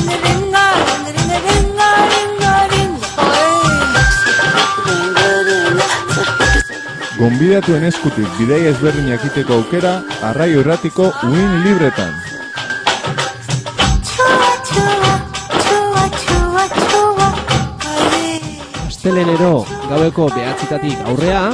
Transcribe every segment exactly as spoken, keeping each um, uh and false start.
Gonbidatuen eskutik bidaia ezberdinak egiteko aukera Arraio Irratiko uin libretan. Astelenero gaueko behatzitatik aurrea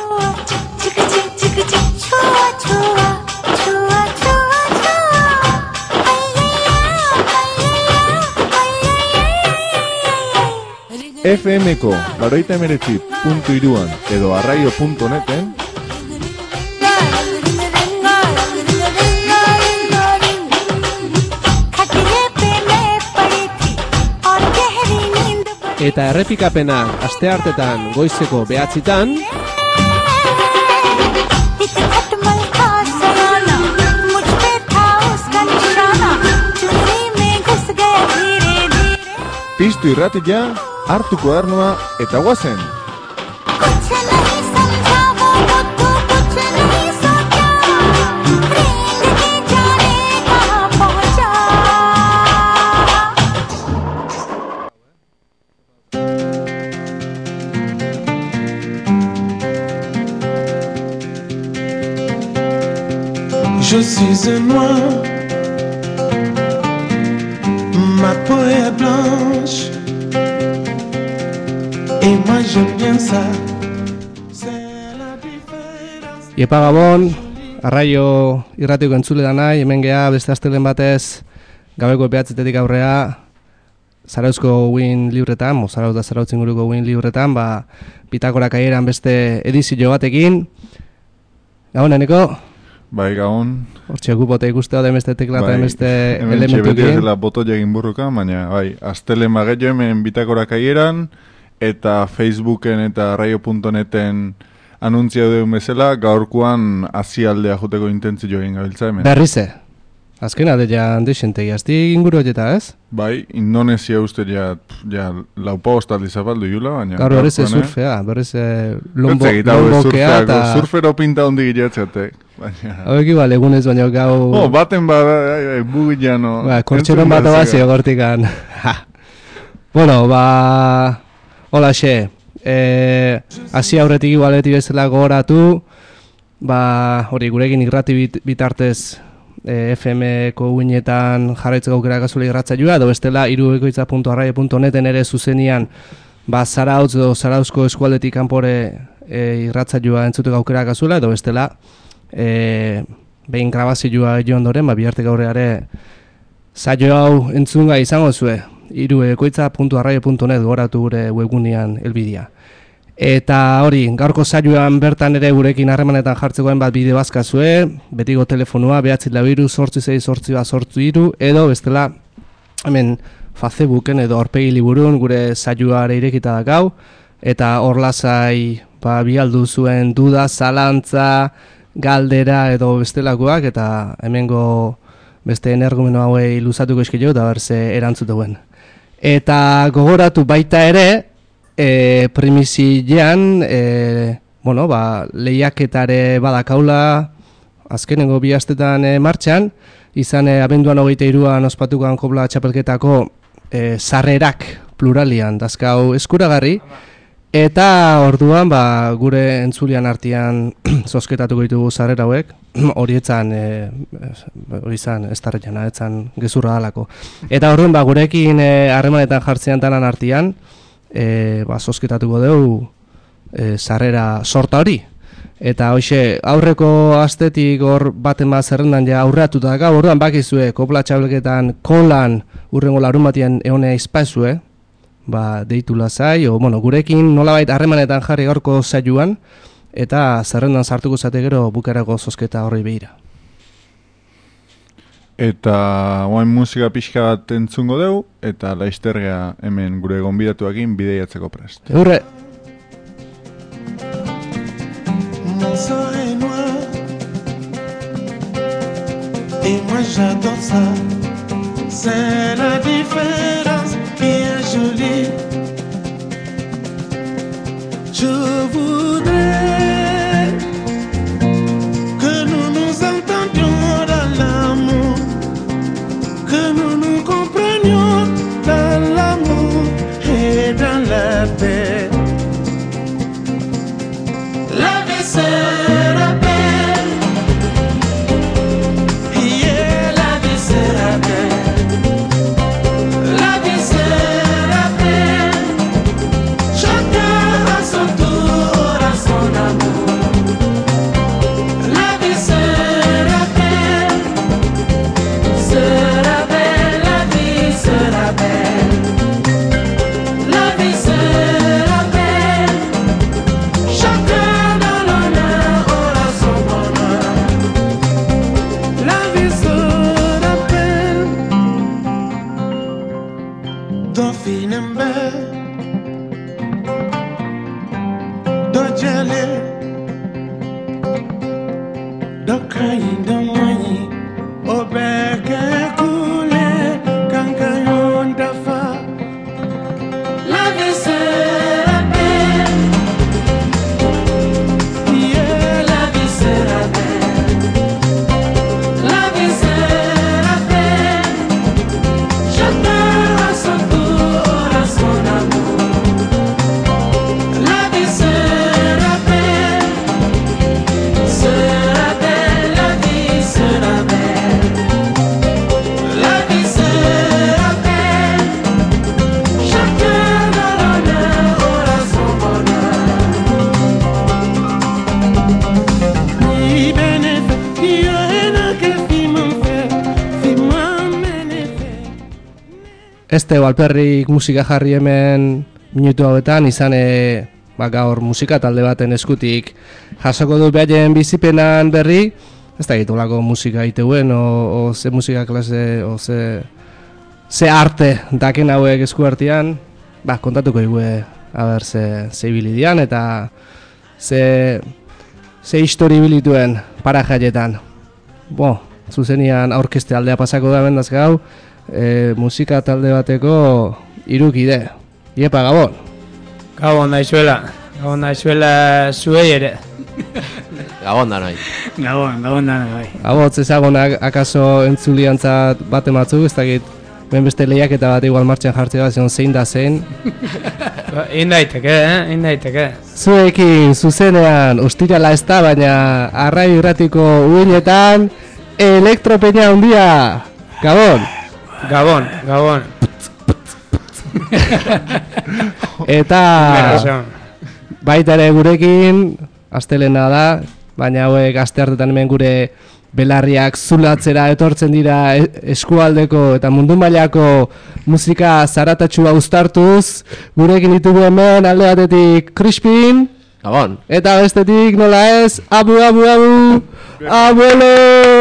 F M-ko larogeita hemeretzi puntu hiruan edo arraio puntu neten eta errepikapena asteartetan goizeko behatzitan piztu irratia, hartu kuadernua eta guazen! Je suis un noir, ma peau est blanche, et moi j'aime bien ça. Iepa Gabon, Arraio Irratiko entzule danai, hemen geha beste astelen batez gabeko behatzetetik aurrea Zarauzko uin libretan, mo Zarauz da Zarauz inguruko uin libretan, ba, Bitakora kaieran beste edizio batekin. Gabon, Eneko? Bai, Gabon. Hortxe gupote ikustea da emeste teklata bai, emeste elementukin. Hemen txebeti ezela boto jagin burruka, baina bai, astelen bagetio hemen Bitakora kaieran, eta Facebooken eta arraio puntu neten anuntzia deun bezala, gaurkoan azialdea joteko intentzio egin gabiltza hemen. Berrize. Azkena de ja handixentegi, azti inguru horieta, ez? Bai, Indonesia uste ja, ja laupa hostaldi zapaldu jula, baina... Gaur berriz ez surfea, berriz lombo, lombokea eta... Surfero pinta hondi gileatzeatek. Hau eki bale, egunez baina gau... Oh, baten bada, bugiano... Ba, kortxeron bat abazio gortikan. Bueno, ba... Hola, xe. Asi aurretik igualeti bezala gogoratu, ba, hori gurekin irrati bit, bitartez... F M-ko uinetan jarraitzeko aukera gazule irratzaioa, edo bestela irubekoitza puntu arraio puntu neten ere zuzenian ba, Zarautz edo Zarauzko eskualdetik kanpore e, irratzaioa entzuteko aukera gazula, edo bestela e, behin grabazioa egin ondoren, ba, bihartek aurreare saio hau entzunga izango zue irubekoitza puntu arraio puntu net goratu gure webgunean helbidea. Eta hori, gaurko saioan bertan ere gurekin harremanetan jartzekoen bat bideo bazkazue, betiko telefonua, behatzi labiru, sortzi zei, sortzi bat, sortzi iru, edo bestela, hemen, Facebooken edo aurpegi liburun gure saioare irekita da gau, eta hor lasai, ba, bialdu zuen duda, zalantza, galdera edo bestelakoak, eta hemengo beste energumeno hauei luzatuko eskillo, eta berze erantzutuen. Eta gogoratu baita ere, E, primizilean, e, bueno, ba, lehiaketare badakaula azkenengo bi astetan e, martxan, izan e, abenduan hogeita hiruan ospatukan Kobla txapelketako e, sarrerak pluralian dazkau eskuragarri, eta orduan ba, gure entzulian artean zozketatuko ditugu sarrera hauek, horietzan e, hori izan ez tarretxana, etzan gezurra dalako. Eta orduan ba, gurekin harremanetan e, jartzean tanan artean, E, ba, zozketatuko dugu e, sarrera sorta hori. Eta hoxe, aurreko astetik hor baten bat zerrendan ja aurreatuta gau, orduan bakizue, Kopla txabelketan kolan urrengo larun batien egonea izpaizue, ba, deitu lazai, o, bueno, gurekin nolabait harremanetan jarri gaurko saioan, eta zerrendan sartuko zate gero bukarako zozketa horri behira. Eta oain musika pixka bat entzungo dugu, eta laiztergea hemen gure gonbidatuakin bideiatzeko prest. Eurre! Mon sang est noir, et moi j'adore ça. C'est la différence qui est jolie. Je voudrais que nous nous entendions dans l'amour, que nous nous comprenions sera belle. La vie sera belle. Yeah, la vie sera belle. La vie sera belle. Chacun à son tour, à son amour. La vie sera belle. Sera belle, la vie sera belle. La vie sera belle. Chacun dans l'honneur aura son bonheur. La vie sera belle. Dauphine Mbe, Dojale, Dokai Domani, Obeke Kule, Kankayon Dafa. La vie sera belle. Yeah, la vie sera belle. La vie sera belle. Chacun à son tour, à son amour. La vie sera belle. Sera belle, la vie sera belle. La vie sera belle. Chacun dans l'honneur aura son bonheur. Ni benefe, io ena che fi manfe, fi mamenefe. Este Alperrik musika jarri hemen minutu hauetan, izan e, ba, gaur musika talde baten eskutik jasoko du behaien bizipenan berri, ez da egitolako musika egiteuen, o, o ze musika klase, o ze, ze arte daken hauek esku artean, ba, kontatuko igue, aber, ze, ze ibilidian, eta ze, ze histori ibilituen para jaietan. Bo, zuzenian aurkeste aldea pasako da bendaz gau, e, musika talde bateko irukide. Iepa, Gabon. Gabon daizuela, gabon daizuela zuei ere. Gabon da nahi. Gabon, gabon da nahi. Abotz ezagonak akaso entzuliantzat bate matzu, ez dakit, ben beste lehiaketa bat igual martxan jartzea zion zein da zein. Egin daiteke, eh? Egin daiteke. Zuekin, zuzenean, ustirala ez da, baina arrai irratiko uinetan, elektropeña handia. Gabon. Gabon, gabon. Eta baita ere gurekin, astelena da, baina hauek aste hartetan hemen gure belarriak zulatzera etortzen dira e- eskualdeko eta mundu mailako musika zaratatxua uztartuz, gurekin ditugu hemen alde batetik Crispin, Gabon. eta bestetik nola ez, abu, abu, abu, abuelo!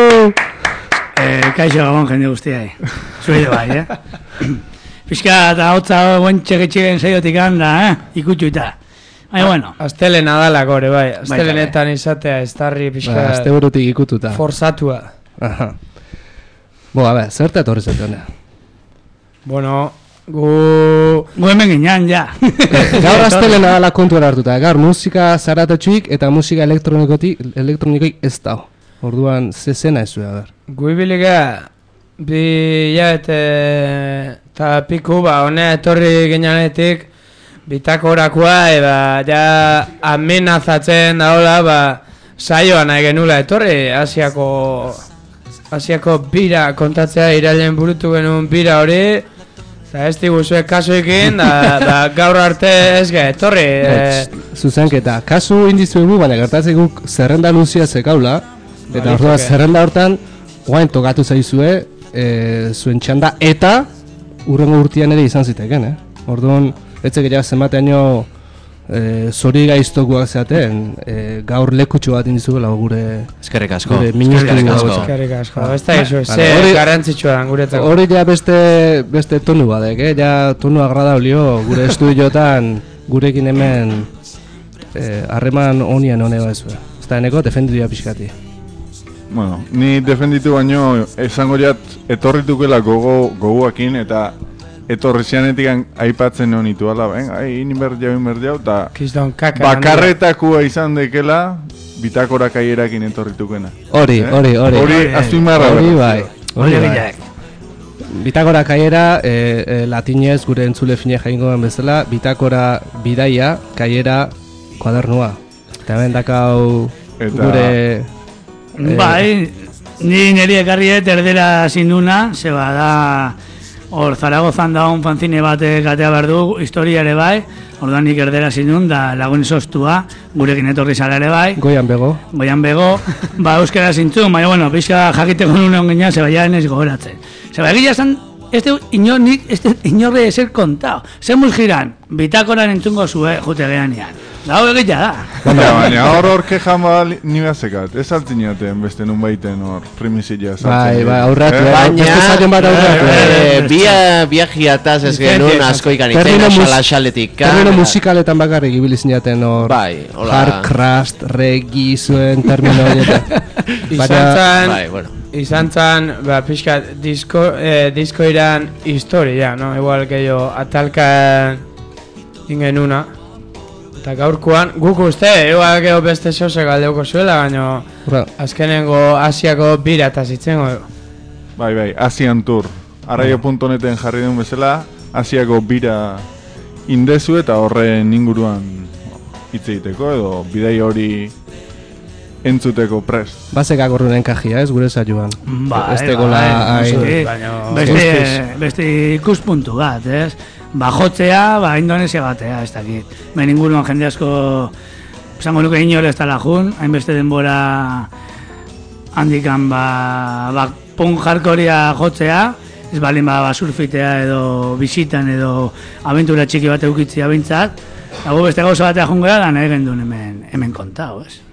Eh, kaixo Gabon jende guztiai. Zuide bai, eh? Pizka eta hotza guen txeke-txeken saiotik handa, eh? Ikutxuita. Baina, bueno. Astelena dalak ore, bai. Astelenetan izatea estarri pixka Ba, aste burutik ikututa. forzatua. Aha. Bo, a ber, zerta etorri zetena? Bueno, gu... Gu hemen ginean, ja. Gaur astelena dala kontuan hartuta. Gaur musika zaratatxuik eta musika elektronikotik, elektronikoik ez dago. Orduan, ze zena ez a ber. Gu ibiliga bi jabete eta piku, ba, honea etorri gineanetik bitakorakoa, eba, ja amenazatzen daola, ba, saioa nahi genula etorri, Asiako, Asiako bira kontatzea, irailen burutu genuen bira hori, eta ez diguzuek kasuekin, da, da gaur arte ez ge, etorri. E... Zuzenketa, kasu indizuegu, baina gertatzen guk zerrenda luzia zekaula, eta Ba, orduan liteke. zerrenda hortan, guain tokatu zaizue, e, zuen txanda, eta urrengo urtean ere izan ziteken, eh? Orduan, etzek ja zenbateaino e, zori gaiztokuak zeaten, e, gaur lekutxo bat indizuela gure... Eskerrik asko. Gure minutu Eskerrik asko. gauza. Eskerrik asko, ez da izu, Vale, ze hori- garrantzitsua da guretzako. Hori ja beste, beste tonu badek, eh? Ja tonu agradablio gure estudiotan gurekin hemen harreman eh, honien hone bazue. Ez da eneko defenditua pixkati. Bueno, ni defenditu baino esango jat etorritukela gogo, gogoakin eta etorri zianetik aipatzen hon ituala, venga, ai, in inberdiau, inberdiau, eta Kiston kaka. bakarretakua izan dekela bitakorak aierakin etorritukena. Hori, Eh? hori, hori. Hori azpimarra Hori behar. bai. Hori bai. Hori Bitakora kaiera, e, e, latinez gure entzule fine jaingoan bezala, bitakora bidaia, kaiera kuadernua. Eta hemen dakau Eta... gure... E... Bai, ni niri ekarriet erdera zinduna, zeba da... Hor, Zaragozan da un fanzine bat katea behar du, historia ere bai, orduan nik erdera zindun, da lagun sostua, gurekin etorri zara ere bai. Goian bego. Goian bego, ba euskara zintzun, baina, bueno, pixka jakiteko nune ongenean, zeba ja enez gogoratzen. Zeba egia zan, este inor nik, este inorre eser kontao. Zemuz giran, bitakoran entzungo zue jute geanean. Da hau egitea da. Baina, baina hor hor kejan bada ni behazekat, ez altzinaten beste nun baiten hor primizia saltzen. Bai, bai, aurratu, eh? Baina, bia biagiataz ez genuen asko ikan itzen asala xaletik. Termino musikaletan bakarrik ibili zinaten hor. Bai, hola. Hard crust, reggae zuen termino horietan. Izan zan, bai, bueno. izan zan, ba, pixka, disko, eh, disko iran historia, no? Igual que yo, atalka ingenuna. Eta gaurkoan, guk uste, igual gero beste zehose galdeuko zuela, baina azkenengo Asiako bira eta zitzengo. Bai, bai, Asian Tour. Arraio puntu neten jarri duen bezala, Asiako bira indezu eta horren inguruan hitz egiteko edo bidei hori entzuteko prest. Bazekak horren kajia, ez gure saioan. Bai, este gola, bai, beste, beste ikuspuntu bat, ez? Bajotzea, ba, Indonesia batea, ez dakit. Ben inguruan jende asko, esango nuke inor ez dala jun, hainbeste denbora handikan, ba, ba punk hardcorea jotzea, ez balin ba, ba surfitea edo bisitan edo abentura txiki bat eukitzia bintzat, dago beste gauza batea jungera da nahi gendun hemen, hemen kontau, ez?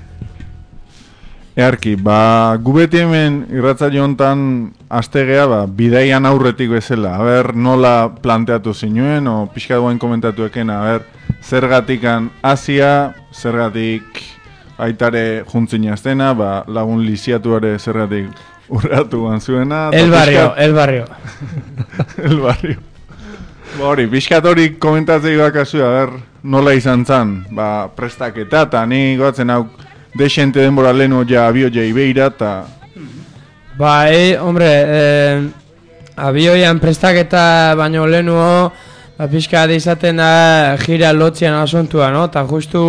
Earki, ba, gu beti hemen irratzaio hontan astegea, ba, bidaian aurretik bezala, a ber, nola planteatu zinuen, o pixka duen komentatu eken, a ber, zergatikan Asia, zergatik aitare juntzin aztena, ba, lagun liziatuare zergatik urratu zuena. El barrio, el barrio. El barrio. Ba, hori, pixkat hori komentatzei bakazu, a ber, nola izan zan, ba, prestaketa, eta ni goatzen hau, desente denbora leno ja abioia ibeira eta... Ba, e, hombre, eh, abioian prestaketa baino lehenuo, ba, pixka izaten da gira lotzian asuntua, no? Ta justu,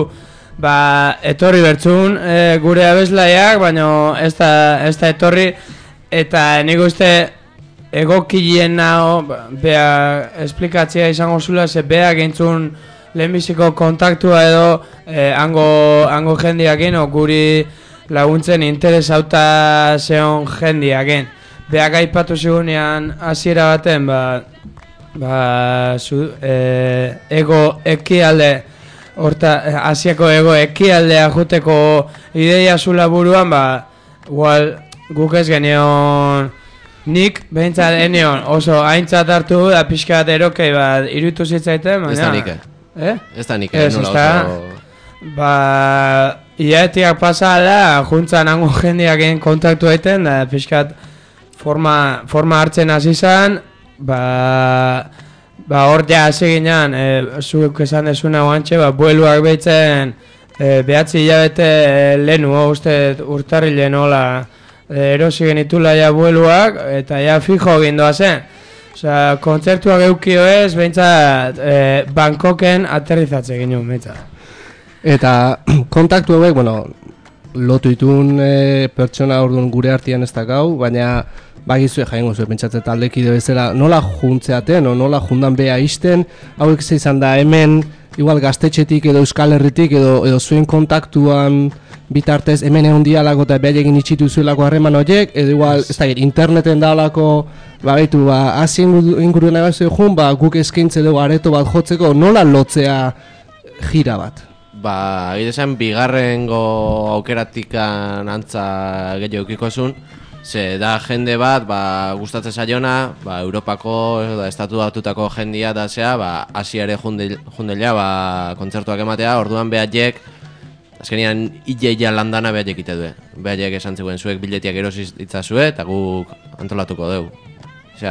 ba, etorri bertzun e, gure abeslaiak, baino ez da, ez da etorri, eta nik uste egokilien nao, bea, esplikatzea izango zula, ze bea gintzun lehenbiziko kontaktua edo eh, hango, hango jendiakin, o guri laguntzen interesauta zeon jendiakin. Beak aipatu zigunean hasiera baten, ba, ba, zu, eh, ego ekialde, horta, Asiako ego ekialdea juteko ideia zula buruan, ba, igual guk ez genion, nik behintzat enion oso aintzat hartu da pixka derokei, ba, irutu zitzaiten, baina... Ez da nik, Eh? Ez da nik, ez, nola oso... Ba, iaetiak pasala, juntzan hango jendiak egin kontaktu egiten, da pixkat forma, forma hartzen hasi izan, ba, ba hor ja hasi ginean, e, zuk esan desuna guantxe, ba, bueluak behitzen e, behatzi hilabete e, lehenu, uste urtarrilen hola e, erosi genitula ja bueluak, eta ja fijo gindoa zen. Osea, kontzertuak eukio ez, behintzat, eh, Bangkoken aterrizatze ginen, behintzat. Eta kontaktu hauek, bueno, lotu itun e, pertsona orduan gure artean ez dakau, baina bagizue jaingo zuen pentsatzen taldekide bezala, nola juntzeaten, o nola jundan beha isten, hauek ze izan da hemen, igual gaztetxetik edo Euskal Herritik edo, edo zuen kontaktuan bitartez hemen egon dialako eta behar egin itxitu zuelako harreman horiek, edo igual, ez da, interneten dalako, ba, behitu, ba, azien inguruen agazio jun, ba, guk eskaintze dugu areto bat jotzeko, nola lotzea gira bat? Ba, egite zen, bigarrengo aukeratikan antza gehiago eukikosun, ze da jende bat, ba, gustatzen zaiona, ba, Europako, da, estatu batutako jendia da zea, ba, Asiare jundela, ba, kontzertuak ematea, orduan behatiek, azkenian illeia landana behatiek ite due. Behatiek esan zegoen zuek biletiak erosiz ditzazue, eta guk antolatuko dugu. Osea,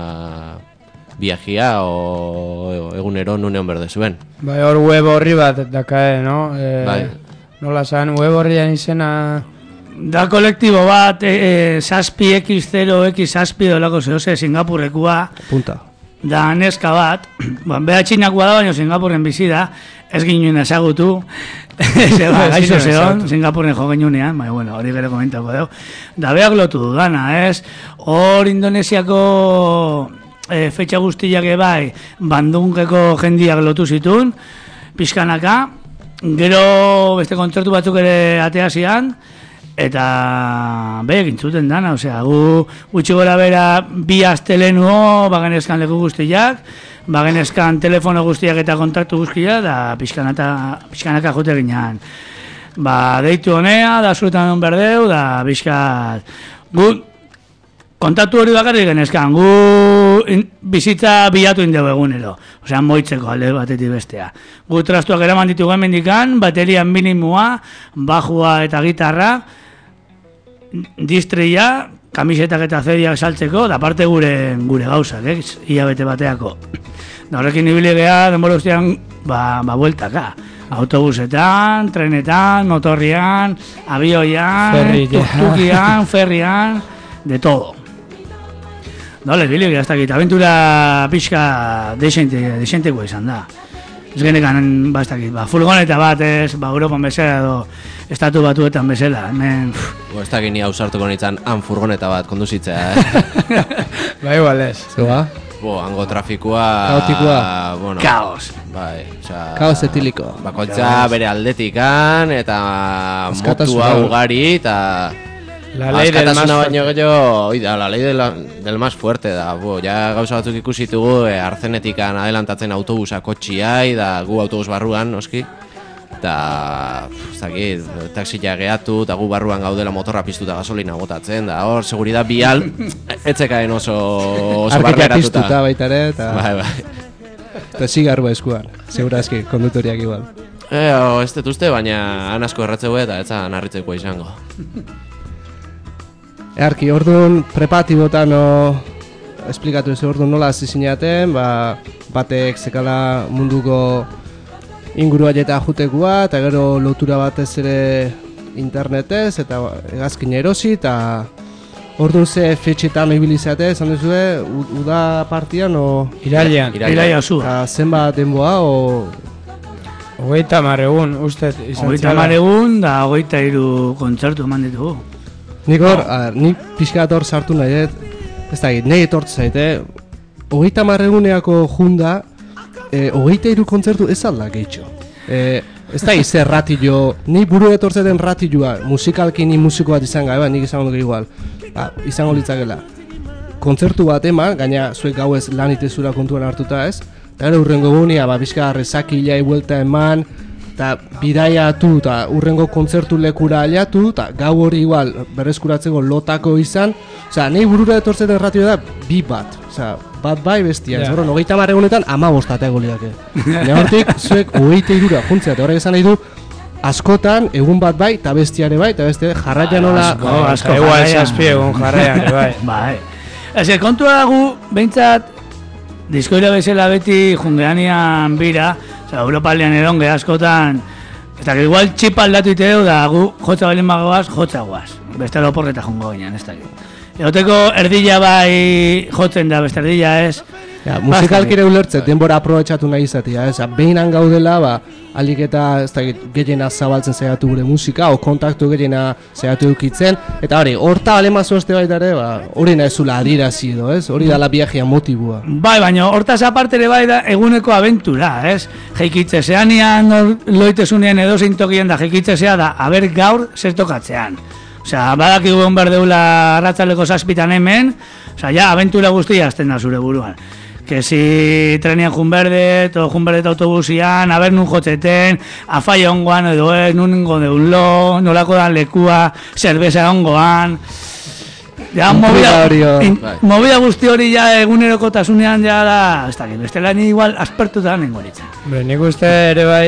viajia o egunero nuneon berde zuen. Bai, hor web horri bat dakae, no? E, bai. Nola zan, web horrian izena... Da kolektibo bat, e, e, Saspi X zero X Saspi dolako zehose Singapurrekua. Punta. Da neska bat, ban, beha txinakoa da, baina Singapurren bizi da, ez ginen ezagutu, zeba, gaixo zehon, Singapurren jo ginunean, baina, bueno, hori gero komentako dugu. Da beak lotu dudana, ez? Hor Indonesiako e, fetxa guztiak ebai, bandunkeko jendiak lotu zitun, pixkanaka, gero beste kontzertu batzuk ere atea zian, eta be egin zuten dana, osea, gu gutxi gora bera bi astelenuo bagenezkan leku guztiak, bagenezkan telefono guztiak eta kontaktu guztiak, da pixkanaka, pixkanaka jote ginean. Ba, deitu honea, da zuetan hon berdeu, da pixkat, gu kontaktu hori bakarrik genezkan, gu in, bizitza bilatu indeu egunero, osea, moitzeko alde batetik bestea. Gu trastuak eraman ditugu hemendikan, baterian minimua, bajua eta gitarra, distreia, kamisetak eta zediak saltzeko, da parte gure gure gauzak, eh? Ia bete bateako. Da horrekin ibili geha, denbora ustean, ba, ba bueltaka. Autobusetan, trenetan, motorrian, abioian, tuktukian, ferrian, de todo. Dole, ibili geha, ez dakit, aventura pixka desenteko izan da. Ez genekan, ba, ez dakit, ba, furgoneta bat ez, ba, Europan bezala edo estatu batuetan bezala, hemen... Bo, ez dakit ni hausartuko nintzen han furgoneta bat konduzitzea, eh? Ba, igual ez. Zua? Bo, hango trafikoa... Kaotikoa. Bueno, Kaos. Bai, oza... Kaos etiliko. Bakoitza bere aldetikan, eta motua ugari, eta... La ley del más Askatasuna fuerte. baino gehiago, oi da, la ley del, del más fuerte da, bo, ja gauza batzuk ikusitugu, e, arzenetikan adelantatzen autobusa kotxiai, da gu autobus barruan, noski, eta, ez dakit, taxia gehatu, eta gu barruan gaudela motorra piztuta gasolina botatzen, da hor, seguridad bial, etzekaen oso, oso Arkila barneratuta. piztuta baita ere, eta... Bai, bai. Eta zigarrua eskuan, segurazki, kondutoriak igual. E, o, ez dut uste, baina han asko erratzeu eta etza narritzeko izango. Earki, orduan prepatibotan o, esplikatu ez orduan nola hasi zinaten, ba, batek zekala munduko ingurua eta jutekua, eta gero lotura batez ere internetez, eta hegazkin erosi, eta orduan ze fetxetan ibilizate, esan duzue, uda partian, o... Irailean. Iraia zua. Eta zenbat denboa, o... Hogeita marregun, uste izan Hogeita maregun, da hogeita iru kontzertu eman ditugu. Nik hor, a, nik pixka hor sartu nahi dut, ez da, nahi etortz zaite, hogeita marreguneako junda, e, hogeita iru kontzertu ez alda gehitxo. E, ez da, ize ratillo, nahi buru etortzeten ratilloa, musikalki ni musiko bat izan gara, nik izango dugu igual, ba, izango litzakela. Kontzertu bat eman, gaina zuek gauez lan itezura kontuan hartuta ez, eta gero urrengo gunia, ba, bizka rezaki hilai buelta eman, eta bidaiatu eta urrengo kontzertu lekura aliatu, eta gau hori igual berreskuratzeko lotako izan, osea, nahi burura etortzen ratio da bi bat, osea, bat bai bestia, Ja. yeah. Hogeita mar egunetan ama bostatea goliake. Ne hortik, zuek hogeita irura juntzea, eta horrek esan nahi du, askotan, egun bat bai, eta bestiare bai, eta beste jarraia nola... asko, asko Igual jarraian. zazpi egun jarraian, bai. Bai. Ez que kontua dago, behintzat, diskoira bezala beti jungeanian bira, oza, Europalean edonge askotan, eta que igual txipa aldatu iteu da gu jotza balin bagoaz, jotza guaz. Beste loporreta jungo ginean, ez da. Egoteko erdila bai jotzen da, beste erdila ez. Ja, musikalkire ulertzet, denbora aprobetxatu nahi izatea, ez, behinan gaudela, ba, alik eta ez da, gehiena zabaltzen zaiatu gure musika, o kontaktu gehiena zaiatu eukitzen, eta hori, horta alemazo este baita ere, ba, hori nahi zula adirazi edo, ez, hori dala viajea motibua. Bai, baina hortaz aparte ere bai da eguneko abentura, ez? Jeikitze zeanian, loitezunean edo zeintokien da jeikitze zea da, haber gaur zer tokatzean. Osea, badakigu egon behar deula arratzaleko zazpitan hemen, osea, ja, abentura guztia azten da zure buruan. Que si trenian junberdet, o junberdet autobusian, haber nun jotzeten, afaia ongoan edo ez, nun ingo deun lo, nolako dan lekua, zerbeza ongoan... Ja, movida, in, movida guzti hori ja egunerokotasunean ja da, ez da, bestela ni igual aspertuta nengo ditzen. Hombre, nik uste ere bai,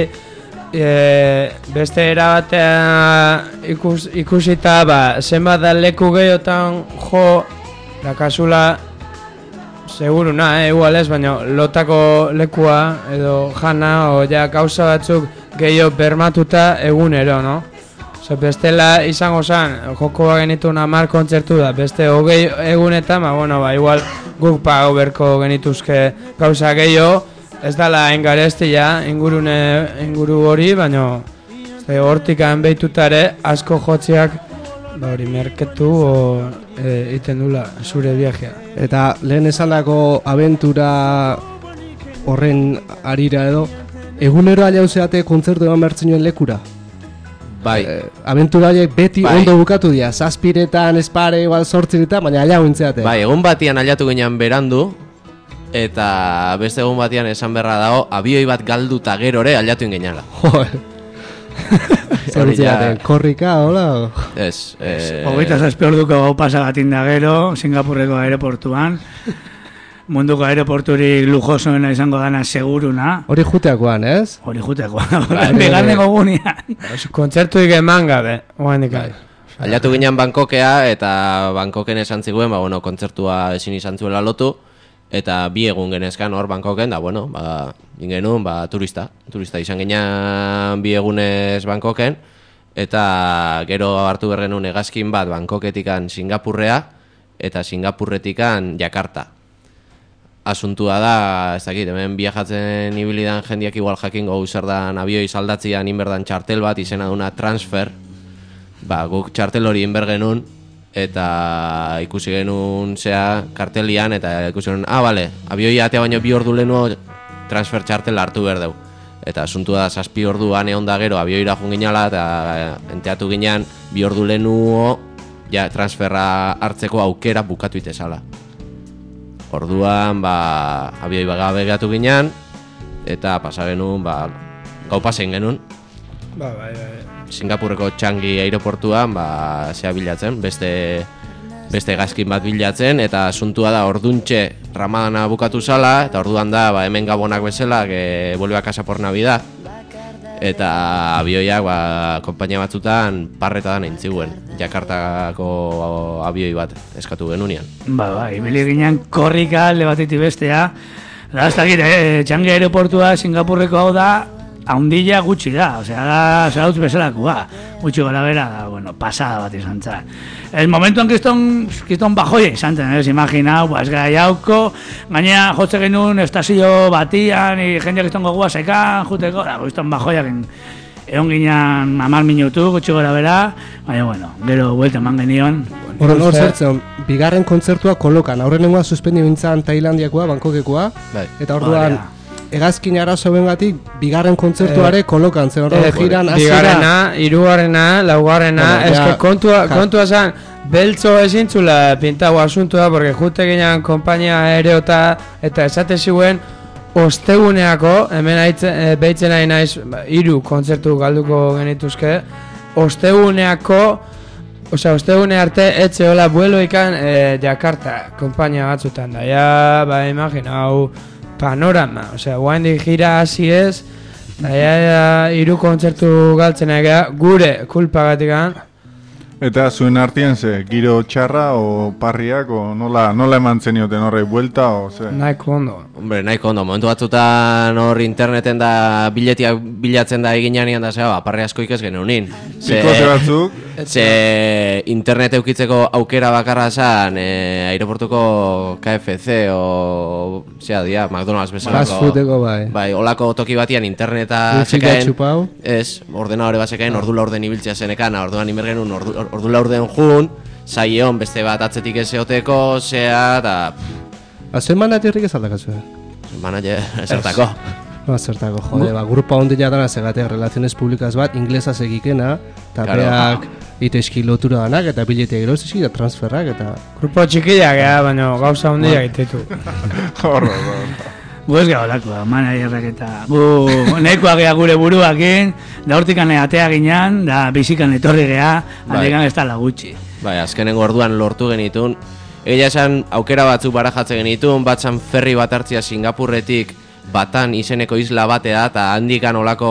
e, beste erabatea ikus, ikusita, ba, zenbat da leku gehiotan jo, dakazula, seguruna, eh, igual ez, baina lotako lekua edo jana, o ja gauza batzuk gehiago bermatuta egunero, no? Osa, bestela izango zen, joko ba genituen hamar kontzertu da, beste hogei egunetan, ba, bueno, ba, igual guk pago berko genituzke gauza gehiago, ez dala engarestia ingurune inguru hori, baina hortikan behitutare asko jotziak ba, hori merketu o e, iten dula zure viajea. Eta lehen esandako abentura horren arira edo, egunero aliauzeate kontzertu eman bertzenuen lekura? Bai. Eh, abentura horiek beti bai. Ondo bukatu dira, zazpiretan, espare, igual sortziretan, baina aliau intzeate. Bai, egun batian aliatu ginean berandu, eta beste egun batian esan berra dago, abioi bat galduta gerore aliatu ingenala. Joder. Zer utziaten, korrika, hola? Ez. Eh... Hogeita zazpi orduko gau pasagatin da gero, Singapurreko aeroportuan. Munduko aeroporturik lujosoena izango dana seguruna. Hori juteakoan, ez? Hori juteakoan, begarren gogunian. Kontzertuik eman gabe, oain ikai. Aliatu ginean Bangkokea, eta Bangkoken esan ziguen, ba, bueno, kontzertua ezin izan zuela lotu, eta bi egun genezkan hor Bangkoken, da, bueno, ba, ingenun, ba, turista. Turista izan ginean bi egunez Bangkoken, eta gero hartu berrenun hegazkin bat Bangkoketikan Singapurrea, eta Singapurretikan Jakarta. Asuntua da, ez dakit, hemen viajatzen ibilidan jendiak igual jakingo zer dan abioi saldatzian inberdan txartel bat, izena duna transfer. Ba, guk txartel hori inber genuen, eta ikusi genuen zea kartelian, eta ikusi genuen, ah, bale, abioi atea baino bi ordu lehenuo transfer txartel hartu berdeu. Eta asuntua da, zazpi orduan egon da gero, abioira jun ginala, eta enteatu ginean, bi ordu lehenuo, ja, transferra hartzeko aukera bukatu itezala. Orduan, ba, abioi bagabe gatu ginean, eta pasa genuen, ba, gau pasen genuen. Ba, bai, bai. Singapurreko Changi aeroportuan, ba, zea bilatzen, beste, beste gazkin bat bilatzen, eta asuntua da, orduntxe Ramadana bukatu zala, eta orduan da, ba, hemen gabonak bezala, que vuelve a casa por Navidad, eta abioiak, ba, konpainia batzutan parreta da nahin ziguen, Jakartako abioi bat eskatu genunean. Ba, ba, ibili ginean korrika alde batetik bestea. Da, ez dakit, eh, Changi aeroportua Singapurreko hau da, haundilla gutxi da, osea, da, zerautz bezalakoa, gutxi gara bera, da, bueno, pasada bat izan zan. El momento en kriston, kriston bajoia izan zen, ez, imaginau, ba, ez gara jauko, gaina jotze genuen estazio batian, i jendeak kriston gogua sekan, juteko, da, kriston bajoia gen, egon ginean amar minutu, gutxi gara bera, baina, bueno, gero buelta eman genion. Horren hor zertzen, bigarren kontzertua kolokan, aurrenengoa suspendi bintzan Tailandiakoa, Bangkokekoa, bai. Eta orduan, hegazkin arazo bengatik, bigarren kontzertuare kolokan, zen horren jiran, azera... Bigarrena, hirugarrena, laugarrena, bueno, eske ja, kontua, kontua zan, beltzo ezintzula pintago asuntua, porque jute ginean kompainia aereota, eta esate ziguen, osteguneako, hemen haitzen, e, behitzen nahi naiz, hiru kontzertu galduko genituzke, osteguneako, osea, ostegune arte, etxe hola vuelo ikan e, Jakarta, kompainia batzutan da, ja, ba, imaginau, panorama, osea, guaindik gira hasi ez, da, ja, ja, hiru kontzertu galtzen egea, gure kulpagatikan. Eta zuen artien ze, giro txarra o parriak o nola, nola eman zenioten horrei buelta o ze? Nahiko ondo. Hombre, nahiko ondo, momentu batzutan hor interneten da biletiak bilatzen da eginean da zea, ba, parri asko ikez geneunin. Pikoze batzuk? Ze internet eukitzeko aukera bakarra zan, e, aeroportuko K F C o, zea dia, McDonald's bezalako. Fast foodeko bai. Bai, olako toki batian interneta zekaen, ez, ordenadore bat zekaen, ordu laurden ibiltzea zenekan, orduan inbergenun, ordu, ordu laurden jun, zaion, beste bat atzetik ez eoteko, zea, eta... Azuen manajerrik ez aldakazue? Manajer, ezertako. No, zertako, jode, ba, grupa ondila dana segatea, relaziones publikaz bat, inglesaz egikena, eta claro. Beak itezki lotura danak, eta biletea gerozizki, eta transferrak, eta... Grupo txikiak, ja, baina gauza ondila egitetu. Horro, horro. Gu ez gaulako, manajerrak eta... Gu nekoa gea gure buruakin, da hortikan atea ginean, da bizikan etorri gea, handikan ez tala gutxi. Bai, azkenengo orduan lortu genitun. Egia esan, aukera batzuk barajatzen genitun, batzan ferri bat hartzia Singapurretik, Batan izeneko isla batea, eta handikan olako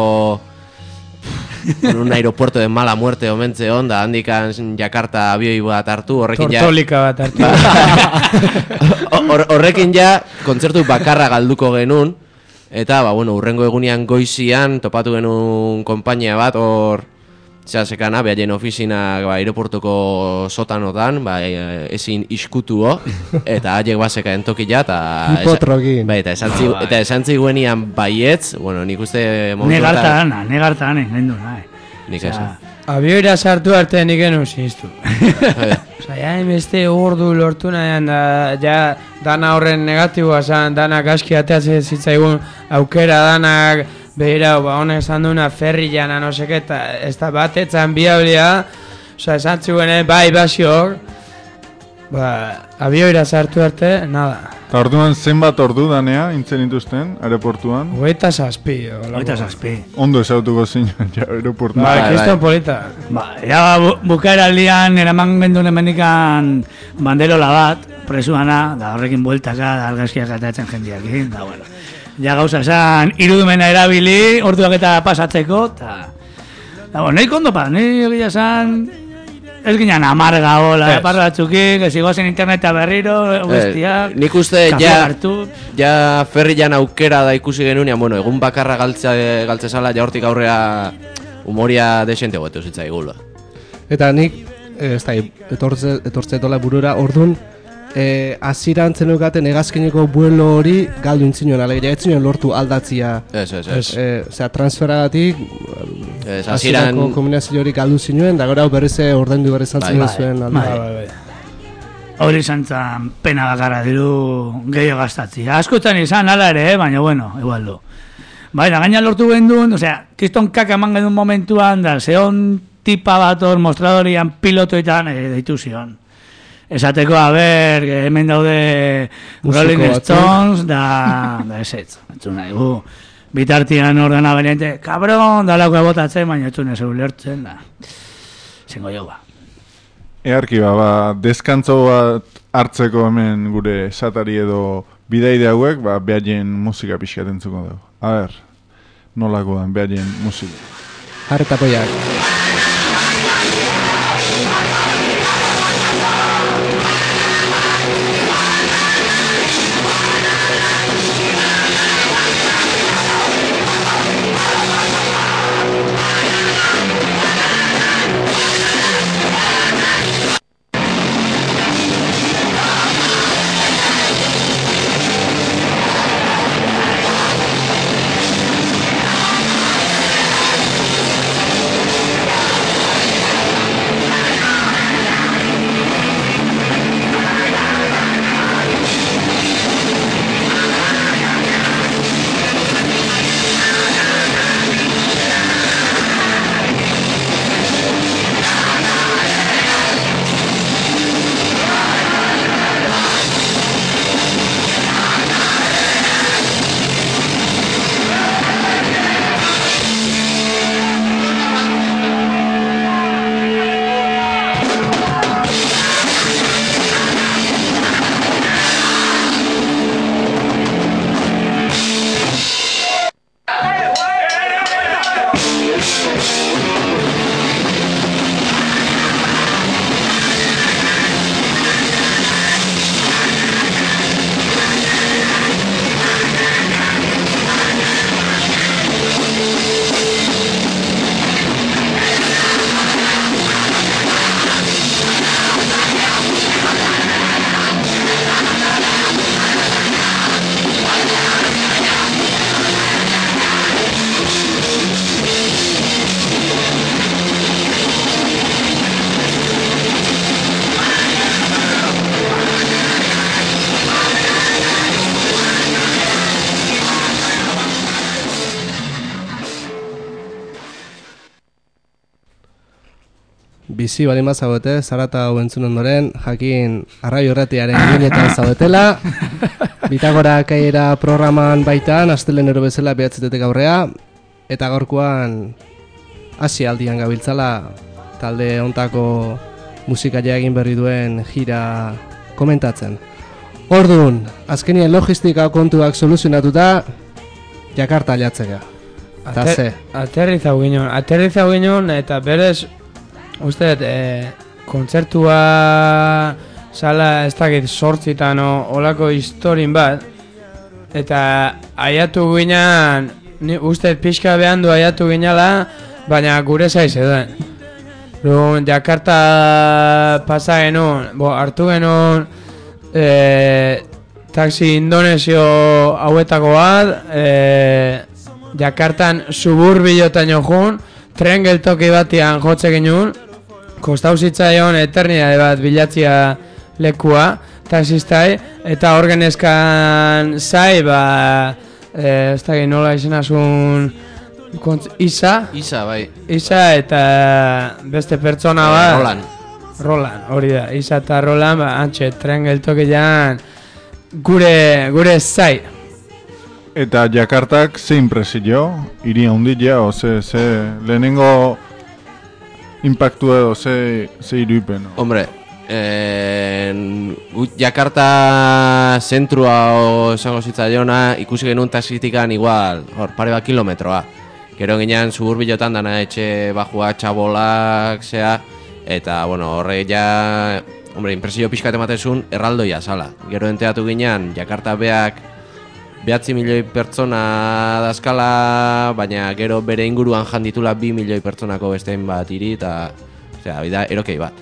un aeropuerto de mala muerte omentze on, da handikan Jakarta abioi bat hartu, horrekin ja... Tortolika bat hartu. Horrekin ja, kontzertu bakarra galduko genuen, eta, ba, bueno, urrengo egunean goizian, topatu genuen konpainia bat, hor, zera sekana, behaien ofizinak ba, aeroportuko sotanotan, ba, ezin iskutuo, eta haiek baseka entokila, eta... Hipotrokin. Bai, eta esan, zigu, eta esan ziguenian baietz, bueno, nik uste... Negartan, negartan, nendu, nahi. Nik esan. Abioira sartu arte nik enu zinztu. Osa, ja, beste ordu lortu nahian, da, ja, dana horren negatiboa zan, danak aski ateatzen zitzaigun aukera, danak, behira, ba, honek esan duna ferri jana, no seke, eta ez da batetzan biablia, osa, esan zuen, bai, basiok, ba, abioira sartu arte, nada. Eta orduan zenbat ordu danea, intzen dituzten, aeroportuan? Goita zazpi. Goita zazpi. Ondo esautuko zinen, ja, aeroportuan. Ba, kriston polita. Ba, ja, bu, bukaera aldian, eraman gendun emenikan banderola bat, presuana, da horrekin bueltaka, da argazkiak atatzen jendiakin, da, bueno. Ja gauza esan, irudumena erabili, orduak eta pasatzeko, eta... Da, bueno, nahi kondo pa, nahi egia esan... Ez ginen amarga hola, eh, parra batzukin, ez igozen interneta berriro, guztiak, eh, nik uste ja, ja ferri jan aukera da ikusi genunean, bueno, egun bakarra galtze, galtze zala, ja hortik aurrea humoria desente goetu zitza igula. Eta nik, eh, ez da, etortze, etortze dola burura, orduan, eh, aziran zenukaten egazkeneko buelo hori galdu intzinoen, alegia, ez zinen lortu aldatzia. Ez, ez, ez. Eh, Osea, transferagatik, azirako kombinazio hori galdu zinuen, da gara berrize ordaindu berri zantzen bai, zuen. Bai, bai, bai. Hori izan zan pena bakarra diru gehiago gastatzia. Askotan izan, ala ere, eh? Baina, bueno, igual du. Bai, da gaina lortu gendun, osea, kiston kaka eman gendun momentuan, da zeon tipa bat hor mostradorian pilotoetan eh, deitu zion. Esateko, a ber, hemen daude Rolling Stones, da, da esetz. Batzun nahi, gu, bitartian ordena beniente, kabron, dalako botatzen, baina etzun ez ulertzen, da. Zengo jo, ba. Earki, ba, ba, deskantzo bat hartzeko hemen gure satari edo bidaide hauek, ba, behaien musika pixka entzuko dugu. A ber, nolako dan behaien musika. Harretapoiak. bizi bali mazauete, zarata hau entzun ondoren, jakin arraio erratiaren ginetan zaudetela, Bitagora kaiera programan baitan, astelenero bezala behatzetetek aurrea, eta gaurkoan hasi aldian gabiltzala talde ontako musikaia egin berri duen jira komentatzen. Orduan, azkenien logistika kontuak soluzionatuta, Jakarta aliatzeka. Eta ze? Aterrizau ginen, aterrizau ginen, eta berez, uste, e, kontzertua sala ez dakit sortzitan olako historin bat, eta aiatu ginen, uste, pixka behan du aiatu ginela, baina gure zaiz edo. Orduan, Jakarta pasa genuen, bo, hartu genuen e, taxi indonesio hauetako bat, e, Jakartan suburbiotan joan, tren geltoki batian jotze genuen, kostau zitzaion eternidade bat bilatzia lekua, taxistai, eta hor genezkan zai, ba, e, ez da nola izanazun, Isa, Isa, bai. Isa eta beste pertsona eh, bat Roland. Roland, hori da, Isa eta Roland, ba, antxe, tren geltokian gure, gure zai. Eta Jakartak ze impresio, hiri handia, o ze, ze lehenengo impactu edo, ze, ze iruipen. Hombre, en, Jakarta zentrua o esango zitzaiona, ikusi genuen taxitikan igual, hor, pare bat kilometroa. Gero ginean suburbilotan dana etxe bajua txabolak, zea, eta, bueno, horre ja, hombre, impresio pixkat ematezun, erraldoia zala. Gero enteatu ginean, Jakarta beak, behatzi milioi pertsona dazkala, baina gero bere inguruan janditula bi milioi pertsonako bestein bat hiri, eta, zera, bida, erokei bat.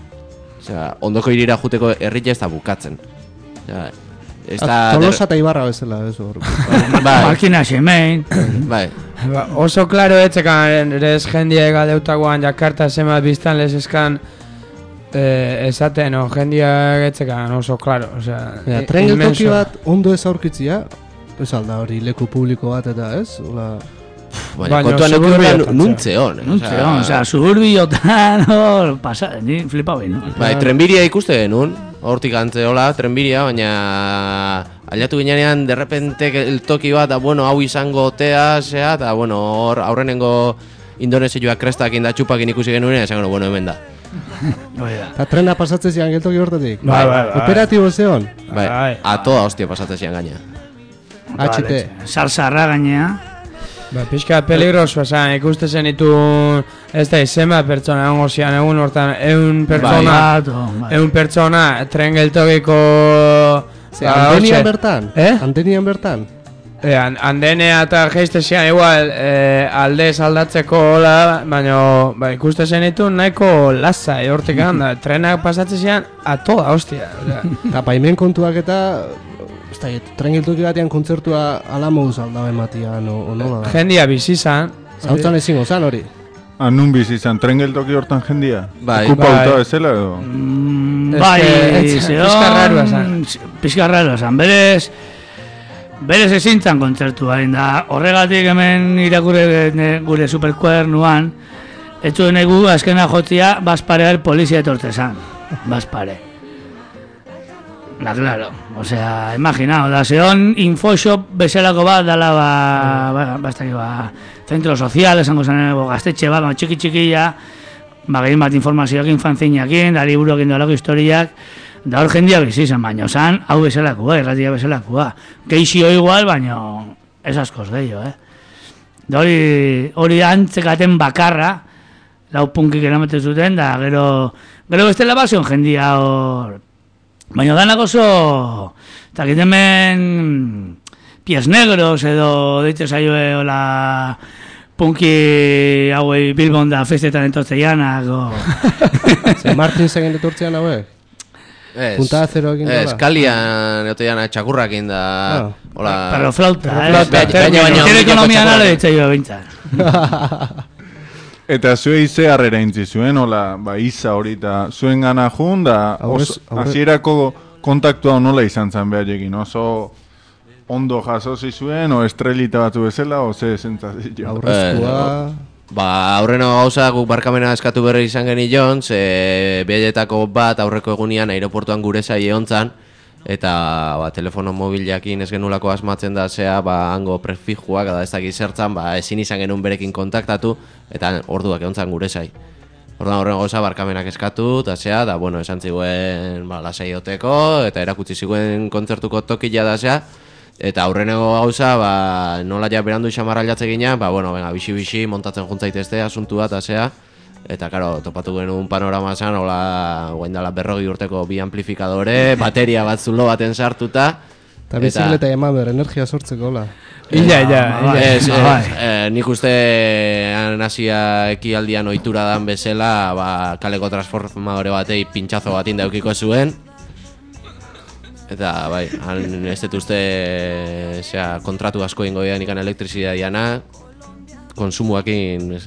Osea, ondoko irira juteko herria ez da bukatzen. Osea, ez da... Tolosa eta Ibarra bezala, ez hor. Bai, Makina semein. bai. Ba, oso klaro etzekan, erez jendia egadeutagoan Jakarta zema biztan lezeskan eh, esaten, no, jendia etzekan oso klaro, osea... Ja, tren geltoki bat ondo ez aurkitzia, ez alda hori leku publiko bat eta ez? Ola... Baina kontuan suburbiotan, eukiduela nuntze hon. Nuntze hon, osea, suburbiotan, hor, pasa, ni flipa behin. Bai, trenbiria ikuste genuen, hortik antze hola, trenbiria, baina aliatu ginean derrepente el toki bat, da, bueno, hau izango otea, zea, eta, bueno, hor aurrenengo indonesioak krestakin da txupakin ikusi genuen, esan bueno, hemen da. Eta trena pasatzen zian geltoki hortatik? Bai, bai, bai. Operatibo zeon? Bai, Bai. a toda hostia pasatzen zian gaina. H T. Salsarra gainea. Ba, pixka peligroso, esan, ikuste zenitu, ez da, izema pertsona, egon gozian, egun hortan, egun pertsona, Bai. egun pertsona, tren geltokiko... Ze, ba, andenian hoxe. bertan? Eh? Andenian bertan? E, an, andenea eta geizte zian, igual, e, aldez aldatzeko hola, baina, ba, ikuste zenitu nahiko lasai, hortik handa, trenak pasatzen zian, a toda, hostia, osea. Eta paimen kontuak eta... Ez da, tren geltoki batean kontzertua ala moduz aldaba ematian, o, o nola da? Jendia bizi zan, Zautzan ezingo zan hori? Anun bizi izan, tren geltoki hortan jendia? Bai. Okupauta Bai. bezala edo? Mm, Ez bai, que, ez, zeon... pixka raroa zan. Pixka raroa zan, berez... Berez ezintzan kontzertua, da horregatik hemen irakurre gure superkuadernuan, etxu negu azkena jotzia Basparear polizia etorte zan, Baspare. Da, claro, osea, imaginao, da zeon infoshop bezalako bat dala ba, ba, ba, ba, ba, centro sozial, esango zen, gaztetxe bat, ba, txiki txikia, ba, gehien bat informazioakin, fanzinakin, da liburuakin dolako historiak, da hor jendia bizi izan, baina zan, hau bezalakoa, irratia bezalakoa. Geixio igual, baina ez askoz gehiago, eh? Da hori, hori antzekaten bakarra, lau punkik eramete zuten, da gero, gero bestela bazion jendia hor, baina danak oso, eta hemen pies negros edo deitze zaioe hola punki hauei Bilbon da festetan entortzeianak o... Ze Martin zegen etortzean hauek? Ez, Puntada zero egin ez, dola? kalian eotean txakurrakin da, Ah. hola... Pero flauta, eh? Flauta, baina- baina- Zer ekonomia baina- nale ditzaioa bintzat. Eta zuei ze harrera intzi zuen, hola, ba, isa hori, eta zuen gana jun, da, Aurrez- oso- aurre- hasierako kontaktua nola izan zen behaiekin, oso ondo jaso zizuen, o estrelita batzu bezala, o ze zentzazio. Aurrezkoa... Ba, aurreno gauza guk barkamena eskatu berri izan genion, ze behaletako bat aurreko egunian aeroportuan gure zai egontzan, eta ba, telefono mobilakin ez genulako asmatzen da zea, ba, hango prefijuak, eta ez dakit zertzan, ba, ezin izan genuen berekin kontaktatu, eta orduak egontzan gure zai. Orduan horren gauza barkamenak eskatu, eta zea, da, bueno, esan ziguen ba, lasai oteko, eta erakutsi ziguen kontzertuko tokila da zea, eta aurreneko gauza, ba, nola ja berandu xamarra jatze gina, ba, bueno, venga, bixi-bixi, montatzen juntzaitezte asuntua, eta zea, eta, karo, topatu genuen panorama zan, hola, guain dala berrogi urteko bi amplifikadore, bateria bat zulo baten sartuta, Eta bizikleta eman behar, energia sortzeko, hola. Illa, illa, Ez, nik uste nasia ekialdian ohitura dan bezala, ba, kaleko transformadore batei pintxazo batin daukiko zuen. Eta, bai, han ez dut uste zera, kontratu asko ingo dian ikan elektrizidea diana, konsumuakin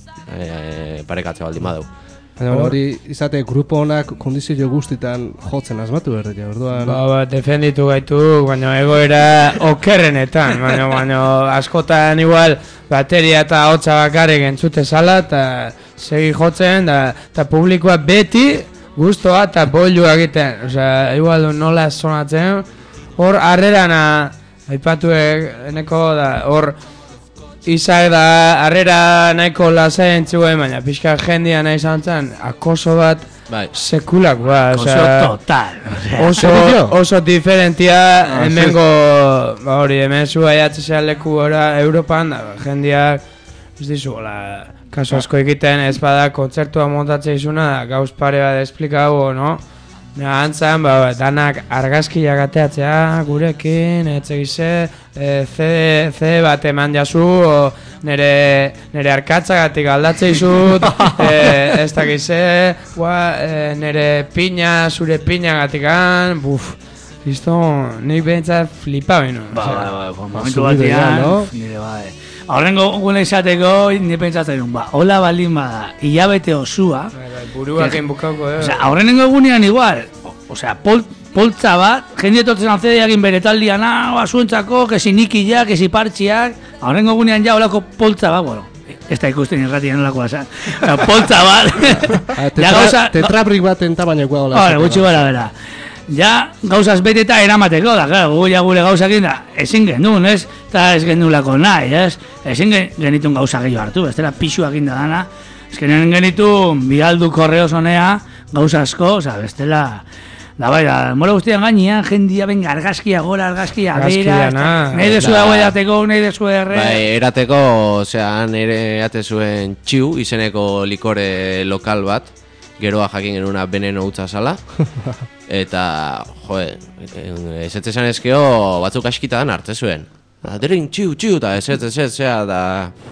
e, parekatze baldin badau. Baina hori izate grupo honak kondizio guztitan jotzen asmatu behar dira, orduan... Ba, ba, defenditu gaitu, baina egoera okerrenetan, baina, baina askotan igual bateria eta hotza bakarrik entzute zala, eta segi jotzen, eta publikoa beti guztoa eta boilua egiten, osea, igual nola sonatzen, hor harrerana, aipatu eneko da, hor... Izak da, harrera nahiko lasai entzuen, baina pixka jendia nahi zantzen, akoso bat bai. sekulak, ba, Akoso total. Oso, oso diferentia, hemengo, ba hori, hemen zua jatzea leku ora Europan, da, jendiak, ez dizu, la, kaso asko egiten, ez bada kontzertua montatzea izuna, gauz pare bat esplikau, no? Ja, antzan, ba, danak argazkiak ateatzea gurekin, etxegize, e, C D bat eman jazu, o, nere, nere arkatzagatik aldatzea izut, e, ez dakize, e, nere pina, zure pinagatik an, buf, listo, nik behintzat flipa bino. Ba, ba, ba, momentu batean, nire bai. Horrengo gune izateko, nire pentsatzen, ba, hola baldin bada, hilabete osua. Buruak inbukauko, eh? Osea, horrengo egunean igual, osea, pol, poltza bat, jende etortzen alzedeagin bere taldian, ah, basuentzako, kesi nikiak, kesi partxiak, horrengo egunean ja olako poltza bat, bueno, ez da ikusten irratian olakoa zan, poltza bat, ja gauza... Tetrabrik baten tamainakoa hola. Hora, gutxi gara bera. Ja, gauzaz beteta eramateko da, gara, gu ja gure gauzakin da, ezin genuen, ez? Eta ez genulako nahi, ez? Ezin genitun gauza gehiago hartu, ez dela pixuak inda dana. Ez genuen genitun bialdu korreo zonea, gauza asko, oza, bestela... Da bai, da, mora guztian gainean, jendia benga argazkia gora, argazkia bera, nahi dezu dago edateko, nahi dezu erre... Bai, erateko, osea, han ere erate zuen txiu, izeneko likore lokal bat, geroa jakin genuna beneno utza zala, eta, joe, ez ez esan ezkeo batzuk askitan hartze zuen. Derin, txiu, txiu, eta ez ez ez ez, da...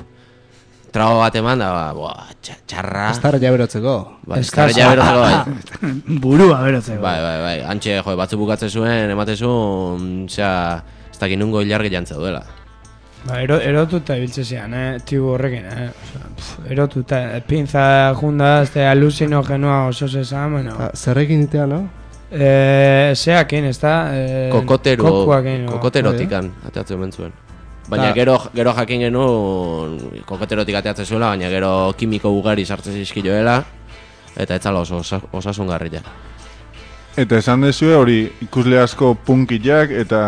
Traba bat eman, da, boa, txarra... Estar jaberotzeko. Ba, estar jaberotzeko, bai. Burua berotzeko. Bai, bai, bai, antxe, joe, batzuk bukatze zuen, ematezun, zera, ez dakin nungo hilargi jantze duela. Ba, ero, erotuta ibiltze zian, eh, tibu horrekin, eh, Osa, pf, erotuta, pinza junda, este alucinogenoa oso zezan, bueno. Ah, zerrekin ditea, no? Eh, zeakin, ez da? Eh, Kokotero, kokuakin, no? kokoterotikan, ateatze hemen zuen. Baina gero, gero jakin genuen, kokoterotik ateatze zuela, baina gero kimiko ugari sartzen zizkioela, eta etzala oso osasun garria. Eta esan dezue hori ikusle asko punkiak eta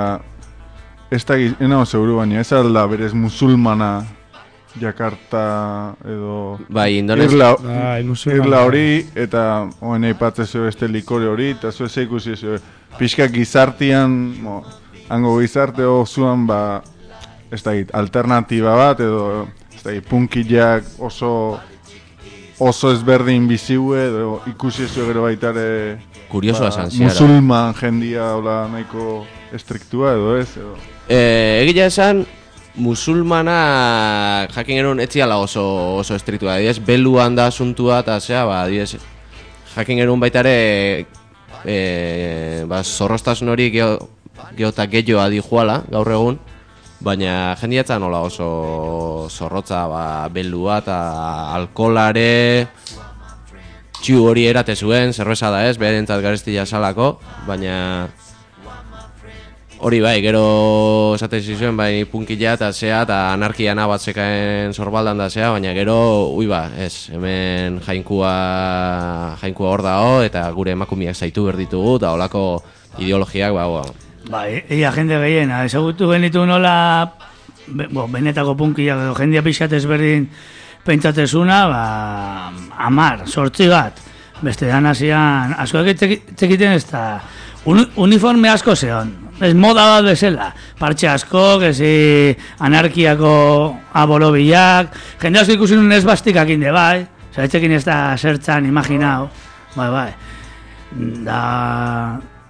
ez da ena seguru baina ez alda berez musulmana Jakarta edo bai, Indonesia. Irla, bai, Irla hori eta hoen aipatze zuen beste likore hori eta zuen ze ikusi zuen pixka gizartian, mo, hango gizarte osuan ba ez da alternatiba bat edo ez da punkiak oso oso ezberdin biziue edo ikusi zuen gero baitare kuriosoa ba, esan ziara. musulman jendia hola nahiko estriktua edo ez edo Eh, egia esan, musulmana jakin genuen etziala oso, oso estriktua. Adiez, beluan da asuntua eta zea, ba, adiez, jakin genuen baitare e, ba, zorrostasun hori geho, geho eta gehiago adi joala, gaur egun, baina jendiatza nola oso zorrotza, ba, belua eta alkolare, txiu hori erate zuen, zerbeza da ez, beharentzat garestila salako, baina... Hori bai, gero esaten zizuen, bai punkila eta zea eta anarkiana bat zekaen zorbaldan da zea, baina gero, ui ba, ez, hemen jainkua, jainkua hor dao eta gure emakumiak zaitu berditugu eta holako ideologiak, ba, ba. Bai, ia jende gehiena, ezagutu genitu nola, be, bo, benetako punkilak edo jendia pixat ezberdin pentsatezuna, ba, amar, sortzi bat, beste dan hasian, askoak txekiten ez da, un, uniforme asko zeon, ez moda bat bezala, partxe asko, gezi anarkiako aborobilak, jende asko ikusi nun ez bastikak inde bai, zaitzekin ez da zertzan imaginau, bai, bai, da,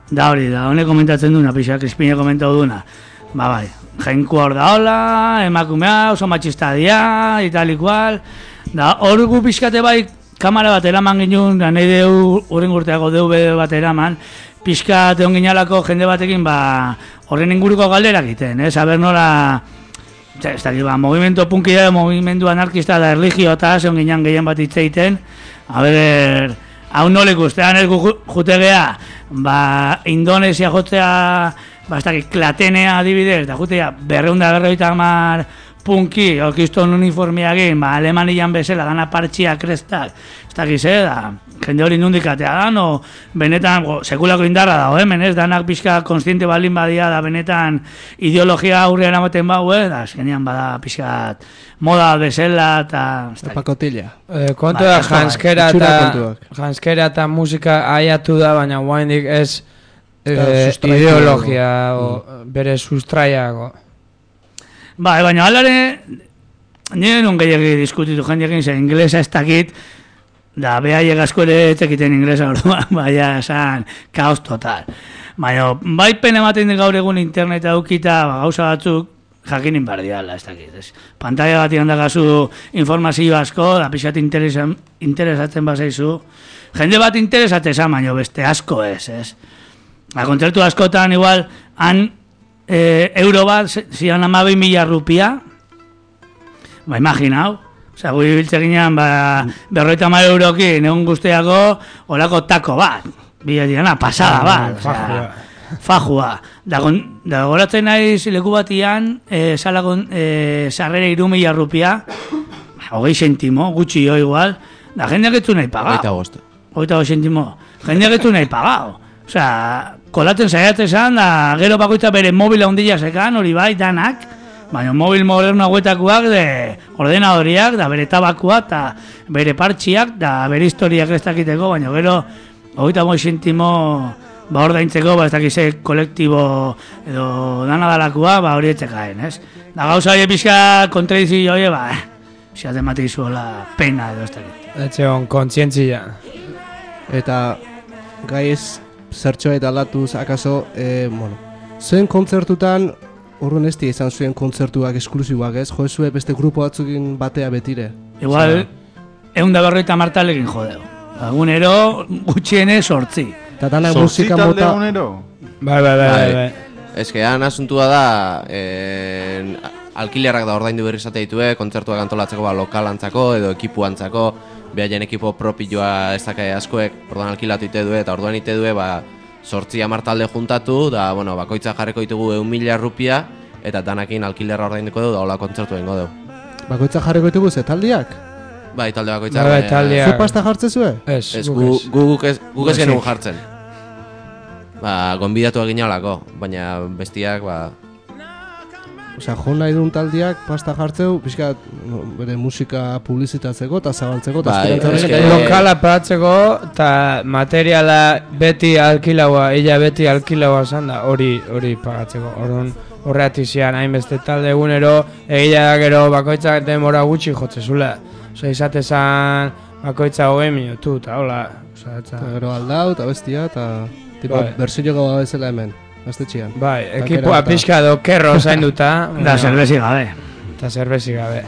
Da hori, da, honek komentatzen duna, pixa, Crispine komentau duna. Ba, bai, jainkoa hor da hola, emakumea, oso matxista dia, italikual. Da, hor gu pixkate bai, kamera bat eraman ginen, da nahi deu, horren urteako D V D bat eraman, pixkat egon ginalako jende batekin, ba, horren inguruko galderak egiten, ez? Aber nola, ez dakit, ba, movimento punkida, movimento anarkista da erligio eta egon ginen gehien bat hitzeiten, a ber, hau nolik ustean ez jutegea, ba, Indonesia jotzea, ba, ez dakit, Klatenea adibidez, da jutea, berreunda berreoita hamar punki, orkiston uniformiagin, ba, Alemanian bezala, dana partxia, krestak, ez dakit, ze, da, jende hori nundikatea da, no, benetan, go, sekulako indarra dago, hemen, ez, danak pixka konstiente baldin badia, da, benetan, ideologia aurrean amaten bau, eh, da, eskenean bada pixkat moda bezala, eta... Pakotilla. Eh, kontu da, janskera eta janskera eta musika aiatu da, baina guaindik ez eh, ideologia, o, bere sustraiago. Ba, baina alare, nire nun gehiagi diskutitu jendeekin, ze inglesa ez dakit, da, beha llegazko ere etekiten inglesa orduan, baina esan, kaos total. Baina, bai pena ematen gaur egun internet aukita, ba, gauza batzuk, jakinin bardiala, ez dakit, ez. Pantalla bat irandagazu informazio asko, da pixat interesatzen bazaizu. Jende bat interesatzen esan, baina beste asko ez, ez. Ba, kontzertu askotan, igual, han e, euro bat, zian amabi mila rupia, ba, imaginau, oza, gui biltze ginean, ba, berroita mar eurokin, egun guztiako, olako tako bat, bila dirana, pasada bat, oza, fajua. Da, da goratzen naiz leku batian, e, salakon, e, sarrera iru mila rupia, hogei sentimo, gutxi jo igual, da jendeak etzu nahi pagao. Oita bost. Oita bost sentimo. Jendeak etzu nahi pagao. Osa, kolaten saiatzen zan, da gero bakoitza bere mobila ondila sekan, hori bai, danak, baina mobil moderno hauetakoak, de ordenadoriak, da bere tabakoak, da bere partxiak, da bere historiak ez dakiteko, baina gero, oita bost sentimo, ba ordaintzeko, ba ez dakize kolektibo edo dana dalakoa, ba hori etxekaen, ez? Da gauza hori pixka kontradizio hori, ba, pixka temati izuela pena edo ez dakit. Etxe hon, kontzientzia. Eta gaiz zertxoa eta alatuz, akaso, e, bueno, zuen kontzertutan, horren ez izan zuen kontzertuak esklusiboak ez, jo ezue beste grupo batzukin batea betire. Igual, egun da berroita martalekin jodeu. Egunero gutxienez sortzi. Eta danak musika mota... egunero? Bai, bai, bai, bai. Ez que han asuntua da, eh, alkilerrak da ordaindu berri zate ditue, kontzertuak antolatzeko ba, lokalantzako edo ekipuantzako, behaien ekipo propioa ez dakai askoek, orduan alkilatu ite due, eta orduan ite due, ba, sortzi hamar talde juntatu, da, bueno, bakoitza jarriko ditugu eun mila rupia, eta danakin alkilerra ordainduko du, da hola kontzertu egingo du. Bakoitza jarriko ditugu ze taldiak? Bai, talde bakoitza. Bai, taldeak. Zu pasta jartze zue? Ez, Ez, guk ez. gu guk ez, guk ez genuen jartzen. Ba, gonbidatu egin olako, baina bestiak, ba... Osea, jo nahi duen taldiak pasta jartzeu, pixka no, bere musika publizitatzeko eta zabaltzeko, eta Bai, esperantza eske- horrekin- Lokala paratzeko, eta materiala beti alkilaua, illa beti alkilaua zan da, hori hori pagatzeko. Orduan, horreatizian, hainbeste talde egunero, egia da gero bakoitzak denbora gutxi jotzezula. Osea, izatezan bakoitza hogei minutu, eta hola. Osea, eta... Eta gero aldau, eta bestia, eta tipo, Bai. berzio gaba bezala hemen, gaztetxean. Bai, Tankera ekipoa eta- pixka do kerro zainduta. Da zerbezi gabe. Eta zerbezi gabe.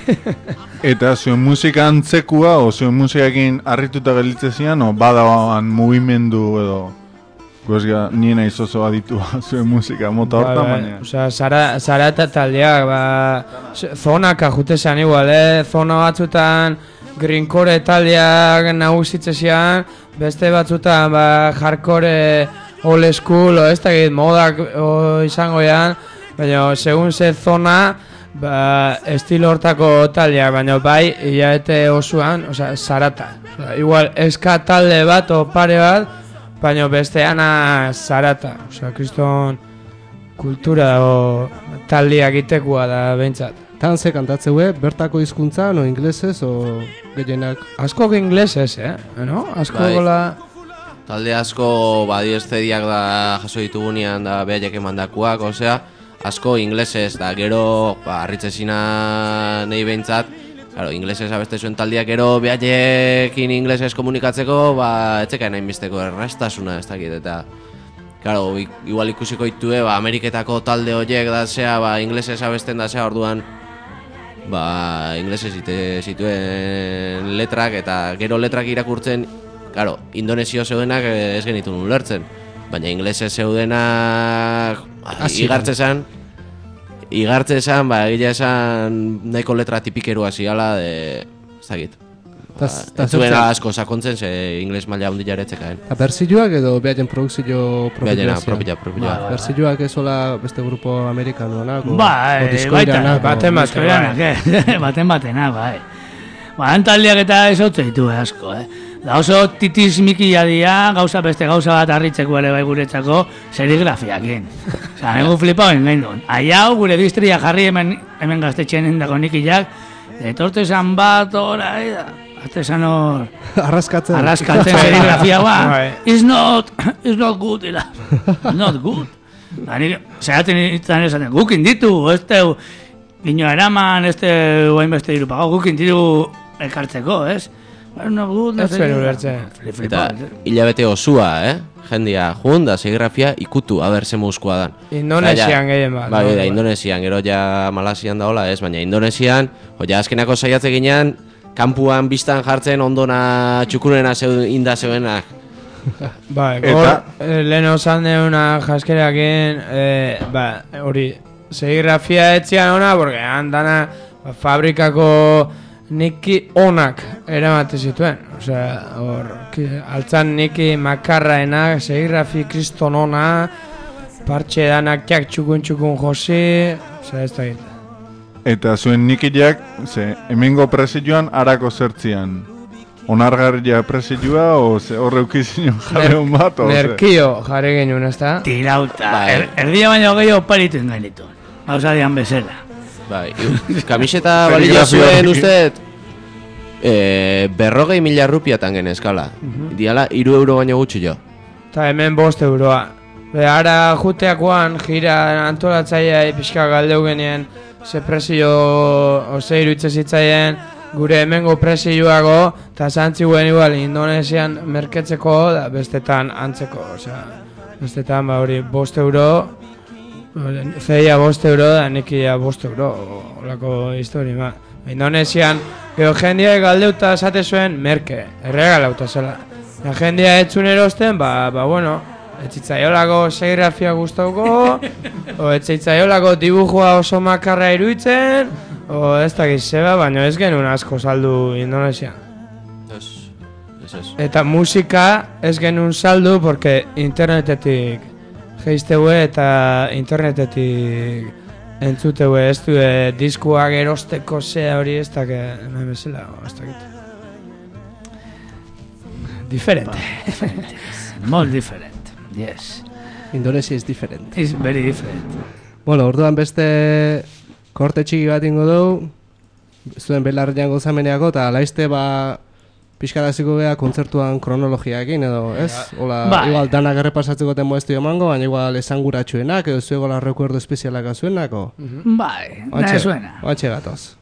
Eta zuen musika antzekua, o zuen musikakin harrituta gelitze zian, o badagoan mugimendu edo... Gozga, nien aiz oso aditua zuen musika mota Bai, hortan, bai. baina... Osea, zara, zara eta taldeak, ba, z- zonaka jutezan igual, eh? Zona batzutan greencore taldeak nagusitze zian, beste batzutan, ba, hardcore old school, o ez dakit, modak o, izango ean, baina, segun ze zona, ba, estilo hortako taldeak, baina bai, hilabete osoan, osea, zarata. Osea, igual, eska talde bat o pare bat, baina besteana zarata. Osea, kriston kultura o taldeak itekoa da behintzat. Tan ze kantatzeue, bertako hizkuntza, no inglesez, o gehienak... Askok inglesez, eh? No? Asko Bai. gola... Talde asko badiez zediak da jaso ditugunean da behaiek emandakoak, osea, asko inglesez, da gero, ba, harritzezina nahi behintzat, claro, inglesez abeste zuen taldiak gero behaiekin inglesez komunikatzeko, ba, etxeka nahi bizteko erraztasuna ez dakit, eta Claro, igual ikusiko ditue, ba, Ameriketako talde horiek da zea, ba, inglesez abesten da zea, orduan ba, inglesez zituen letrak, eta gero letrak irakurtzen, claro, indonesio zeudenak ez genitun ulertzen, baina inglesez zeudenak igartze zan, igartze zan, ba, egile zan nahiko letra tipikeru ziala, de, ez dakit. Ba, ez zuen asko sakontzen, ze ingles maila hundila eretzekaen. Eta berzioak edo behaien produkzio Behaien, propila, propila. Berzioak ez hola beste grupo amerikanoanak? Ba, baita, baten batenak, baten batenak, bai. Ba, antaldiak eta ez hau zeitu asko, eh. Da oso titiz mikia dia, gauza beste gauza bat harritzeko ere bai guretzako serigrafiakin. Osa, negu flipauen gain duen. Aiau, gure distria jarri hemen, hemen gaztetxeen dago nikilak, etorte zan bat, ora, artesan hor... Arraskatzen. Arraskatzen serigrafia, ba. It's not, it's not good, ila. Not good. Zeraten izan esaten, gukin ditu, ez teu, gino eraman, ez teu, hainbeste diru pagau, gukin ditu elkartzeko, ez? Not good, ez zuen ulertzen. Eta hilabete osua, eh? Jendia, jun da, serigrafia ikutu, haber ze muskua dan. Indonesian gehien bat. Bai, da, Indonesian, gero ja Malasian da hola, ez? Baina Indonesian, ja azkenako saiatze ginean, kanpuan biztan jartzen ondona txukurena zeu, inda zeuenak. Ba, gor, lehen osan deuna jaskereakin, eh, ba, hori, serigrafia etzian ona, porque handana ba, fabrikako niki onak eramate zituen. Osea, hor, altzan niki makarraenak, serigrafi kriston ona, partxe danak jak txukun txukun josi, osea, ez da gita. Eta zuen nikiak, ze, hemengo presioan harako zertzian. Onargarria presioa, o ze horreukizino jarre hon bat, o ze? Nerkio jarre genuen, ez da? Tirauta, er, erdia baino gehiago paritu ingainitu. Hauza dian bezala. Bai, kamiseta balila zuen usteet, e, berrogei mila rupiatan genezkala. Uh-huh. Diala, iru euro baino gutxi jo. Eta hemen bost euroa. Be, ara juteakoan, gira antolatzaia pixka galdeu genien, ze presio, ose iruitze zitzaien, gure hemengo presioago, eta zantziguen igual Indonesian merketzeko, da bestetan antzeko, osea, bestetan ba hori bost euro, zeia bost euro, da nikia bost euro, olako histori, ma. Indonesian, gero jendia galdeuta esate zuen merke, erregalauta zela. Ja, jendia etzun erosten, ba, ba bueno, etzitzaiolako serigrafia gustauko, o etzitzaiolako dibujua oso makarra iruitzen, o ez dakiz zeba, baina ez genuen asko saldu Indonesian. Ez, ez ez. Eta musika ez genuen saldu, porque internetetik geizteue eta internetetik entzuteue, ez du diskuak erosteko zea hori ez dake, nahi bezala, ez dakit. Diferente. Molt diferent. Yes. Indonesia is different. It's very different. Bueno, orduan beste korte txiki bat ingo dugu, zuen belarrian gozameneako, eta laizte ba pixkaraziko geha kontzertuan kronologiakin, edo ez? Ola, Bai. igual danak errepasatzeko temo ez emango, baina igual esanguratxuenak, edo zuegola rekuerdo espezialak azuenako. Bai, nahi zuena. Oantxe gatoz.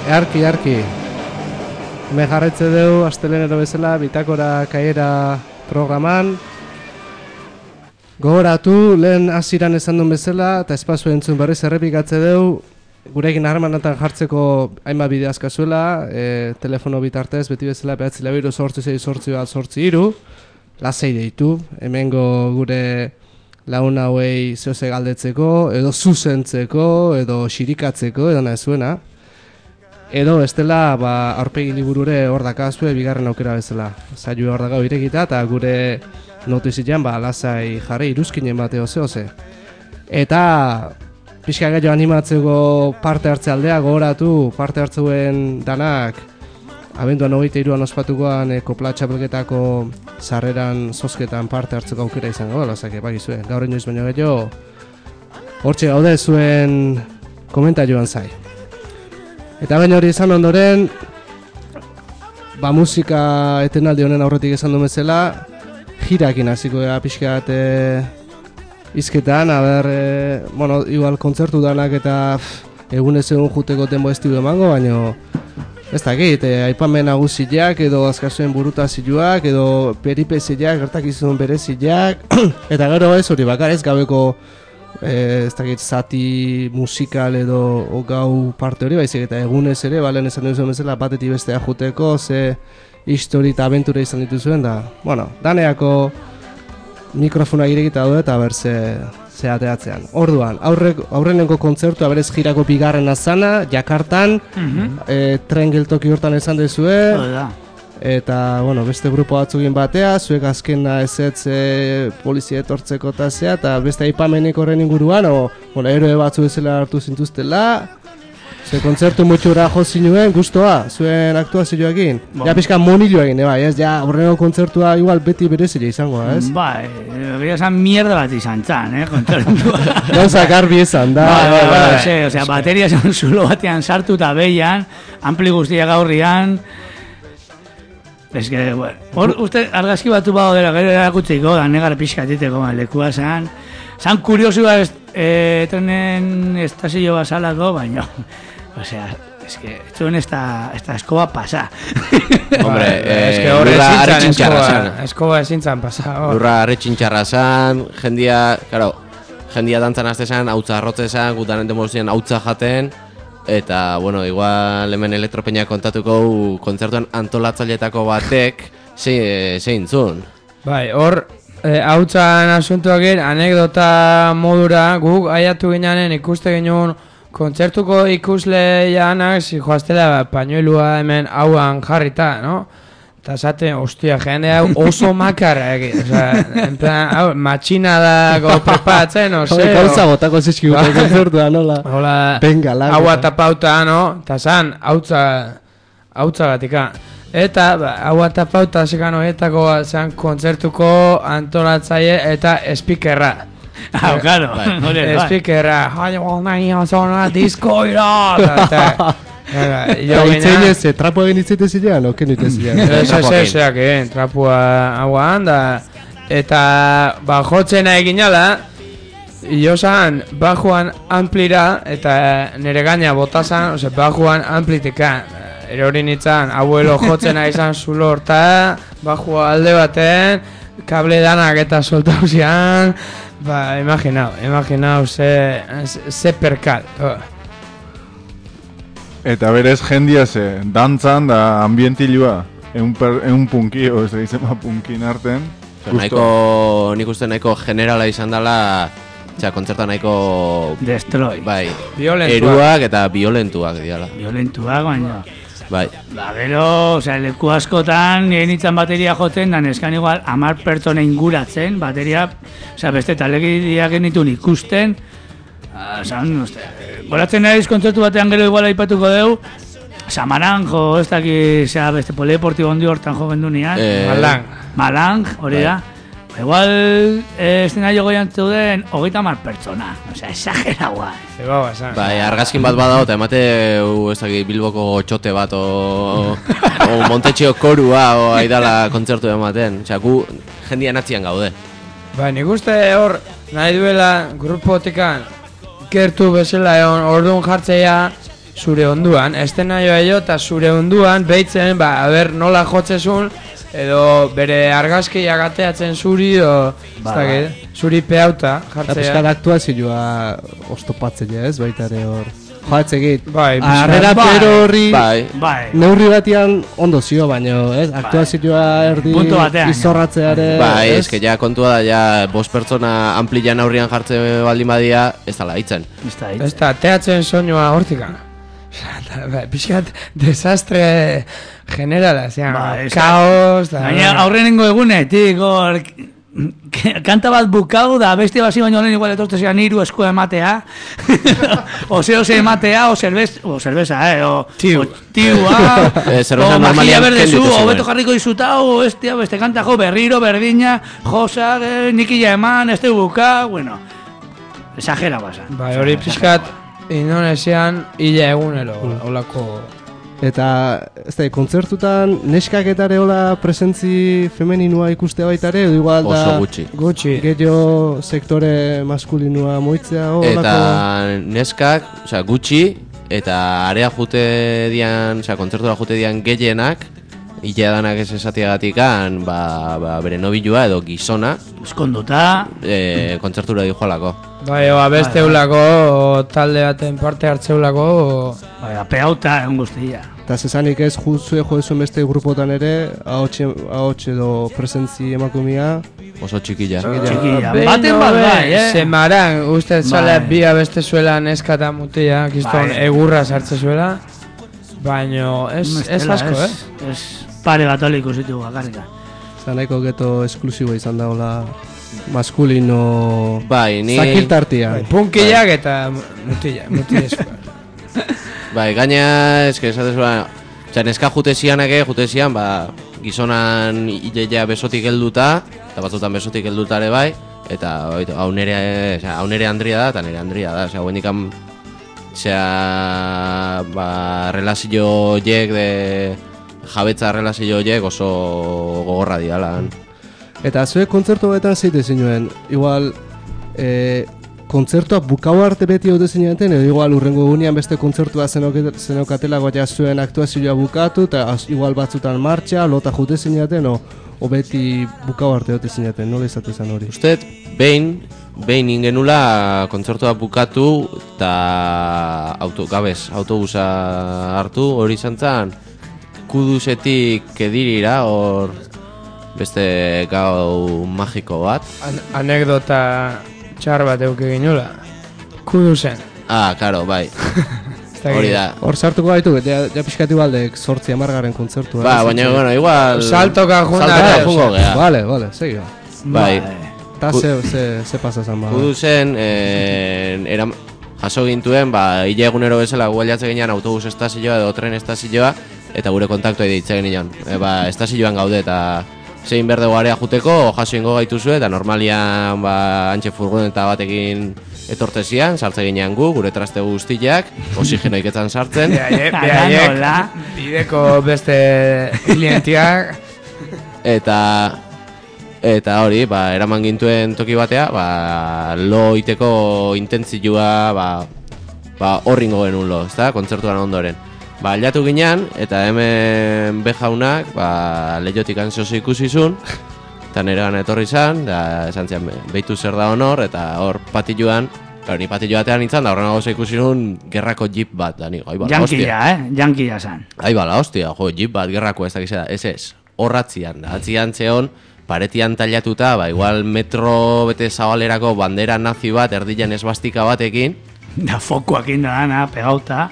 earki, earki. Me jarretze dugu, astelenero bezala, bitakora kaiera programan. Gogoratu, lehen hasieran esan duen bezala, eta espazu entzun berriz errepikatze dugu, gurekin harremanatan jartzeko hainbat bide askazuela, e, telefono bitartez, beti bezala, behatzi labiru, sortzi zei, sortzi bat, sortzi iru, lasei deitu, hemengo gure laun hauei zehose galdetzeko, edo zuzentzeko, edo xirikatzeko, edo nahi zuena. Edo, estela, ba, aurpegi liburure hor dakazue, bigarren aukera bezala. Zailue hor dakau irekita, eta gure notizian, ba, lasai jarri iruzkinen bateo zehose. Eta, pixka gehiago animatzeko parte hartze aldea, gogoratu, parte hartzuen danak, abenduan hogeita iruan ospatukoan e, kopla txapelketako sarreran zozketan parte hartzeko aukera izango dela, ozake, bakizue, gaur inoiz baino gehiago, hortxe gaude zuen komentarioan zai. Eta baina hori izan ondoren, ba musika etenaldi honen aurretik esan du bezala, jirakin hasiko da pixka bat e, izketan, aber, e, bueno, igual kontzertu danak eta pff, egunez egun juteko denbo ez digu emango, baina ez dakit, e, aipamen nagusiak edo azkazuen burutazioak edo peripeziak, gertakizun bereziak, eta gero ez hori bakar ez gabeko e, ez dakit zati musikal edo o, gau parte hori baizik, eta egunez ere, balen esan duzuen bezala batetik bestea juteko, ze histori eta abentura izan dituzuen da, bueno, daneako mikrofona irekita du eta ber ze, ze ateatzean. Orduan, aurre, aurrenengo kontzertua berez jirako bigarren azana, Jakartan, mm-hmm. e, tren geltoki hortan esan dezue, eta, bueno, beste grupo batzugin batea, zuek azkena ezetz e, polizia etortzeko eta zea, eta beste aipamenik horren inguruan, o, bueno, eroe batzu bezala hartu zintuztela, ze kontzertu mutxura jo zinuen, guztua, zuen aktuazioekin. Bon. Ja pixka monillo egin, bai, ez? Ja, horrengo kontzertua igual beti berezile izango, ez? Bai, egia esan mierda bat izan txan, eh, kontzertua. Gauza garbi izan, da. Bai, bai, bai, bai, bai, osea, bateria esan zulo batean sartu eta behian, ampli guztia gaurrian. Ez que, bueno, hor, uste, argazki batu bago dela, gero erakutziko, da negar pixkatiteko, lekua zan. Zan kuriosua eh, trenen estazio basalako, baina... Osea, es que zuen esta, esta eskoba pasa. Hombre, eh, es que horre eskoba, eskoba ezintzan pasa. Lurra arretxintxarra zan, jendia, claro, jendia dantzan azte zan, hautza arrotze zan, gutanen demozien hautza jaten, eta, bueno, igual hemen elektropeña kontatuko kontzertuan antolatzailetako batek zein zun. Bai, hor, hautzan eh, asuntuak egin, anekdota modura, guk aiatu gineanen ikuste genuen kontzertuko ikusle janak joaztela pañuelua hemen hauan jarrita, no? Eta esaten, ostia, jende hau oso makarra egin, oza, en plan, hau, matxinadako prepatzen, no sé. Gauza botako zizkigu kontzertua, nola? Hola, haua tapauta, no? Eta zan, hautza, hautza batika. Eta, haua tapauta zekan horietako zan kontzertuko antolatzaile eta speakerra. Ah, claro. Speakerra, jaio nahi zona diskoira. Itzen ez, trapua egin itzete zilean, oken ite zilean? Ez, ez, ez, ez, trapua hau handa. Eta, ba, jotzena egin ala, Iosan, bajuan amplira, eta nire gaina botazan, ose, bajuan amplitika. Erori nintzen, abuelo jotzena izan zulo horta, bajua alde baten, kable danak eta soltauzian. Ba, imaginau, imaginau, ze, ze perkal. Oh. Eta berez jendia ze, dantzan da ambientilua, eun, per, eun punkio, ez da izema punkin arten. Nahiko, nik uste nahiko generala izan dela, txea, kontzerta nahiko... Destroy. Bai, violentuak. eruak eta violentuak diala. Violentuak, baina... Bai. Ba, gero, osea, leku askotan, nien itzan bateria joten, dan eskan igual, amar pertsona inguratzen, bateria, osea, beste talegiak genitun ikusten, zan, uste, boratzen naiz kontzertu batean gero igual aipatuko deu, Samaranjo, ez daki, osea, beste polideportibo ondi hortan jo gendu nian. Eh, Malang. Malang, hori da. Igual, eh, estena jo goian zeuden, hogeita mar pertsona. Osea, exagera guai. Zeba basan. Bai, argazkin bat badao, eta emate, ez daki, Bilboko txote bat, o, o Montetxeo korua, o aidala kontzertu ematen. Osea, gu jendian atzian gaude. Bai, nik uste hor, nahi duela, grupotikan, gertu bezala egon, orduan jartzea, zure onduan, estena joa jo eta zure onduan behitzen, ba, aber nola jotzezun, edo bere argazkia gateatzen zuri, o, Ba, ba, zuri peauta jartzea. Piskat aktuazioa oztopatzen ez, baita ere hor. Joatzegit, Bai, harrera bai. pero horri Bai, Bai, neurri batian ondo zio, baino, ez? Aktuazioa erdi Punto batean, izorratzeare, bai, ez? eske ja kontua da, ja, bost pertsona amplian aurrian jartzen baldin badia, ez da laitzen. ez da, Ez da, teatzen soinua hortikan. Piskat desastre generala, zean, Ba, ez- kaos, da... Baina aurrenengo egunetik, hor, k- kanta bat bukau da, beste basi baino lehen igual etortezean hiru eskua ematea, o ze ose ematea, o zerbez, o zerbeza, eh, o Tiu. o tiua, Eh, zerbeza o normalian magia berdezu, kendu o zuen. beto jarriko izutau, o bestia, beste kanta jo, berriro, berdina, josa, eh, nikila eman, este buka, bueno, exagera basa. Bai, hori pixkat Indonesian hila egunero, holako... Eta, ez da, kontzertutan neskaketare hola presentzi femeninua ikustea baitare, edo igual da... Oso gutxi. Gutxi. Gehiago sektore maskulinua moitzea holako... Eta neskak, osea, gutxi, eta area jute dian, osea, kontzertura jute dian gehienak, hilea danak ez esatiagatikan, ba, ba, bere nobilua edo gizona, Eskonduta, e, kontzertura di joalako. Bai, o abesteulako, o talde baten parte hartzeulako, o... bai, apeauta egun guztia. Eta zezanik ez juzue jo ezuen beste grupotan ere, ahots edo presentzi emakumea, Oso txikila. Txikilla, Behin baten bat hobe, bai, eh? Semaran, uste zala Bai. bi abeste zuela neska eta mutia, kiston Bai. egurra sartze zuela, baino ez, ez Estela, asko, eh? ez, ez pare bat oli ikusitu bakarrika. eta nahiko geto esklusiboa izan da hola maskulino Bai, ni... zakiltartia. Bai, punkillak eta mutila, mutila eskua. Bai, gaina, eske esatez ba, osea, neska jute zianake, jute zian, ba, gizonan hileia besotik helduta, eta batzutan besotik helduta ere bai, eta oito, hau nere, osea, hau nere Andria da, eta nere Andria da, osea, guendikan, osea, ba, relazio horiek de jabetza relazio horiek oso gogorra dialan. Eta zuek kontzertu betan zeite zinuen, igual e, kontzertua bukau arte beti haute zineten, edo igual urrengo egunean beste kontzertua zenoke- zenokatelako ja zuen aktuazioa bukatu, eta az- igual batzutan martxa, lota jute zineten, o, o beti bukau arte haute zineten, nola izate zen hori? Usted, behin, behin ingenula kontzertua bukatu eta auto, gabez, autobusa hartu, hori izan zen, kudusetik kedirira, hor beste gau magiko bat. An anekdota txar bat euke ginula. Kudu zen. Ah, karo, bai, Ez dakit. hori da. Hor sartuko gaitu, ja, ja pixkati baldek sortzi amargaren kontzertua. Ba, ez? baina, bueno, igual... Saltoka junda, Saltoka eh, jungo osea. gea. Vale, vale, segi. Bai, Eta Ku- ze, ze, ze pasa zan ba? kudusen, eh, eram, jaso gintuen, ba, hile egunero bezala guailatze ginean autobus estazioa edo tren estazioa, eta gure kontaktua ditzen genion. E, ba, estazioan gaude eta zein berde area juteko, jaso ingo gaituzue, eta normalian, ba, antxe furgoneta batekin etortezian, sartze ginean gu, gure traste guztiak, oxigenoik etzan sartzen. Beraiek, Ala beraiek, nola. bideko beste klientiak, Eta eta hori, ba, eraman gintuen toki batea, ba, lo iteko intentzioa, ba, ba, horringo genuen lo, ezta, kontzertuan ondoren. Ba, aldatu ginean, eta hemen bejaunak, ba, lehiotik ansioso ikusizun, eta nire gana etorri izan, da, esan zian, behitu zer da honor, eta hor patilluan, claro, ni patillo batean nintzen, da horren gauza ikusi nun, gerrako jeep bat, da, ni, aibala, hostia. Jankila, eh? Jankila zan. Aibala, hostia, jo, jeep bat, gerrako ez dakiz da, ez ez, horratzian, da, atzian zeon, paretian tailatuta, ba, igual metro bete zabalerako bandera nazi bat, erdian esbastika batekin, Da fokuak indana, pegauta.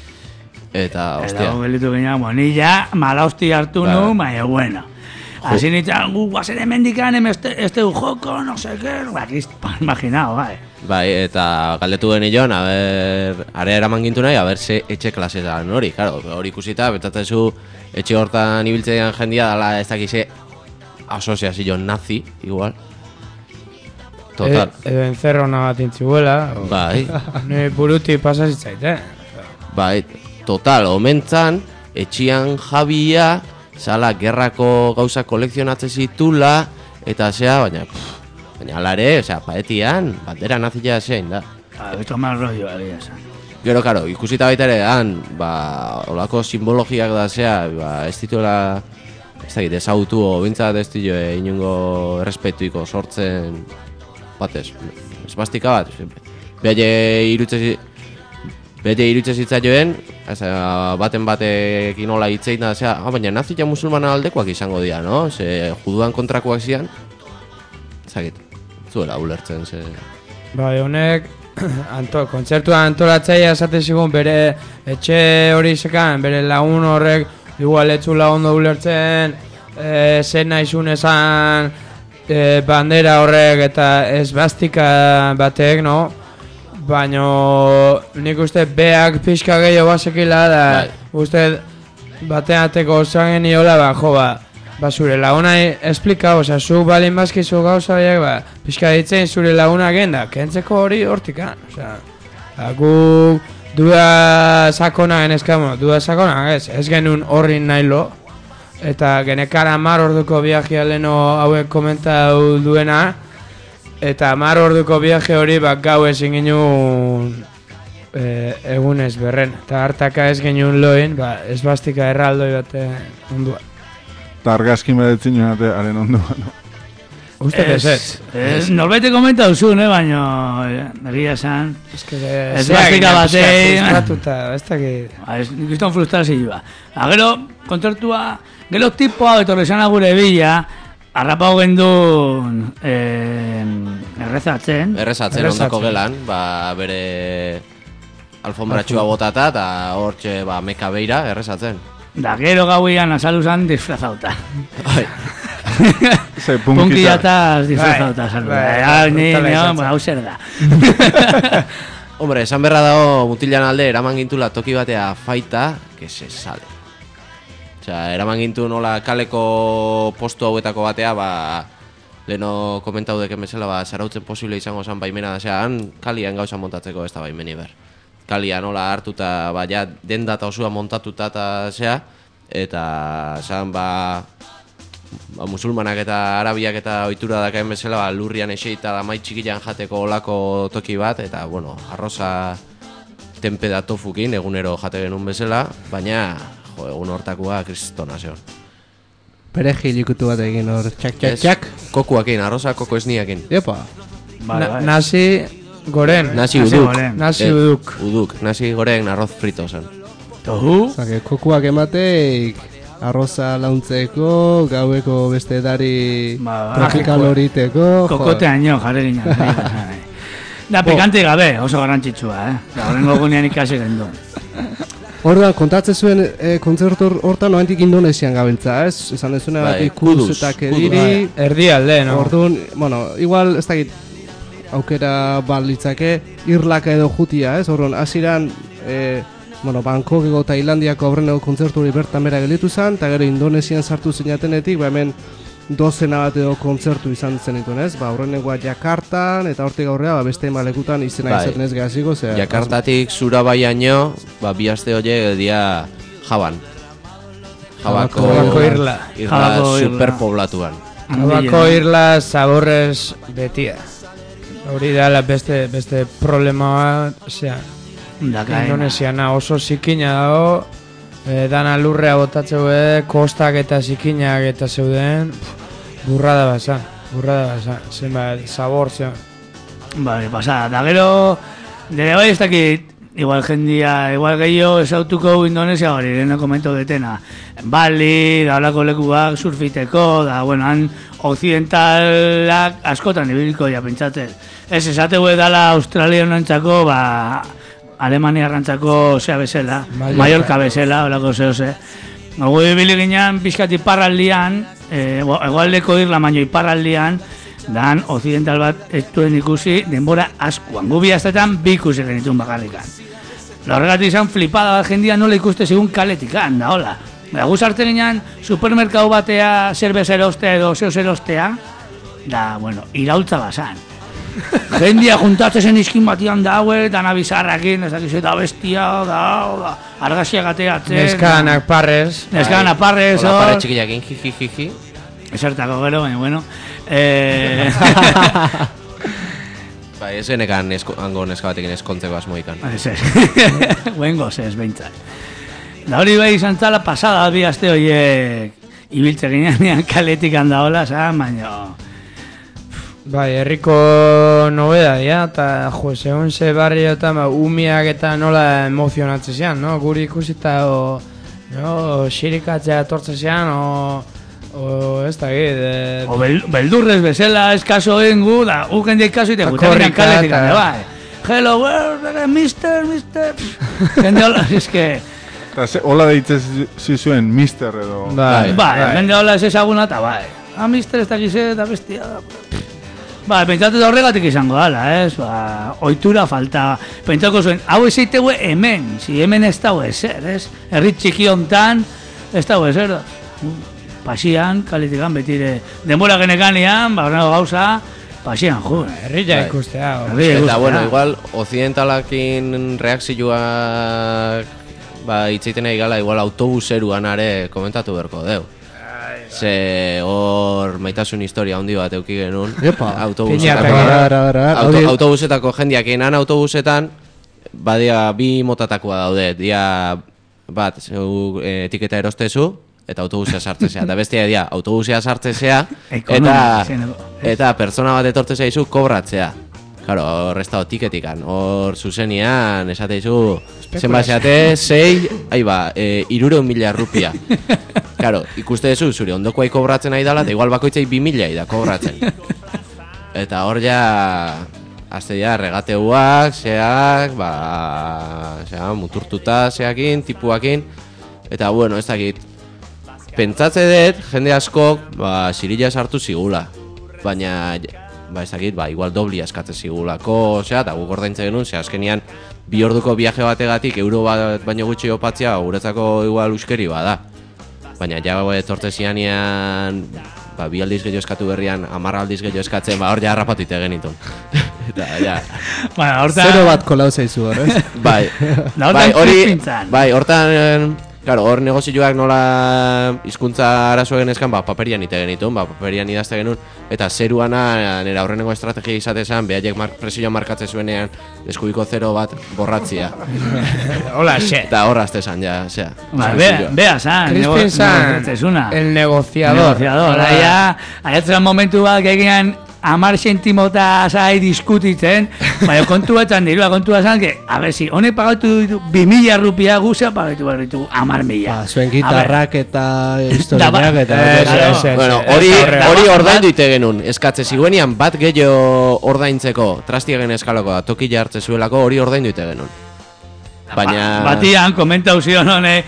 eta, Eta hostia, gelitu ginean, bueno, ni ja malausti hartu Ba. nu, baina bueno. Hasi nintzen, gu, guazen emendikan, hemen este, este joko, no sé qué, ba, kist, imaginao, bai. bai, eta galdetu genion, a ber, area eraman gintu nahi, a ber, ze etxe klasetan hori, claro, hori ikusita, betatzezu, etxe hortan ibiltzean jendia, dala ez dakize, asoziazio nazi, igual. Total. E, edo encerrona bat intzibuela, o- Bai, ni buruti pasa zitzait, eh? bai, total, omentzan, etxian jabia, zala, gerrako gauza kolekzionatze zitula, eta zea, baina, pff, baina alare, osea, paetian, bandera nazila zein da. Ba, beto mal rollo, egia zan. Gero, karo, ikusita baita ere, han, ba, olako simbologiak da zea, ba, ez dituela, ez dakit, ezagutu, o bintzat ez dio, inungo errespetuiko sortzen, batez, esbastika bat, behaile irutze, behaile irutze zitzaioen, baten batekin hola hitzein da, zea, ah, baina nazita musulmana aldekoak izango dira, no? Ze juduan kontrakoak zian, ez dakit, zuela ulertzen, ze... Bai, honek, Anto, kontzertua antolatzaia esate zigun bere etxe hori zekan, bere lagun horrek igual etzula ondo ulertzen e, zen naizun esan e, bandera horrek eta esbastika batek, no? Baina nik uste beak pixka gehiago basekila da uste bateateko osan geniola, ba, jo, ba, ba, zure laguna esplika, oza, zuk balin bazkizu gauza horiek, ba, pixka ditzen zure laguna genda, kentzeko hori hortikan, oza, ba, gu duda sakona genezkamo, duda sakona, ez, ez genuen horrin nahi lo, eta genekara mar orduko viajea leno hauek komentau duena, eta mar orduko viaje hori, ba, gau ezin genuen e, egunez berren, eta hartaka ez genuen loin, ba, ez bastika erraldoi bate ondua. Eta argazkin badetzin joan haren ondoa, no? Uste ez ez. Ez, norbete komenta duzun, eh, baina egia esan. Ez que ez bastika batei. Frustratuta, ez dakit. Ez gizton frustrazioa. Gero, kontzertua, gero tipoa betorre esan agure bila, harrapau gendun eh, errezatzen. Errezatzen ondoko gelan, ba, bere alfombratxua botata eta hortxe ba, meka beira errezatzen. Da gero gauian azaluzan disfrazauta. Bai. Punkillataz disfrazauta azaluzan. Ni, ni, hau zer da. Hombre, esan berra dago mutilan alde eraman gintula toki batea faita, que se sale. Osea, eraman gintu nola kaleko postu hauetako batea, ba, leno komentau deken bezala, ba, zarautzen posible izango zen baimena da, osea, han kalian gauza montatzeko ez da baimeni ber. Kalia nola hartuta, ba, ja, den data osua montatuta eta zea, eta zan, ba, ba, musulmanak eta arabiak eta ohitura dakaen bezala, ba, lurrian eseita da mai txikilan jateko olako toki bat, eta, bueno, arroza tempe da tofukin, egunero jate genuen bezala, baina, jo, egun hortakoa kristona zeon. Perejil ikutu bat egin hor, txak, txak, txak. Kokuakin, arroza koko esniakin. Epa. Nasi... Goren, nasi uduk, nasi uduk, uduk, nasi goren arroz frito zen. Tohu? Zake, kokuak emateik arroza launtzeko, gaueko beste edari tropikal horiteko. Kokoteaino jarri ginen. Da, pikante gabe, oso garrantzitsua, eh? Da, horrengo gunean ikasi gendu. Orduan, kontatzen zuen e, kontzertu hortan oantik Indonesian gabiltza, ez? Esan dezuna bat ikuz eta kediri. Erdi alde, no? Orduan, bueno, igual, ez dakit, aukera balitzake irlaka edo jutia, ez? Orduan, hasieran e, bueno, Bangkokeko Tailandiako aurreneko kontzertu hori bertan bera gelditu zen, eta gero Indonesian sartu zinatenetik, ba hemen dozena bat edo kontzertu izan zenituen, ez? Ba, aurrenekoa Jakartan, eta hortik aurrea, ba, beste malekutan izena bai. Izaten ez gehaziko, zera... Jakartatik Surabaiaino, ba, bi aste horiek dia Jaban. Jabako, Jabako irla. Irla superpoblatuan. Jabako irla zaborrez betia. Hori da beste beste problema, osea, Indonesiana oso zikina dago, e, dana lurrea botatzeu, kostak eta zikinak eta zeuden, pff, burrada basa, burrada basa, zenbat, sabor, zean. Bai, pasada, da gero, dere bai ez dakit, igual jendia, igual gehiago esautuko Indonesia hori, leheno komento detena, Bali, da holako lekuak surfiteko, da, bueno, han occidentalak askotan ibiliko ja pentsatzen. Ez, esateu edala Australia nantzako, ba, Alemania rantzako zea bezala, Mallorca bezala, holako zeo ze. Gogu ibili ginean, pixkat iparraldian, e, egualdeko irla baino iparraldian, dan occidental bat ez duen ikusi denbora askoan. Gubi astetan bi ikusi genitun bakarrikan. Horregatik izan flipada bat jendia nola ikuste zigun kaletikan, da hola. Da, guz arte ginean, supermerkau batea zerbeza erostea edo zeus erostea, da, bueno, iraultza basan. Jendia juntatzen zen izkin batian daue, dana bizarrakin, ez dakizu eta bestia, da, da, argazia gateatzen. Neskanak parrez. Neskanak parrez, hor. Hola parre txikiakin, jiji, jiji. Esertako gero, baina, bueno. Eh... Bai, ez genekan esko, hango neska batekin eskontzeko asmoikan. Ez ez, guengoz ez, behintzat. Da hori bai izan zala pasada bi aste horiek ibiltze ginean kaletik handaola, zan, baina... Bai, herriko nobeda dira, eta jo, segun ze barrio eta ba, umiak eta nola emozionatzen zean, no? Guri ikusita, o, no, xirikatzea etortzen zean, o... O, ez da git, O bel, beldurrez bezala eskaso engu, da, uken diek kaso ite guten ginean kaletik handa, bai. Hello, where, mister, mister... Jende hola, eske... Hola deitzez zizuen mister edo... Bai, bai, jende hola ez ezaguna eta bai. Ah, mister ez da gize eta bestia da... Ba, pentsatu da horregatik izango dala, ez? Ba, oitura falta. Pentsako zuen, hau ez eitegu hemen, si hemen ez dago ezer, ez? Herri txiki hontan, ez dago ezer, da. Pasian, kaletikan betire, denbora genekanean, ba, gauza, pasian, jo. Herria ikustea. Eta, bueno, igual, occidentalakin reakzioak, ba, itzaiten nahi gala, igual autobuseruan are komentatu berko deu. Ze hor maitasun historia handi bat euki genuen. Autobusetako, autobusetako jendiak enan autobusetan, badia bi motatakoa daude. Dia bat, zeu etiketa erostezu, eta autobusea sartzezea. Eta bestia dia, autobusea sartzezea, eta, eta pertsona bat etortze zaizu kobratzea. Claro, hor ez dago tiketikan, hor zuzenian, esateizu, zenba zeate, sei, ahi ba, e, irureun mila rupia. Claro, ikuste duzu, zure ondokoai kobratzen nahi dala, eta igual bakoitzai bi milai da kobratzen. Eta hor ja, azte ja, regateuak, zeak, ba, zea, muturtuta zeakin, tipuakin, eta bueno, ez dakit, pentsatze dut, jende askok, ba, zirila sartu zigula, baina... Ba, ez dakit, ba, igual doblia eskatze zigulako, osea, eta guk ordaintze genuen, ze azkenian bi orduko viaje bategatik euro bat baino gutxi opatzea, guretzako igual uskeri bada. Baina ja etortze zianean, ba, bi aldiz gehiago eskatu berrian, hamar aldiz gehiago eskatzen, ba, hor ja harrapatu ite genitun. Eta, ja. Bueno, hortan... Zero bat kolau zaizu hor, ez? Bai, bai, hori, bai, hortan... Claro, hor negozioak nola hizkuntza arazoa genezkan, ba, paperian ite genitun, ba, paperian idazte genuen, eta zeruana nera horreneko estrategia izatezan, behaiek mar, presioa markatze zuenean, eskubiko zero bat borratzia. Hola, xe. Eta horra aztezan, ja, osea. Ba, bea, bea, zan. Crispin zan, el negociador. Negociador, aia, aiatzen momentu bat, gehiagian, amar sentimota zai diskutitzen, baina kontua etan dirua, kontua zan, que, a ver, si, honek pagatu ditu bi mila rupia guzea, pagatu berritu amar mila. Ba, zuen gitarrak eta historiak eta... Bueno, hori ordaindu ite genuen, eskatze ziguenian bat gehiago ordaintzeko, trastiagen eskaloko da, tokila hartze zuelako, hori ordaindu ite genuen. Baina... Batian, komentau zion hone,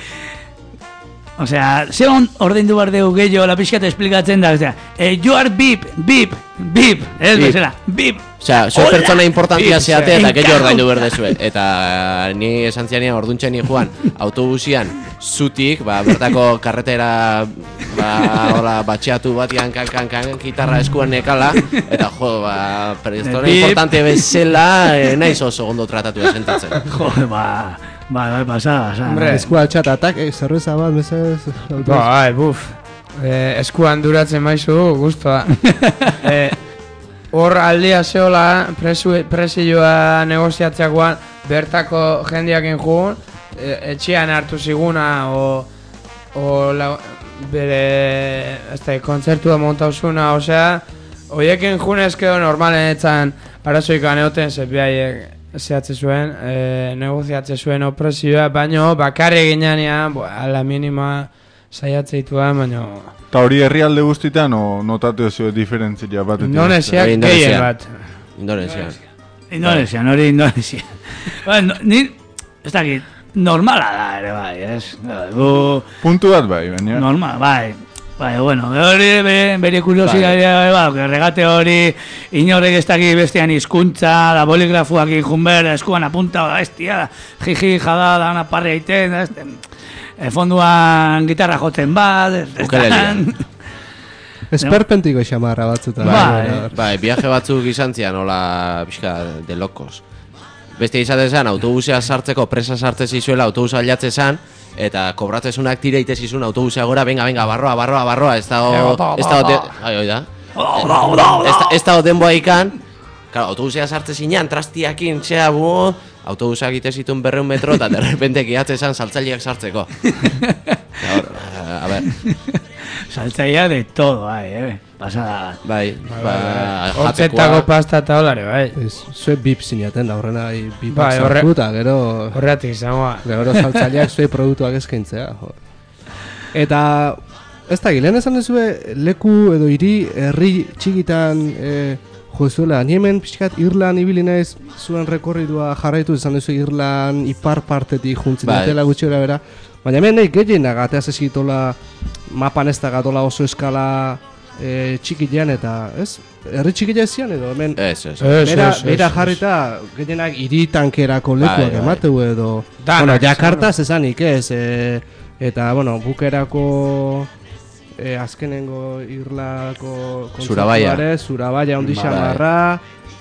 osea, ze on ordaindu behar dugu gehiago, la pixkat esplikatzen da, osea, eh, you are bip, bip, bip, ez bezala, bip. Osea, zo pertsona importantia zeate eta gehiago ordaindu behar dezue. Eta ni esan zianean orduntxen joan autobusian zutik, ba, bertako karretera, ba, hola, batxeatu batian kan-kan-kan, gitarra eskuan nekala, eta jo, ba, pertsona importante bezala, eh, naiz oso ondo tratatu da sentatzen. Jo, ba... Bai, bai, pasada, pasada. Eskua altxatatak, eh, zerreza bat, bezaz... Bai, buf. Eh, eskuan duratzen maizu, guztua. eh, hor aldia zehola, presioa negoziatzeakoan, bertako jendeakin jugun, eh, etxean hartu ziguna, o... o la, bere... este, kontzertua montauzuna, osea... Oiekin junezkeo normalen etzan arazoikan egoten, zepiaiek... zehatze zuen, e, negoziatze zuen opresioa, baino bakarri ginean, ala minima saiatzeitua, baino... Eta hori herrialde guztietan, o notatu ez diferentzia bat? Indonesiak gehien bat. Indonesian. Indonesian, hori Indonesian. Bueno, ni, ez dakit, normala da ere bai, ez? Bu... Puntu bat bai, baina... Normal, bai. Bai, bueno, hori bere kuriosidadea, bai, regate hori inorek ez daki bestean hizkuntza, da boligrafuak injunber, eskuan apunta, bestia, jiji, jada, da, una parri aiten, e, fonduan gitarra jotzen bat, ukelelean. Esperpentiko xamarra batzuta. Bai, bai, viaje batzuk izan zian, hola, pixka, de locos. Beste izatezan, autobusea sartzeko, presa sartzez izuela, autobusa aldatze zan, eta kobratzezunak tire itezizun autobusea gora, venga, venga, barroa, barroa, barroa, ez dago... Ez dago... Ai, oi da. Ez dago denboa ikan, Claro, autobusea sartze zinean, trastiakin, txea, bu, autobusa egite zituen berreun metro, eta derrepente giatze esan saltzaileak sartzeko. A ver. Saltzailea de todo, bai, eh, pasada. Bai, ba, hortzetako pasta eta holare, bai. Zue bip zinaten da, horrena bip Bai, horre- sartu, eta gero... Horretik izangoa. Gero saltzaileak zue produktuak eskaintzea, jo. Eta... Ez da, gilean esan dezue leku edo hiri herri txikitan e, jozuela. Ni hemen pixkat Irlan ibili naiz zuen rekorridua jarraitu esan dezu Irlan ipar partetik juntzen Bai. dutela gutxi bera bera. Baina hemen nahi gehienak ateaz ezitola mapan ez da gatola oso eskala e, txikilean eta ez? Herri txikilea ezian edo hemen Ez, ez. Ez, bera, ez, bera ez, jarrita gehienak hiri tankerako lekuak Bai, bai. emateu edo Danak, bueno, Jakartaz esanik ez e, eta bueno, bukerako E, azkenengo Irlako Surabaya. Surabaya ondi Bai. xamarra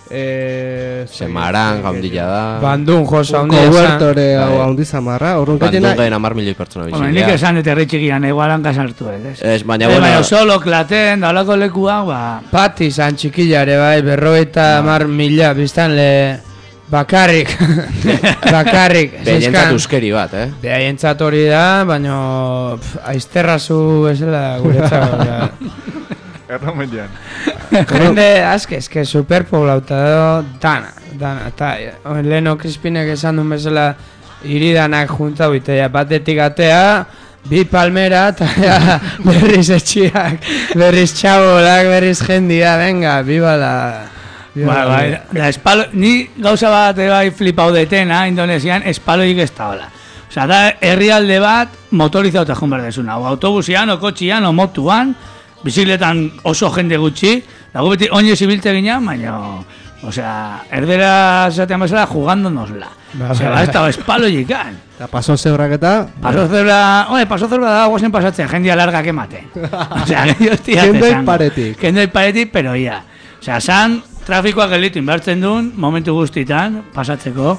e, Semarang, gaundila da. Bandun, josa, hondi Kobertore Bai. hau handi zamarra. Orrun Bandun gaitena gain amar milioi pertsona Bueno, bizi. nik esan eta herri txikian egualan kasartu, ez? Ez, baina, Eh, bueno, baina solo, klaten, dalako lekua, ba... Pati zan txikillare, bai, berrogeita mar mila, biztan le... Bakarrik. Bakarrik. behientzat uskeri bat, eh? Behaientzat hori da, baina aizterrazu bezala guretzako. Erromelian. Jende, azke, eske superpoblauta edo dana, dana. Eta eh, Leno Crispinek esan duen bezala iridanak junta buitea, batetik atea, bi palmera, eta ja, berriz etxiak, berriz txabolak, berriz jendia, venga, biba la... Bai, bai, da espalo, ni gauza bat bai flipau detena Indonesian, espaloik ez da hola. Osa, da herrialde bat motorizauta joan behar desuna. O autobusian, o kotxian, o motuan, bizikletan oso jende gutxi, dago beti oinez ibiltze ginen, baina, osea, erdera zatean bezala jugándonosla. Ba, Osea, ba. ez da espaloikan. eta paso zebrak eta Paso zebra, oe, paso zebra da guazen pasatzen, jendia largak ematen. Osea, hostia, Kendoi esango. paretik. Kendoi paretik, pero ia. Osea, san trafikoak gelitu inbertzen duen, momentu guztitan, pasatzeko.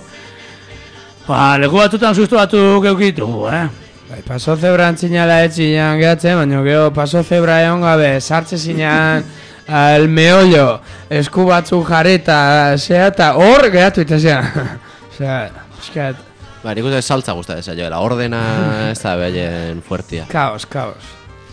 Ba, leku batutan sustu batzuk eukitugu, eh? Bai, paso zebra antzinala etxinean gehatzen, baina gero paso zebra egon gabe, sartze zinean al meollo, esku batzuk jarrita, zea, eta hor gehatu itezean. Osea, eskat, Ba, nik uste saltza gustatzen zaio, la ordena ez da behien fuertia. kaos, kaos.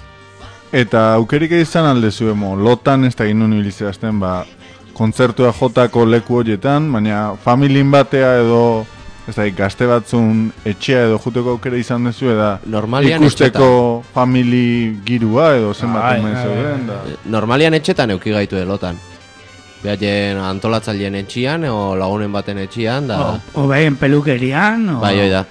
Eta aukerik izan alde zuemo, lotan ez da ginen ibilizazten, ba, kontzertua jotako leku horietan, baina familin batea edo, ez da, gazte batzun etxea edo juteko aukera izan dezu, eda Normalian ikusteko famili girua edo zenbat Bai, hemen bai, zeuden, bai. da. Normalian etxetan euki gaitu elotan. Behaien antolatzaileen etxian, o lagunen baten etxian, da... O, o behin pelukerian, o... Bai, oi da.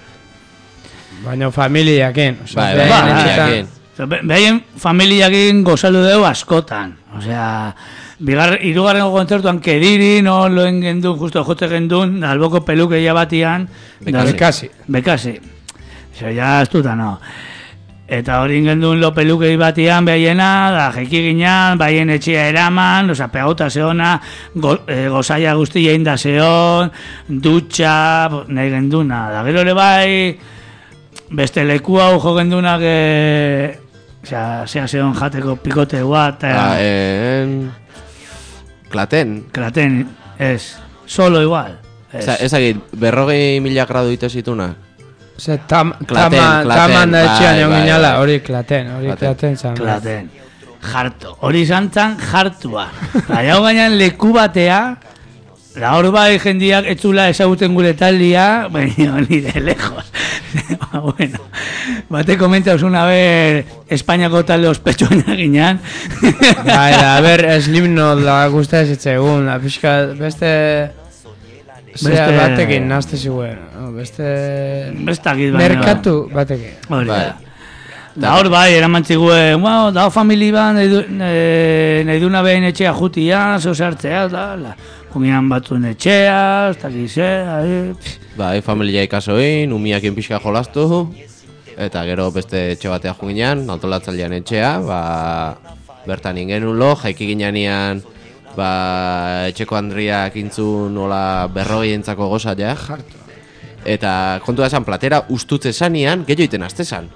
Baina familiaken. Osea, Bai, behaien bai, etxetan- familiakin. Be- Behin familiakin gozalu dugu askotan. Osea, bigar, irugarren kontzertuan kediri, no loen gendun, justo jote gendun, da alboko pelukeria batian. da- Bekasi. Bekasi. Osea, ja astuta, no. Eta hori gendun lo pelukei batian behaiena, da jeki ginean, baien etxea eraman, osea, pegauta zeona, go, e, gozaia guztia inda zeon, dutxa, bo, nahi genduna. Da gero ere bai, beste leku hau jo gendunak, e, osea, zea zeon jateko pikote bat, Ba, e, en... Klaten. kraten, ez, solo igual. Ez. Ez, ezagit, berrogei mila gradu ite zitunak. Ose, tam, Klaten, tama, klaten, taman da etxean bai, egon bai, ginala, bai. hori klaten, hori Klaten. klaten zan. Klaten. Jarto. Hori izan zan jartua. Baina gainean leku batea, la hor bai jendiak etzula ezaguten gure taldia, baina nire lejos. Ba, bueno, bate komenta una vez Espainiako talde ospetsuena ginean. Bai, da, a ber, Slipknot da guztia ez etxegun, da, pixka, beste... Zera Beste- batekin, nazte ziguen, no, beste... Bestakit baina. Merkatu batekin. Hori Bai. da. Da hor bai, eramantziguen, wow, da famili ban, nahi, du, eh, nahi duna behin etxea jutia, zo sartzea, da, la, jungian batzuen etxea, ez dakiz, eh, Bai, familia ikasoin, umiakin pixka jolastu, eta gero beste etxe batea junginan, antolatzailean etxea, ba, bertan ingenun lo, jaiki ginean, ba, etxeko Andriak intzun nola berrogei entzako goza ja. Eta kontua esan platera ustutze zanian, gehiago iten azte zan.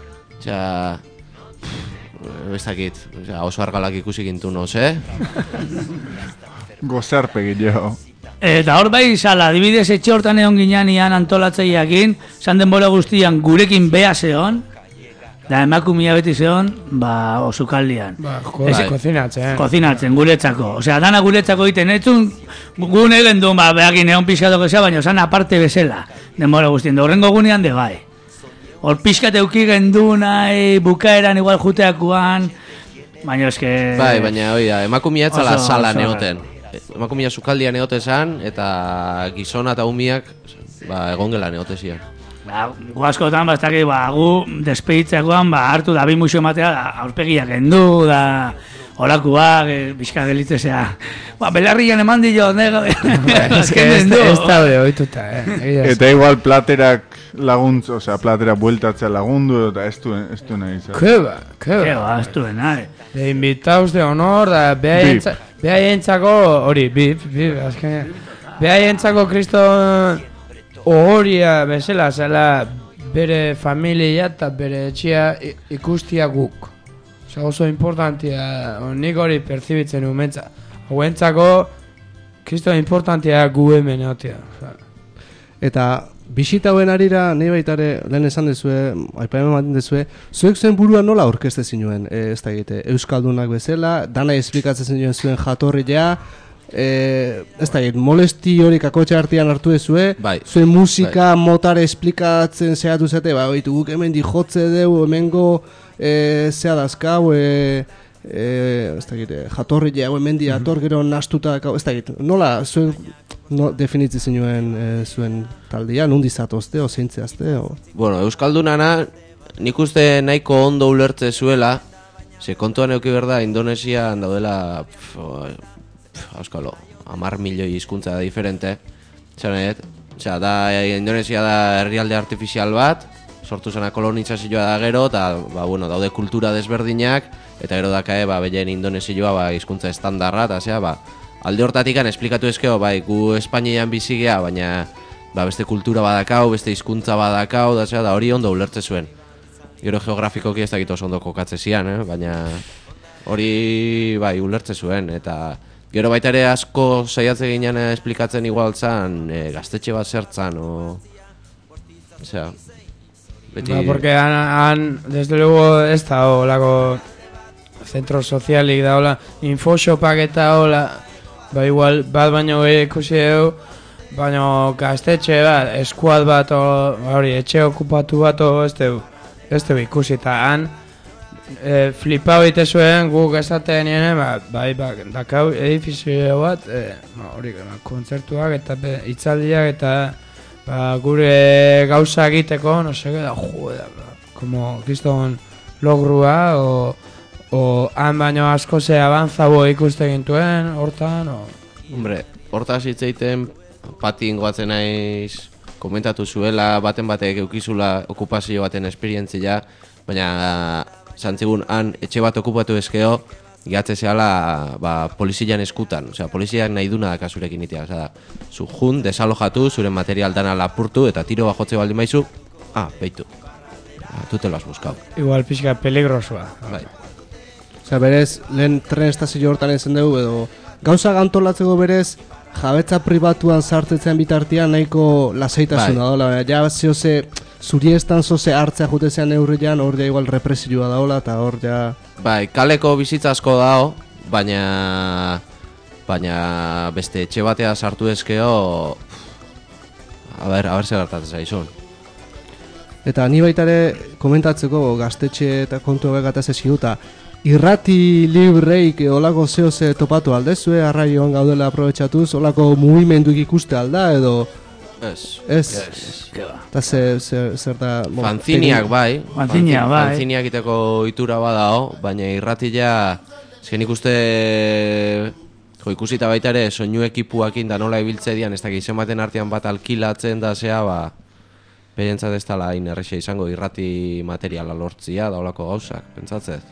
Osea, ez dakit, osea, oso argalak ikusi gintu noz, eh? Gozarpegi jo. Eta hor bai, sala, adibidez etxe hortan egon ginean antolatzeiakin, zan denbora guztian gurekin beha zeon, da emakumia beti zeon, ba, osukaldian. Ba, joder, kozinatzen. Kozinatzen, guretzako. Osea, dana guretzako egiten, etzun, gune egin duen, ba, behakin egon pixkatoko zea, baina zan aparte bezala, denbora guztien. Da horrengo gunean de bai. Hor pixkat euki gendu nahi, bukaeran igual juteakuan, baina eske... Bai, baina hoi da, emakumia etzala salan egoten. Emakumia sukaldian egote zan, eta gizona eta umiak ba, egongelan egote zian. Ba, gu askotan, ba, ez dakit, ba, gu despeditzekoan, ba, hartu da bi musio ematea, aurpegiak endu, da, horakuak, e, bizka gelitzezea. Ba, belarrian eman dio, nego, azken endu. Ez daude ohituta, eh. Eta igual platerak laguntz, osea, platera bueltatzea lagundu, eta ez duen, ez duen nahi izan. Keba, keba. Keba, ez duen, nahi. De invitaus de honor, da, behaientzako, hori, bip, bip, azken, behaientzako kriston ohoria bezala, zela bere familia eta bere etxia ikustia guk. Osa, oso importantia, nik hori perzibitzen umentza. Hauentzako, kriston importantia gu hemen egotia. Eta bisita hauen arira, nahi baitare, lehen esan dezue, aipamen maten dezue, zuek zuen burua nola orkeste zinuen, e, ez da egite, Euskaldunak bezala, dana esplikatzen zinuen zuen jatorria, e, ez da egite, molesti hori kakotxe artean hartu dezue, bai, zuen musika bai. motare esplikatzen zehatu zete, ba, oitu guk hemen di jotze deu, hemengo e, zea dazkau, e, e, ez da egite, jatorria, hemen di ator gero nastuta, ez da egite, nola zuen... No, definitzi zinuen e, zuen taldia, nundi zatozte, o zeintzeazte, o... Bueno, Euskaldunana nik uste nahiko ondo ulertze zuela, ze kontuan euki berda, Indonesian daudela, auskalo, amar milioi hizkuntza da diferente, zanet, osea, da, Indonesia da herrialde artifizial bat, sortu zena kolonizazioa da gero, eta, ba, bueno, daude kultura desberdinak, eta gero dakae, ba, behen Indonesioa, ba, hizkuntza estandarra, eta zea, ba, alde hortatikan esplikatu ezkeo, bai, gu Espainian bizigea, baina ba, beste kultura badakau, beste hizkuntza badakau, da, da hori ondo ulertze zuen. Gero geografikoki ez dakit oso ondo kokatze zian, eh? Baina hori bai, ulertze zuen, eta gero baita ere asko saiatze ginen esplikatzen igual zan, e, gaztetxe bat zertzan, o... Osea, beti... Ba, porque han, han, desde luego, ez da olako zentro sozialik da, hola, infoshopak eta hola, ba igual, bat baino ikusi dugu, baino gaztetxe bat, eskuad bat, hori, etxe okupatu bat, ez dugu, ez dugu ikusi, eta han, e, flipau ite zuen, guk esaten nien, ba, bai, ba, dakau edifizio bat, e, ba, hori, ba, kontzertuak eta be, itzaldiak eta ba, gure gauza egiteko, no seke, da, joder, ba, como, kiston logrua, o... O han baino asko ze avanzabo ikuste gintuen, hortan, o... Hombre, hortaz hitz egiten pati ingoatzen naiz komentatu zuela, baten batek eukizula okupazio baten esperientzia, baina zantzigun han etxe bat okupatu ezkeo, gehatze zehala ba, polizian eskutan, osea, poliziak nahi duna daka zurekin itea, osea, zu jun, desalojatu, zure material dana lapurtu, eta tiro bajotze baldin baizu, ah, beitu, ah, tu te lo has buscado. Igual pixka peligrosua. Bai. Osea, berez, lehen tren estazio hortan ezen dugu, edo gauza gantolatzeko berez, jabetza pribatuan sartetzen bitartian nahiko lasaitasuna bai. Daola, ja zehose, zuriestan zoze hartzea jutezean neurrian, hor ja igual represioa daola, eta hor ja... Bai, kaleko bizitza asko dao, baina... Baina beste etxe batea sartu ezkeo... A ber, a ber zer hartatzen zaizun. Eta ni baitare komentatzeko gaztetxe eta kontu egataz eskiduta, irrati libreik olako zehose topatu aldezue, arraioan gaudela aprobetxatuz, olako mugimenduik ikuste alda, edo... Ez. Ez. Eta zer, zer, zer da... Fanziniak bai. Fanziniak bai. Fanziniak iteko itura badao, baina irratila... Ezken ikuste... Jo, ikusita baita ere, soinu ekipuakin da nola ibiltze dian, ez da gizen baten artean bat alkilatzen da zea, ba... Berentzat ez dala inerrexe izango irrati materiala lortzia, da olako gauzak, pentsatzez.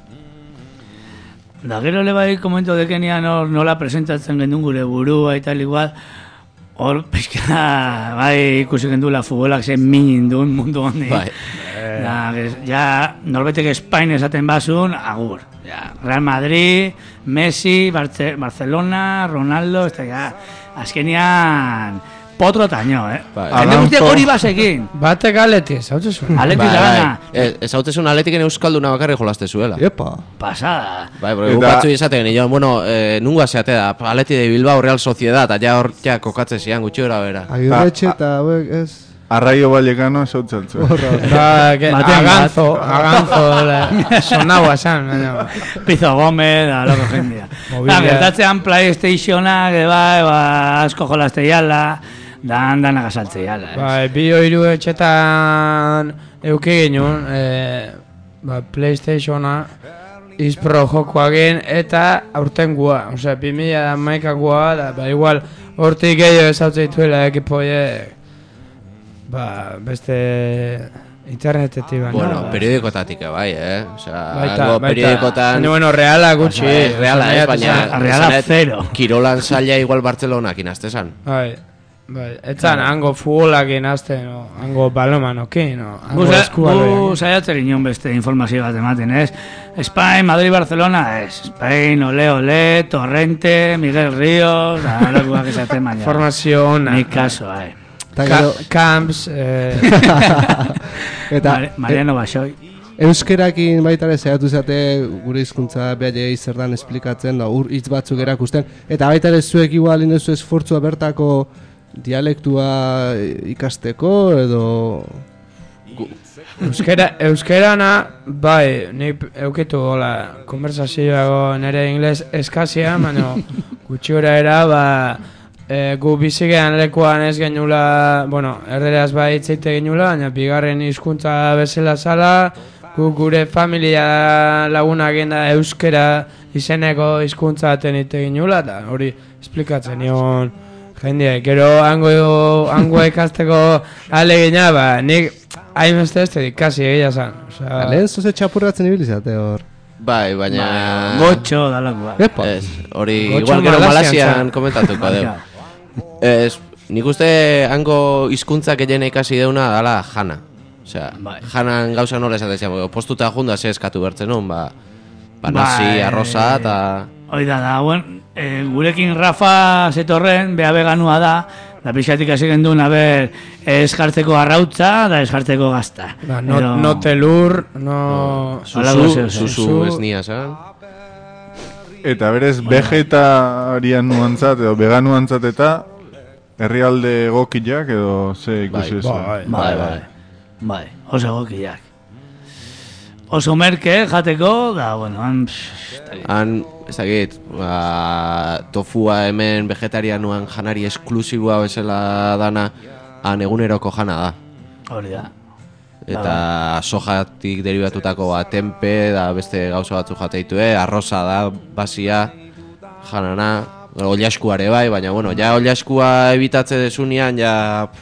Da gero le bai komento dekenian hor nola presentatzen gendun gure burua eta igual, hor pixka bai ikusi gendula futbolak zen minin duen mundu hondi. Bai. Da Ja, ja norbetek Espain esaten basun, agur. Ja, Real Madrid, Messi, Barce Barcelona, Ronaldo, ez da, ja, azkenian potro taño, eh? Jende guztiak hori basekin. Batek aleti, ez hau zezun. Aleti dana. Ez hau zezun aletiken euskalduna bakarri jolaste zuela. Epa. Pasada. Bai, porque gukatzu izaten nio, bueno, eh, nunga zeate da, aleti de Bilbao Real Sociedad, allá hor ja kokatze zian gutxi gora bera. Agirretxe eta hauek ez... Arraio Vallecano ez hau txaltzu. Ba, que aganzo, aganzo, sonaua esan. Pizo Gómez, da, loko jendia. Gertatzean PlayStationak, bai, ba, asko jolazte jala, dan, dan agasaltze jala. Ba, bi oiru etxetan euki ginen, ba, PlayStationa, izpro jokoagen eta aurtengua, osea, bi mila hamaikagua, da, ba, igual, hortik gehiago ez hau zeituela ekipoiek. Ba, beste internetetik baina. Bueno, periodikotatik bai, eh? Osea, baita, algo periodikotan... Baina, bueno, reala gutxi. Baina, reala, ez, baina... Reala zero. Kirolan zaila igual Bartzelonak inaztezan. Bai, bai. Etzan, hango futbolak inazte, no? Hango balomanokin, no? Gu saiatzen ginen beste informazio bat ematen, ez? Espain, Madrid, Barcelona, ez? Espain, ole, ole, Torrente, Miguel Ríos, alakoak esaten baina. Informazio ona. Ni kaso, hai. Ka Camps, eh... eta Mariano Basoi. Euskerakin baita ere zehatu zate gure hizkuntza behaiei zer dan esplikatzen, da, ur hitz batzuk erakusten, eta baita ere zuek igual inezu esfortzua bertako dialektua ikasteko, edo... Euskera, euskerana, bai, nik eukitu gola, konversazioago nire ingles eskazia, baina gutxi gora era, ba... E, gu bizigean lekuan ez genula, bueno, erderaz bai itzeite genula, baina bigarren hizkuntza bezala zala, gu gure familia laguna genda euskera izeneko hizkuntza aten ite genula, eta hori esplikatzen nion jendea. Gero hango, hango ikasteko alegina, ba, nik hain beste ez ikasi egia zan. Osea, lehen zoze txapurratzen ibilizate hor. Bai, baina... Gotxo dalakua. Epa. Ez, hori igual gero Malasian komentatuko deu. Ez, nik uste hango hizkuntzak egin ikasi deuna dala jana. Osea, janan gauza nola esatzen, postuta junda ze eskatu bertzen hon, ba, ba nasi, arroza, eta... Hoi da, da, buen, e, gurekin Rafa zetorren, beha beganua da, da pixatik hasi gendun, a ber, ez jartzeko arrautza, da ez jartzeko gazta. Ba, no, Edo... no telur, no... Susu, susu ez nia, zan? Eta berez, vegetarian nuantzat, edo veganuantzat eta herrialde egokiak, edo ze ikusi ez? Bai, bai, bai, bai, oso egokiak. Oso merke jateko, da, bueno, han... Han, ez dakit, ba, tofua hemen vegetarianuan janari esklusiboa bezala dana, han eguneroko jana da. Hori da. Eta sojatik derivatutako ba, tempe, da beste gauza batzu jateitue, arroza da, basia, janana, oliaskuare bai, baina, bueno, ja oliaskua ebitatze desunian, ja...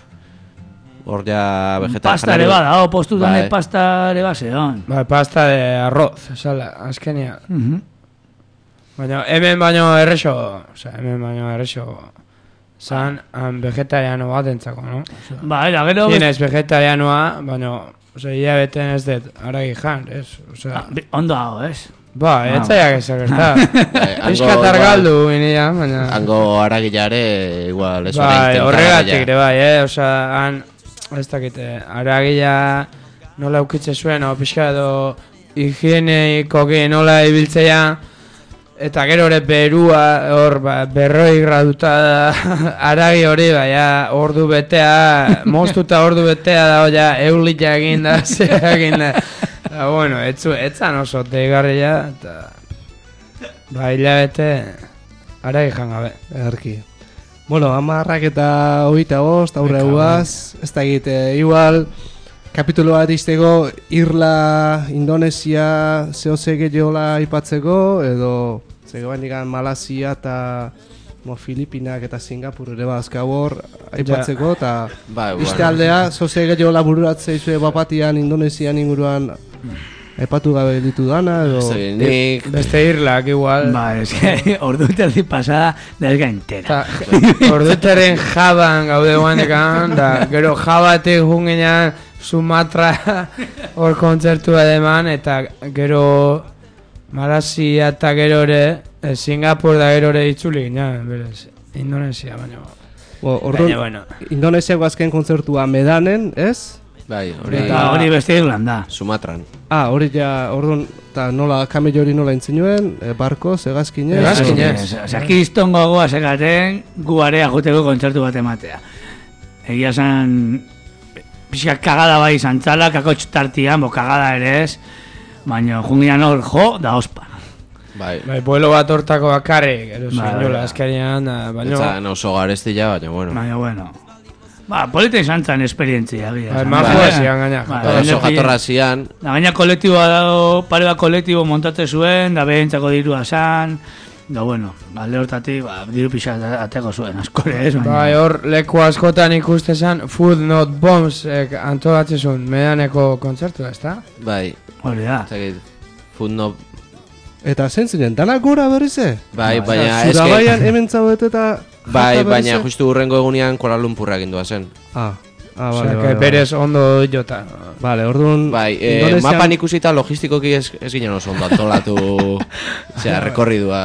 Hor ja vegetal pasta ere bada, oh, postutan bai. Pasta ere base, on. Bai, pasta de arroz, esala, azkenia. Uh -huh. Baina, hemen baino errexo, oza, hemen baino errexo, zan, han vegetariano bat entzako, no? Ba, era, gero... Tienez vegetarianoa, baina, oza, ia beten ez dut, aragi jan, ez, oza... Ondo hago, ez? Ba, ez zaiak ez gerta. Eskatar galdu, inia, baina... Hango aragilare, igual, ez bai, horregatik, ere bai, eh, oza, han... Ez dakite, aragila nola eukitze zuen, o pixka edo higienikoki nola ibiltzea, eta gero hori berua, hor, ba, berroi graduta da, aragi hori, baina, ordu betea, moztuta ordu betea da, oia, eulita egin da, zera egin da. Eta, bueno, etzu, etzan oso deigarria, eta, ba, hilabete, aragi jangabe. Erki. Bueno, amarrak eta hogeita bost, aurre guaz, ez da egite, igual, kapitulo bat izteko, Irla, Indonesia, zehose gehiagola ipatzeko, edo, zegoen digan, Malazia eta mo, Filipinak eta Singapur ere bazka hor aipatzeko, eta ja. Izte aldea, zehose gehiagola bururatzea izue bapatian, Indonesian inguruan, aipatu gabe ditu dana, edo... Nik... Beste Irlak igual... Ba, ez que ordu terdi pasada delga entera. Ordu teren jaban gaude guanekan, da gero jabatik jungenean Sumatra hor kontzertua eman, eta gero Malasia eta gero ere, eh, Singapur da gero ere itzuli ginen, berez, Indonesia, baina... Bo, orduan, baina, bueno. Indonesiako azken kontzertua Medanen, ez? Bai, hori... Eta hori beste Irlanda. Sumatran. Ah, hori ja, orduan, eta nola, kamelo hori nola intzinuen, e, barko, segazkinez? Segazkinez. Osea, kistongo goa sekaten, gu area joteko kontzertu bat ematea. Egia zan, pixka kagada bai izan txala, kakotx tartian, bo kagada ere ez, baina jungian hor jo, da ospa. Bai. Bai, buelo bat hortako bakarrik, eroso Bai, inola, bai. azkarian, baina... Eta oso gareztila, baina bueno. Baina, bueno. Ba, polita izan zen esperientzia. Bai, majo ezian gaina. Bai, oso jatorra zian. Da gaina kolektiboa dago, pare bat kolektibo montate zuen, da behentzako dirua zan, da bueno, alde hortatik, ba, diru pixa ateko zuen, askore ez, baina... Bai, hor leku askotan ikuste zen, Food Not Bombs eh, antolatzezun Medaneko kontzertu, ezta? Bai. Hori da. Zagit, Food Not... Eta zen ziren, danak gora berrize? Bai, baina eske... Zurabaian hemen zaudet eta... Bai, baina justu urrengo egunean Kuala Lumpurra egindua zen. Ah, ah, Osea, vale, que vale, berez ondo jota. Vale, orduan... Bai, eh, Indonesian- mapan ikusita logistikoki ez, ez ginen oso ondo antolatu, osea, rekorridua,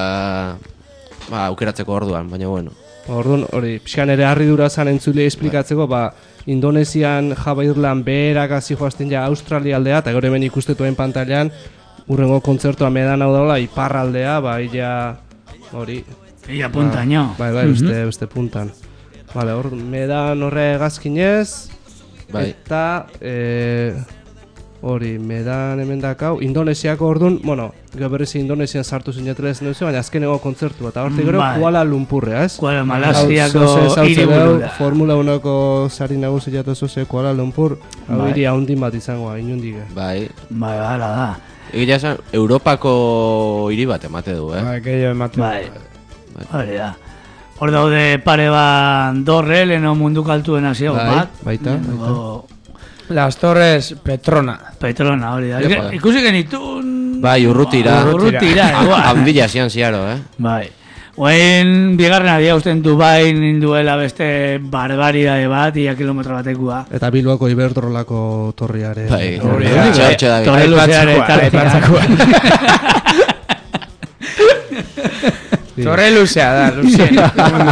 ba, aukeratzeko orduan, baina bueno. Orduan, hori, pixkan ere harridura zan entzulea esplikatzeko, ba, Indonesian, Java Irland, beherak hasi joazten ja Australia aldea, eta gaur hemen ikustetuen pantailan, urrengo kontzertua Medan hau daula, iparraldea, ba, illa, hori... Ia puntaino. Bai, bai, beste, beste puntan. Vale, hor, Medan horre gazkinez, Bai. eta, e, hori, Medan hemen dakau, Indonesiako orduan, bueno, gero berriz Indonesian sartu zinetrez neuze, baina azkeneko kontzertua, eta hortik gero Bai. Kuala Lumpurrea, ez? Kuala Malasiako Hau, zoze, hiriburura. zautzen Formula unako sari nagusi jatu zuze Kuala Lumpur, hau Bai. hiri haundin bat izangoa, inundik. Bai. Bai, hala da. Egia esan, Europako hiri bat emate du, eh? Bai, gehiago ematen. Bai. Hori da. Hor daude pare bat dorre, leheno munduko altuen hasio Bai, bat. baita, Lehenengo Las Torres Petrona. Petrona, hori da. Epa. Ikusi genitun... Bai, urrutira. Urrutira, igual. Handila zian ziaro, eh? Bai. Oen, bigarren adia usten Dubai ninduela beste barbaridade bat, ia kilometro batekua. Eta Bilboko Iberdrolako torriare. Bai, Hori hori da. da. Txortxe da. Torre luzeare tartean. Torre luzea da, luzea.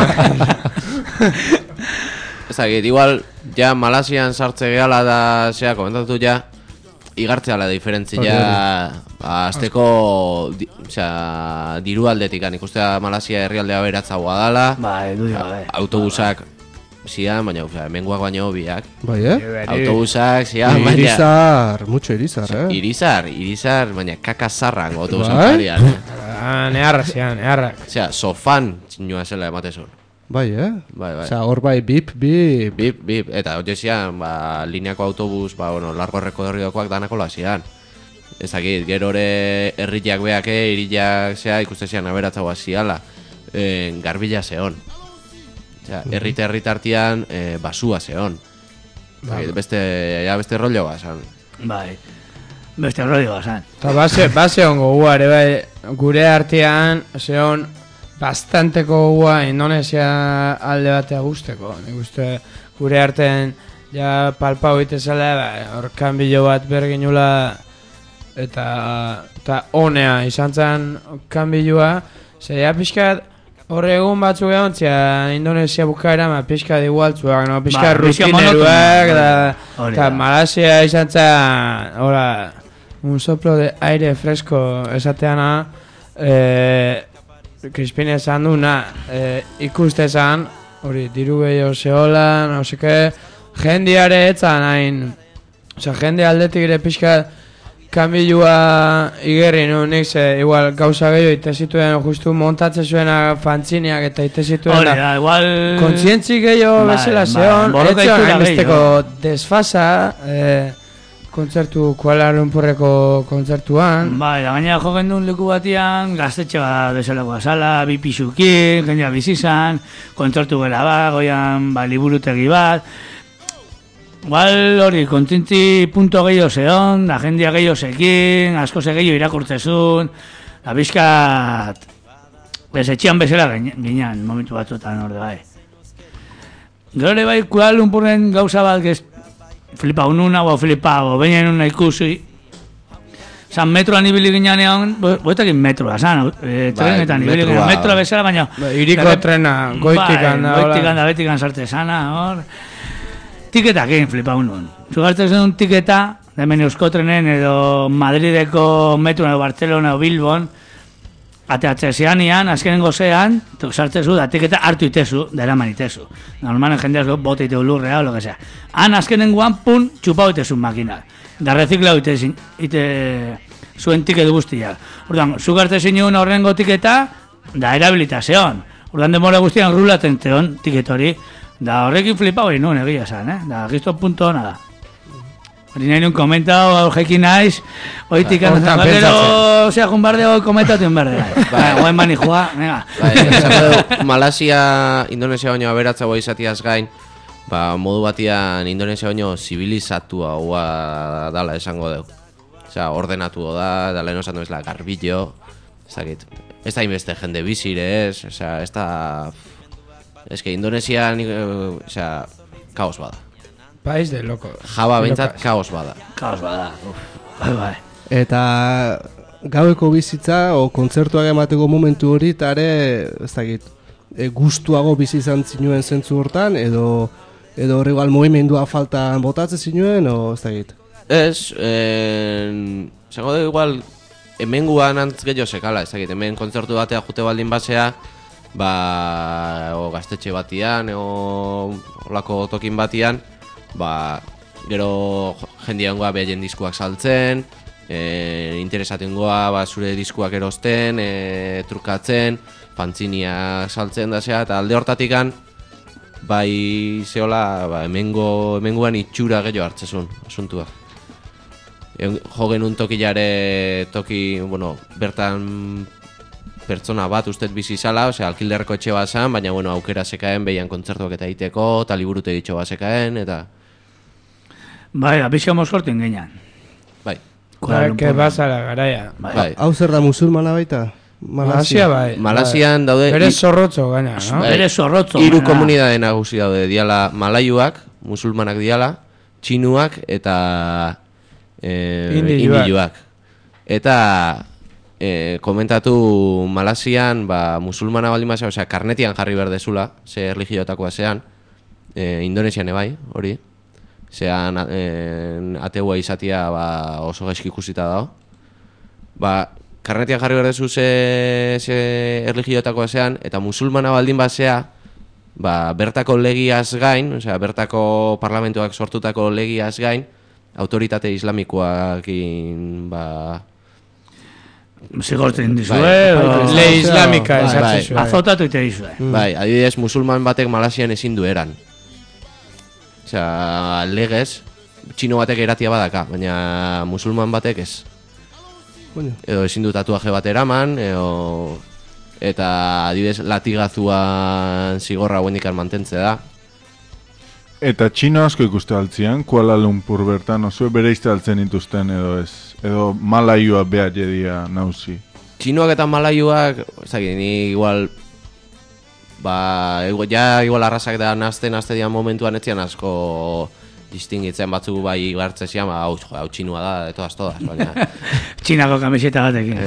Ezagit, igual, ja Malasian sartze gehala da, zea, komentatu ja, igartzea la diferentzia, ba, azteko, di, osea, diru aldetikan, ikustea Malasia herrialdea beratzagoa dala, Bai, du diga, bai. autobusak zian, baina, osea, hemengoak baino biak, Bai, eh? autobusak zian, baina, Irizar, mucho irizar, eh? irizar, irizar, baina kakazarran autobusak Bai? arian, Ah, neharra zian, neharrak. osea, sofan txinua zela ematezun, Bai, eh? bai, bai. Osea, hor bai, bip, bip. Bip, bip, eta hori zian, ba, lineako autobus, ba, bueno, largo errekorridokoak danako zian. Ezakit, gero ore herriak beake, iriak zea, ikuste zian aberatzagoa ziala, e, garbila zehon. Osea, herrita herritartian e, basua zehon. Ezakit, beste, ja, beste rollo bazan. Bai. Beste rollo bazan. Eta base, base ongo gua, ere bai, gure artean, zeon, bastanteko gua Indonesia alde batea guzteko. Nik uste gure artean ja palpau itezala, ba, hor kanbilo bat berginula eta, eta honea izan zen kanbilua. Zeia pixkat horre egun batzuk egon zia Indonesia bukaera, ma pixkat igualtzuak, no? Pixkat Ba, pixka rutineruak, monotono. da, Hori eta da. Malasia izan zen, hola, un soplo de aire fresco esateana, eh, Crispin esan duna, eh, ikuste esan, hori, diru gehiago zehola, no seke, jendiare etzan hain, oza, jende aldetik ere pixka kanbilua igerri nu, nik ze, igual, gauza gehiago ite zituen, justu montatze zuena fantzineak eta ite zituen, Hori da, igual... kontzientzi gehiago Bai, bezala bai, zeon, borroka etzion itura hainbesteko gehiago. desfasa, eh, kontzertu Kuala Lumpurreko kontzertuan. Bai, da gaina jo gendun leku batian, gaztetxe bat bezalakoa sala, bi pisukin, jendea bizizan, kontzertu bela bat, goian, ba, liburutegi bat. Igual hori, kontintzi punto gehiago zeon, da jendea gehiago zekin, asko ze gehiago irakurtzezun, da bizkat, bez etxian bezala ginen, momentu batzuetan hor bai. Gero ere bai, Kuala Lumpurren gauza bat gez, flipa ununa, o flipa, o baina una ikusi. San metroan ibili ginean, boetakin metroa, san, trenetan ibili ginean, metroa bezala, baina... Iriko trena, goitikan da, hola. Goitikan da, betikan sarte sana, hor... Tiketakin flipa unun. Zugartzen zen tiketa, da hemen Euskotrenen edo Madrideko metroan edo Barcelona edo Bilbon, ateatze zeanian, azkenengo zean, sartzezu, da tiketa hartu itezu, da eraman itezu. Normalen jendeaz bote iteu lurrea, o lo que sea. Han azkenengoan, pun, txupau itezu makina. Da reziklau ite, ite zuen tiket guztiak. Orduan, zugarte zinuen horrengo tiketa, da erabilitazioan. Orduan, demora guztian rulaten teon tiket hori. Da horrekin flipau egin nuen egia zan, eh? Da, gizto punto hona da. Hori nahi nuen komentau, horrekin naiz, oitik anzan, gero, zea, jun berde, hori komentatu en berde. Bai, goen bani joa, venga. Bai, Malasia, Indonesia baino aberatza boi izatiaz gain, ba, modu batian Indonesia baino zibilizatua hoa dala esango deu. Osea, ordenatu da, da lehen osan duizela garbillo, ez dakit. Ez da inbeste jende bizire ez, osea, ez da... Ez que Indonesia, osea, kaos bada. País de loco. Jaba bentsat kaos bada. Kaos bada, uf, bai, bai. Eta gaueko bizitza o kontzertuak emateko momentu hori eta ere, ez dakit, e, gustuago bizi izan zinuen zentzu hortan, edo edo hor igual movimendua falta botatzen zinuen, o ez dakit? Ez, en... Zango dugu igual, hemen guan antz gehiago sekala, ez dakit, hemen kontzertu batea jute baldin basea, ba, o gaztetxe batian, o olako tokin batian, ba, gero jendia ongoa behaien diskuak saltzen, e, interesaten goa ba, zure diskuak erosten, e, trukatzen, fantziniak saltzen da zea, eta alde hortatikan, bai zehola, ba, hemengo, hemengoan itxura gehiago hartzezun, asuntua. E, jo genuen tokilare, toki, bueno, bertan pertsona bat ustez bizi zala, osea, alkilderreko etxe bat zan, baina, bueno, aukera sekaen, behian kontzertuak eta iteko, eta liburute ditxo bat sekaen, eta... Bai, abizio mozkortin gainan. Bai. Que basara garaia. Bai. Hau zer da musulmana baita? Malasia bai. Malasian daude... Bere zorrotzo gaina, no? Bai. Bere zorrotzo. Hiru komunidade nagusi daude, diala malayuak, musulmanak diala, txinuak eta eh, indiluak. Eta eh, komentatu Malasian, ba, musulmana baldin basea, osea, karnetian jarri berdezula, ze erligioetakoa zean, eh, Indonesian ebai, hori. Zean eh, ateua izatia ba, oso gaizki ikusita dago. Ba, karnetian jarri berdezu ze, ze erligioetakoa zean, eta musulmana baldin basea, ba, bertako legiaz gain, osea, bertako parlamentuak sortutako legiaz gain, autoritate islamikoakin, ba... Zigortzen dizue, bai. Le islamika bai, esatzi bai. zuen. azotatu ite dizue. Bai, adibidez, musulman batek Malasian ezin du eran. Osea, legez, txino batek eratia badaka, baina musulman batek ez. Bueno. Edo ezin du tatuaje bat eraman, edo... Eta adibidez, latigazuan zigorra huendikan mantentze da. Eta txino asko ikuste altzian, Kuala Lumpur bertan, oso bere izte altzen dituzten edo ez. Edo malayua behar jedia nauzi. Txinoak eta malayuak, ez dakit, ni igual... Ba, ego, ja igual arrasak da nazte, nazte dian momentuan etzian asko distingitzen batzuk bai gartze zian, ba, hau, hau txinua da, de todas, todas, baina... Txinako kamiseta batekin.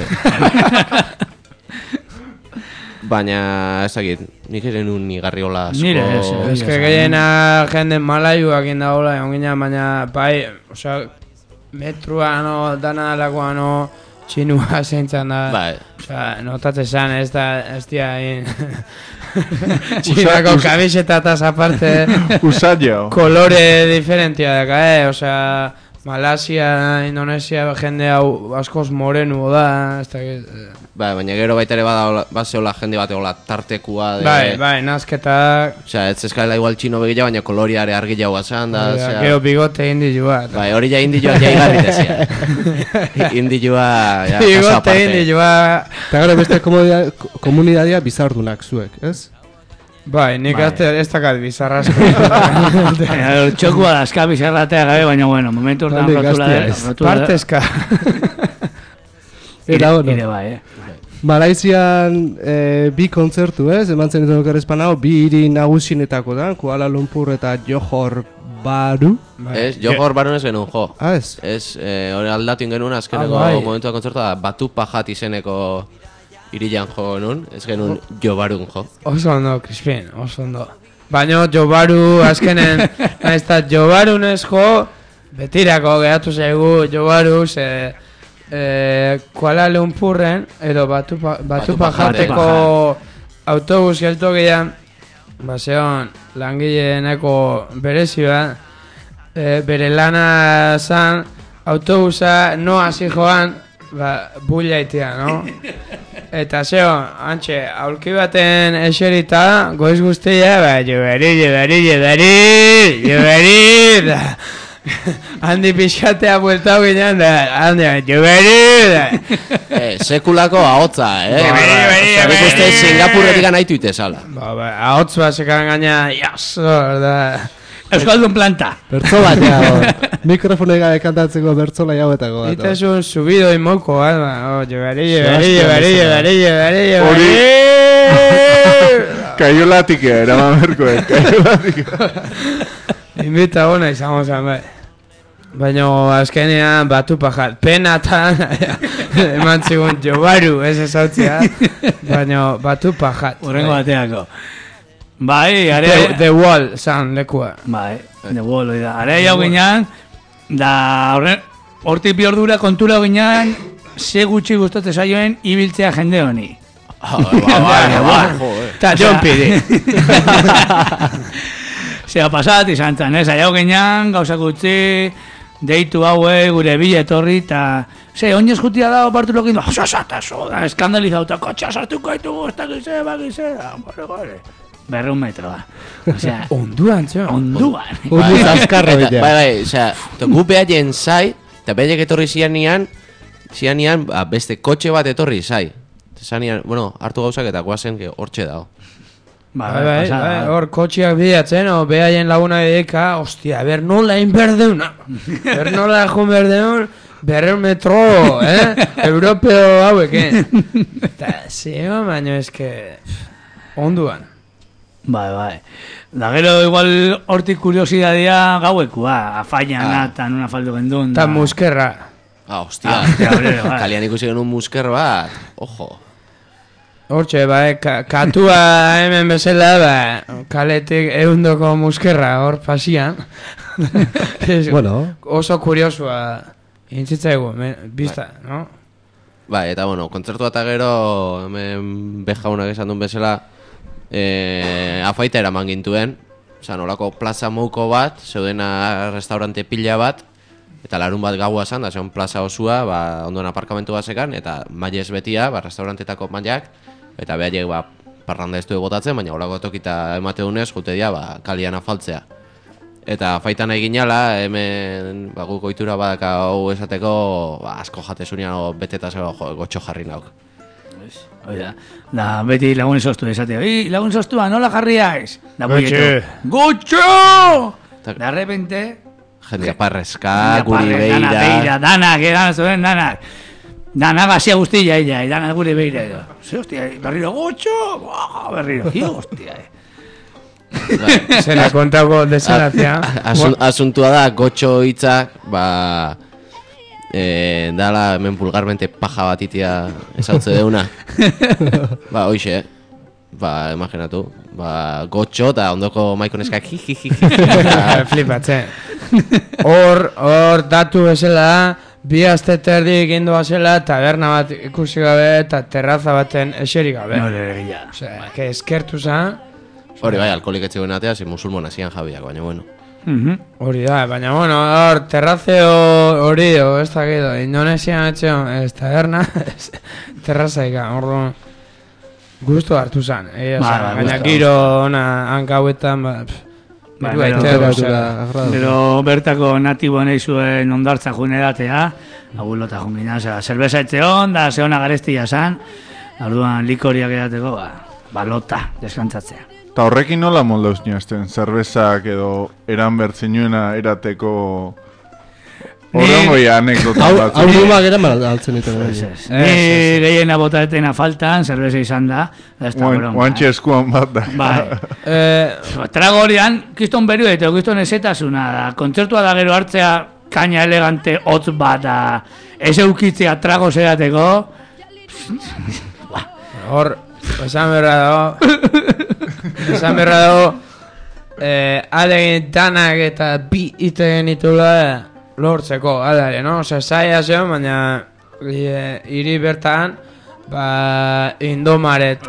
Baina, ez dakit, nik ere nun nigarri hola asko... Nire, ez, ez. Ez que gehiena jende malayuak indagoela, egon ginen, baina, bai, osea, metruan, no, dana alakoan, no, txinua zeintzan da... Bai. Osea, notatze zan, ez da, ez dia, txinako kamiseta eta aparte... Usallao. Kolore diferentia daka, eh? Osea, Malasia, Indonesia, jende hau askoz morenu da, ez da... Bai, baina gero baita ere bada baseola jende bat egola tartekua de... Bai, bai, nazketak... Osea, ez ezkaila igual txino begila, baina koloriare argi jau batzan da... Osea, gero bigote indilua. Bai, hori ja indilua ja igarri dezia. Indilua... Ja, bigote indilua... Eta gara beste komunidadia bizardunak zuek, ez? Bai, nik Bai. azte ez dakat bizarrasko. Txokua da, aska bizarratea gabe, baina bueno, momentu hortan Handik rotula gaztea dela. ez. rotula dela. Parteska. Eta bueno. Ire bai, eh? Malaizian e, bi kontzertu, ez? Eman zen edo gerrezpan hau, bi hiri nagusinetako da, Kuala Lumpur eta Johor baru. Ez, jo hor barun ez genuen jo. Ah, ez? Ez, hori aldatu ingenuen azkeneko Ah, bai. momentua kontzertua da, batu pajat izeneko irilan jo genuen, ez genuen jo barun jo. Oso ondo, Crispin, oso ondo. Baina Jobaru azkenen, nahiz eta Jobaru ez jo, betirako geratu zaigu Jobaru, ze e, Kuala Lumpurren, edo batu, pa, batu Batu pajateko autobus geltokian, baseon langileeneko berezi bat, e, bere lana zan, autobusa no hasi joan, ba, bulla itea, no? Eta zeo, antxe, aurki baten eserita, goiz guztia, ba, juberi, juberi, juberi, juberi, da. Handi pixatea bueltau ginen, da, handi, juberi, da. Eh, sekulako ahotza, eh? Juberi, juberi, Nik juberi. uste Singapurretik anaitu itezala. Ba, ba, ahotz bat sekan gaina, jaso, da. Euskaldun planta. Bertzo batea, hor. Mikrofonei gabe kantatzeko bertzola jauetako bat. Ita es un subido y moco, alba. Oh, juberi, juberi, juberi, juberi, juberi, juberi. Kaiolatik eraman berkoek, kaiolatik. Invita ona izango zen, bai. Baina azkenean batu pajat. Penatan eman zigun Jobaru, ez ezautzea. Baina batu pajat. Horrengo bateako. Bai, are... The, the Wall, zan, lekua. Bai, de bolo, da. Are jau ginean, da horren, hortik bi ordura kontura ginean, ze gutxi gustatzen zaioen ibiltzea jende honi. Ah, ba, ba, ba, jo, eh. Ta John Pidi. Zea pasat izan zen, ez? Aiau ginean, gauzak gutxi, deitu haue, gure bile etorri, eta... Ze, oinez jutia da, partu lokin, oso esatazo, da, eskandalizauta, kotxa sartuko haitugu, ez dakize, bakize, da, gore, gore. Berreun metro da. Osea, Onduan, txo. onduan. Unduz azkarra Eta, bitea. bai, bai, osea, to gu behaien zai, eta behaiek etorri zianian, zianian, ba, beste kotxe bat etorri zai. Zanian, bueno, hartu gauzak eta guazen, que hortxe dago. Ba, Bai, bai, pasada. bai, hor kotxiak bidatzen, o behaien laguna dedika, ostia, ber nola inberdeuna. Ber nola jun berdeun, berreun metro, eh? Europeo hauek, eh? Eta, zio, baino eske... Onduan. Bai, bai. Da gero igual hortik kuriosidadea gauekua, afainan Ah. eta nuna faldu gendun. Eta muskerra. Ah, hostia, hostia, hori, bai. kalian ikusi genuen musker bat, ojo. Hortxe, bai, ka, katua hemen bezala, ba, kaletik eundoko muskerra, hor pasian. Es- Bueno. Oso kuriosua intzitzaigu, me- bizta, no? Bai, eta bueno, kontzertua eta gero, hemen bejaunak esan duen bezala, e, afaita eraman gintuen, oza, nolako plaza mouko bat, zeudena restaurante pila bat, eta larun bat gaua zan, da zeon plaza osua, ba, ondoen aparkamentu bat zekan, eta mailez betia, ba, restaurantetako mailak, eta behaiek, ba, parranda ez du botatzen, baina holako tokita emate dunez, jute dia, ba, kalian afaltzea. Eta faitan egin ala, hemen, ba, guk ohitura badaka hau esateko, ba, asko jatezunean beteta zego gotxo jarri nauk. Hori da. Da, beti lagun izoztu esatea. Ui, lagun izoztua, nola jarriaiz? Da, Gotxo. Gotxo! De repente... Jendea parreska, guri Dana beira, beira. danak, eran zuen, danak. Danak gazia guztia, ella, danak gure beira edo. Ze, hostia, berriro, gotxo! Buah, berriro, hi, hostia, eh. Se la kontauko desenazia. Asun, asuntua da, gotxo hitzak, ba... Eh, dala hemen vulgarmente paja bat itia esautze deuna. Ba, hoixe, ba, imaginatu. Ba, gotxo eta ondoko maikoneskak hi, hi, hi, hi. Flipatzen. Hor, hor datu bezala, bi aste terdi egin zela, taberna bat ikusi gabe eta terraza baten eserik gabe. No, legia. Osea, que eskertu zan. Hori bai, alkoholik etxe atea, zi musulmona zian jabiak, baina bueno. Hori da, baina bueno, hor, terrazeo hori, o ez dakido, Indonesian etxeon, ez taberna, ez, terrazaika, orduan, gustu hartu zan, egia Ba, zan, ba, baina gustu. giro ona hankauetan, ba, pff, Ba, diru gero- aitzeko, Temperatura osea. agradu. Pero bertako natibo nahi zuen ondartza june datea, agulota jungina, zera, zerbeza etxeon, da zeona garestia zan, orduan likoriak edateko, ba, balota, deskantzatzea. Eta horrekin nola moldauz niazten, zerbezak edo eran bertzinuena erateko Horrengo ja anekdota bat. Hau dumak era altzen ditu. Ni gehiena botatena faltan, zerbeza izan da. Oantxe eskuan bat da. Bai. Trago horian, kiston beru eta kiston ezetasuna da. Kontzertua da gero hartzea kaina elegante hotz bat da. Ez eukitzea trago zerateko. Hor, esan berra dago. Esan berra dago. Adegin danak eta bi iten itula lortzeko, adare, no? Osa, saia zion, baina hiri bertan, ba, indomaret,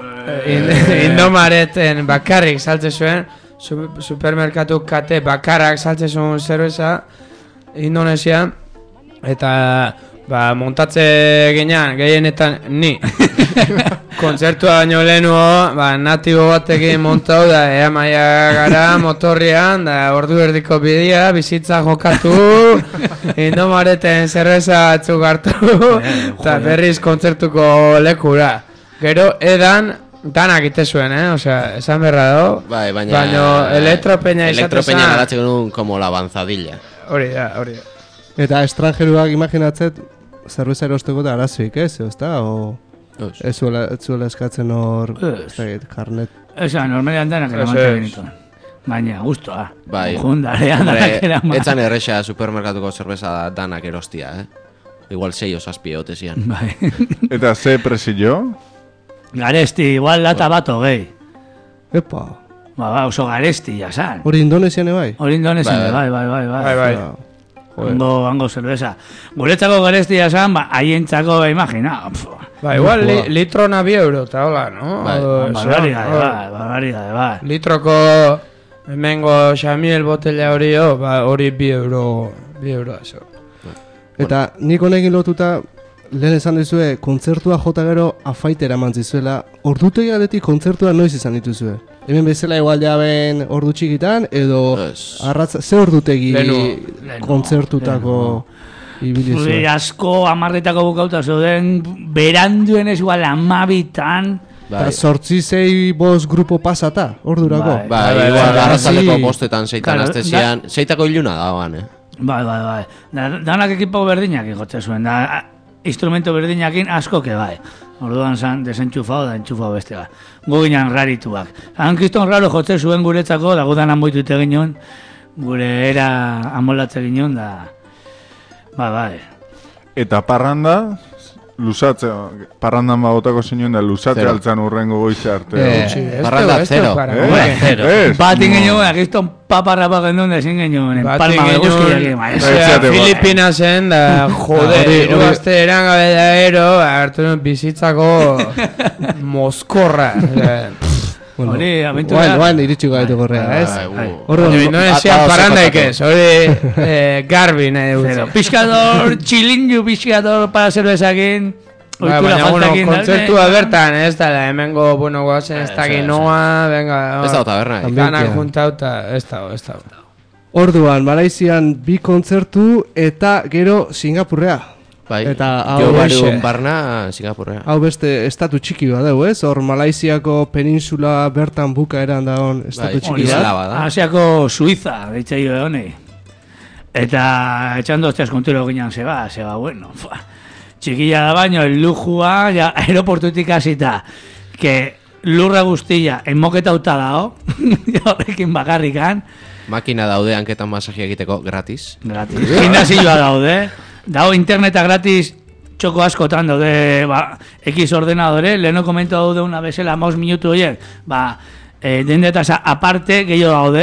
indomareten bakarrik saltze zuen, supermerkatu kate bakarrak saltze zuen zerbeza, Indonesian, eta, ba, montatze ginean, gehienetan, ni, kontzertua baino lehenuo, ba, natibo batekin montau da, ea maia gara motorrian, da, ordu erdiko bidea, bizitza jokatu, indomareten zerbeza atzuk hartu, eta berriz kontzertuko lekura. Gero, edan, danak ite zuen, eh? Osea, esan berra do, bai, baina, baina elektropeña izatezan. Elektropeña garatzen genuen como la avanzadilla. Hori da, hori da. Eta estrangeruak imaginatzet, zerbeza erosteko da arazoik, ez? Ezta? O... Ez zuela eskatzen hor, karnet. Eza, normalean danak eramaten genituen. Baina, guztua. Bai, jundarean danak eramaten. Etzan erresa supermerkatuko zerbeza danak erostia, eh? Igual sei osazpi egotezian. Bai. Eta ze presillo? Garesti, igual lata bat hogei. Epa. Ba, ba, oso garesti, jasan. Hori Indonesian bai? Hori Indonesian bai, bai, bai, bai. Bai, bai. Hango, hango zerbeza. Guretzako garesti jasan, ba, haientzako, imagina. Ba, igual li, litro na bi euro, eta hola, no? Bai, barbaridade, bai, barbaridade, bai. Litroko hemengo Xamiel botella hori, ba, hori bi euro, bi euro, eso. Eta nik honekin lotuta, lehen esan dizue, kontzertua jota gero afaitera mantzizuela, ordutegi aldetik kontzertua noiz izan dituzue? Hemen bezala igual jaben ordu txikitan, edo arratza, ze ordutegi kontzertutako ibilizue? Zure asko amarretako bukauta zoden, beranduen ez igual amabitan. Eta sortzi zei bost grupo pasata, ordurako. Bai, igual arratzaldeko bostetan zeitan aztezian, zeitako iluna dagoan, eh? Bai, bai, bai. Danak ekipo berdinak ikotze zuen, da instrumento berdinakin asko ke bai. Orduan zan desentxufao da entxufao bestela. Gu ginen rarituak. Han kriston raro jotze zuen guretzako, da gudan anboitute ginen, gure era amolatze ginen, da... Ba, bai. Eta parranda, lusatze, parrandan bagotako zinuen da lusatze altzan urrengo goize arte. Parranda zero. Bat ingen kriston paparra bat gendun da zin genuen. Palma beguzkiak. Filipinasen da, jode, hiru aste eran gabe da ero, hartu bizitzako mozkorra. Hori, aventura... Guain, guain, iritsi gaitu gorrea, ez? Hori, Indonesia parandaik ez, hori garbi nahi dut. Piskador, txilinju piskador para cervezakin. Baina, bueno, kontzertua bertan, ez da, hemengo, bueno, guazen, ez da ginoa, venga... Ez da, taberna. Ganak juntauta, ez da, ez da. Orduan, Malaizian bi kontzertu eta gero Singapurrea. Bai, eta jo barun barna Singapurrea. Hau beste estatu txiki bat dugu, ez? Hor Malaiziako peninsula bertan bukaeran dagoen estatu txiki bat. Asiako Suiza, deitza jo honei. Eta etxando hostias konturo ginen zeba, zeba, bueno. Txikilla da baino, el lujua, ja, aeroportutik hasita, que lurra guztia enmoketauta dago, horrekin bakarrikan. Makina daude hanketan masajia egiteko gratis. Gratis. Gimnasioa daude. Dago interneta gratis txoko askotan daude, ba, X ordenadore, leheno komento daude una bezala maus minutu horiek, ba, e, dendetaz aparte gehiago daude.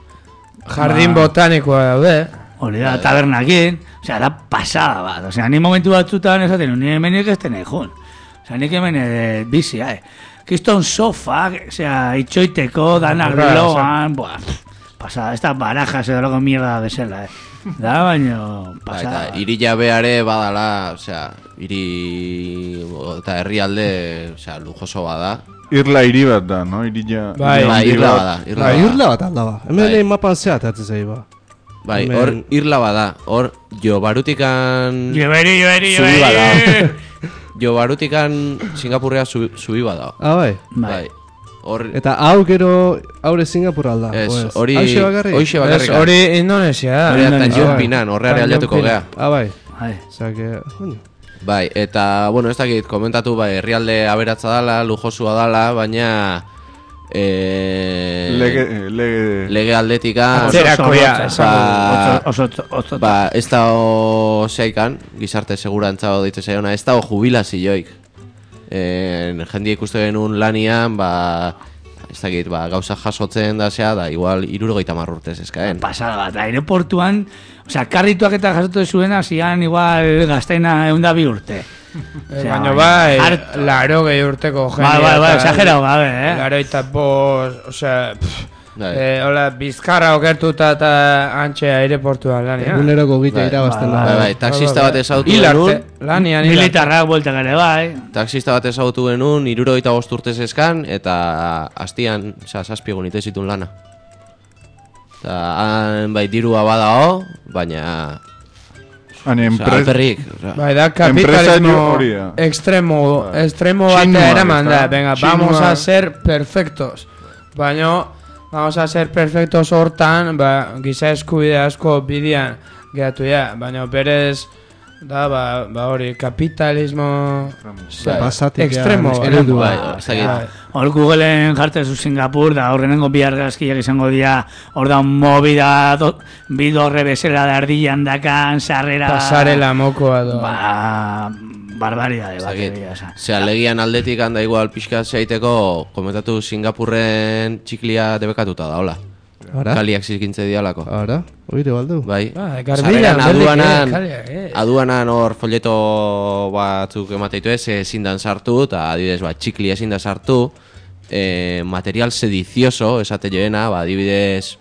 Jardin ba, botanikoa daude. Hori da, tabernakin, osea, da pasada bat, osea, ni momentu batzutan esaten, ni hemenik ez tenei jun. Osea, nik hemen bizi, eh. Kiston sofa, osea, itxoiteko, danak loan, buah, pasada, ez da barajas edo logo mierda bezala, eh. Da, baino, pasada. Eta hiri jabeare badala, osea, hiri eta herrialde, osea, lujoso bada. Irla hiri bat da, no? Irila... Bai, bai, irla bada. Bai, irla bat alda ba. Hemen egin mapan zehat atzen zai ba. Bai, hor irla bada, hor jo barutikan... Joberi, joberi, joberi! Jo barutikan Singapurrea zubi bada. Ah, bai? Bai. Hor... Eta hau gero, haure Singapur alda. Ez, o ez? hori... Hauxe bakarrik? Hoxe bakarrik. Ez, hori Indonesia da. Hori Indonesia. Tanjung Pinan, horreare aldatuko gea. Ah, bai. Bai. Osea, que... Bueno. Bai, eta, bueno, ez dakit, komentatu, bai, herrialde aberatza dala, lujosua dala, baina... E... Lege, lege... Lege aldetika... Atzerakoia, esango. Ba, ez da o zeikan, gizarte segurantza o deitze zaiona, ez da o jubilazioik. E, jendia ikuste genuen lanian, ba... Ez dakit, ba, gauza jasotzen da zea, da, igual, irurogeita marrurtez eskaen. Pasada bat, aireportuan, osea, karrituak eta jasotu zuena, zian igual gaztaina eunda bi urte. Baina bai, laro gehi urteko jendea. Bai, bai, bai, exagerau gabe, eh? Laro eta bos, osea... Bai. Hola, bizkarra okertuta eta antxe aireportua lanian. Eguneroko gite irabazten da. Bai, bai, taxista bat ezautu Hilarte, genuen. lanian hilarte. Militarrak bueltak ere, bai. Taxista bat ezautu genuen, irurogeita bost urtez eskan, eta hastian, oza, zazpiegun ite zituen lana. Eta, han, bai, dirua badao, baina... Hani, Oza, alperrik. Bai, da Empresario kapitalismo hori da. extremo, extremo Txinoak, batea eraman da. ezta? Venga, Txinoak. vamos a ser perfectos. Baina, vamos a ser perfectos hortan, ba, giza eskubide asko bidian geratu ja. Baina, berez, da, ba, ba hori, kapitalismo... Basatik extremo. ja, bat. eredua. Bai, ez dakit. Hor Googleen jartezu Singapur, da horrenengo bi argazkiak izango dira, hor da movida, do, bidorre bezala da erdian dakan, sarrera... Pasarela mokoa do. Ba, barbaridade bat. Zakit, egia esan. ze alegian aldetik handa igual pixka zeiteko, komentatu Singapurren txiklia debekatuta da, hola. Ara? Kaliak zizkintze dialako. Ara? Oire baldu? Bai. Ba, Sarreran garbilan, aduanan, kaliak, eh. aduanan hor folleto batzuk emateitu ez, ezin dan sartu, eta adibidez, ba, txikli ezin da sartu, eh, material sedicioso, esate joena, ba, adibidez,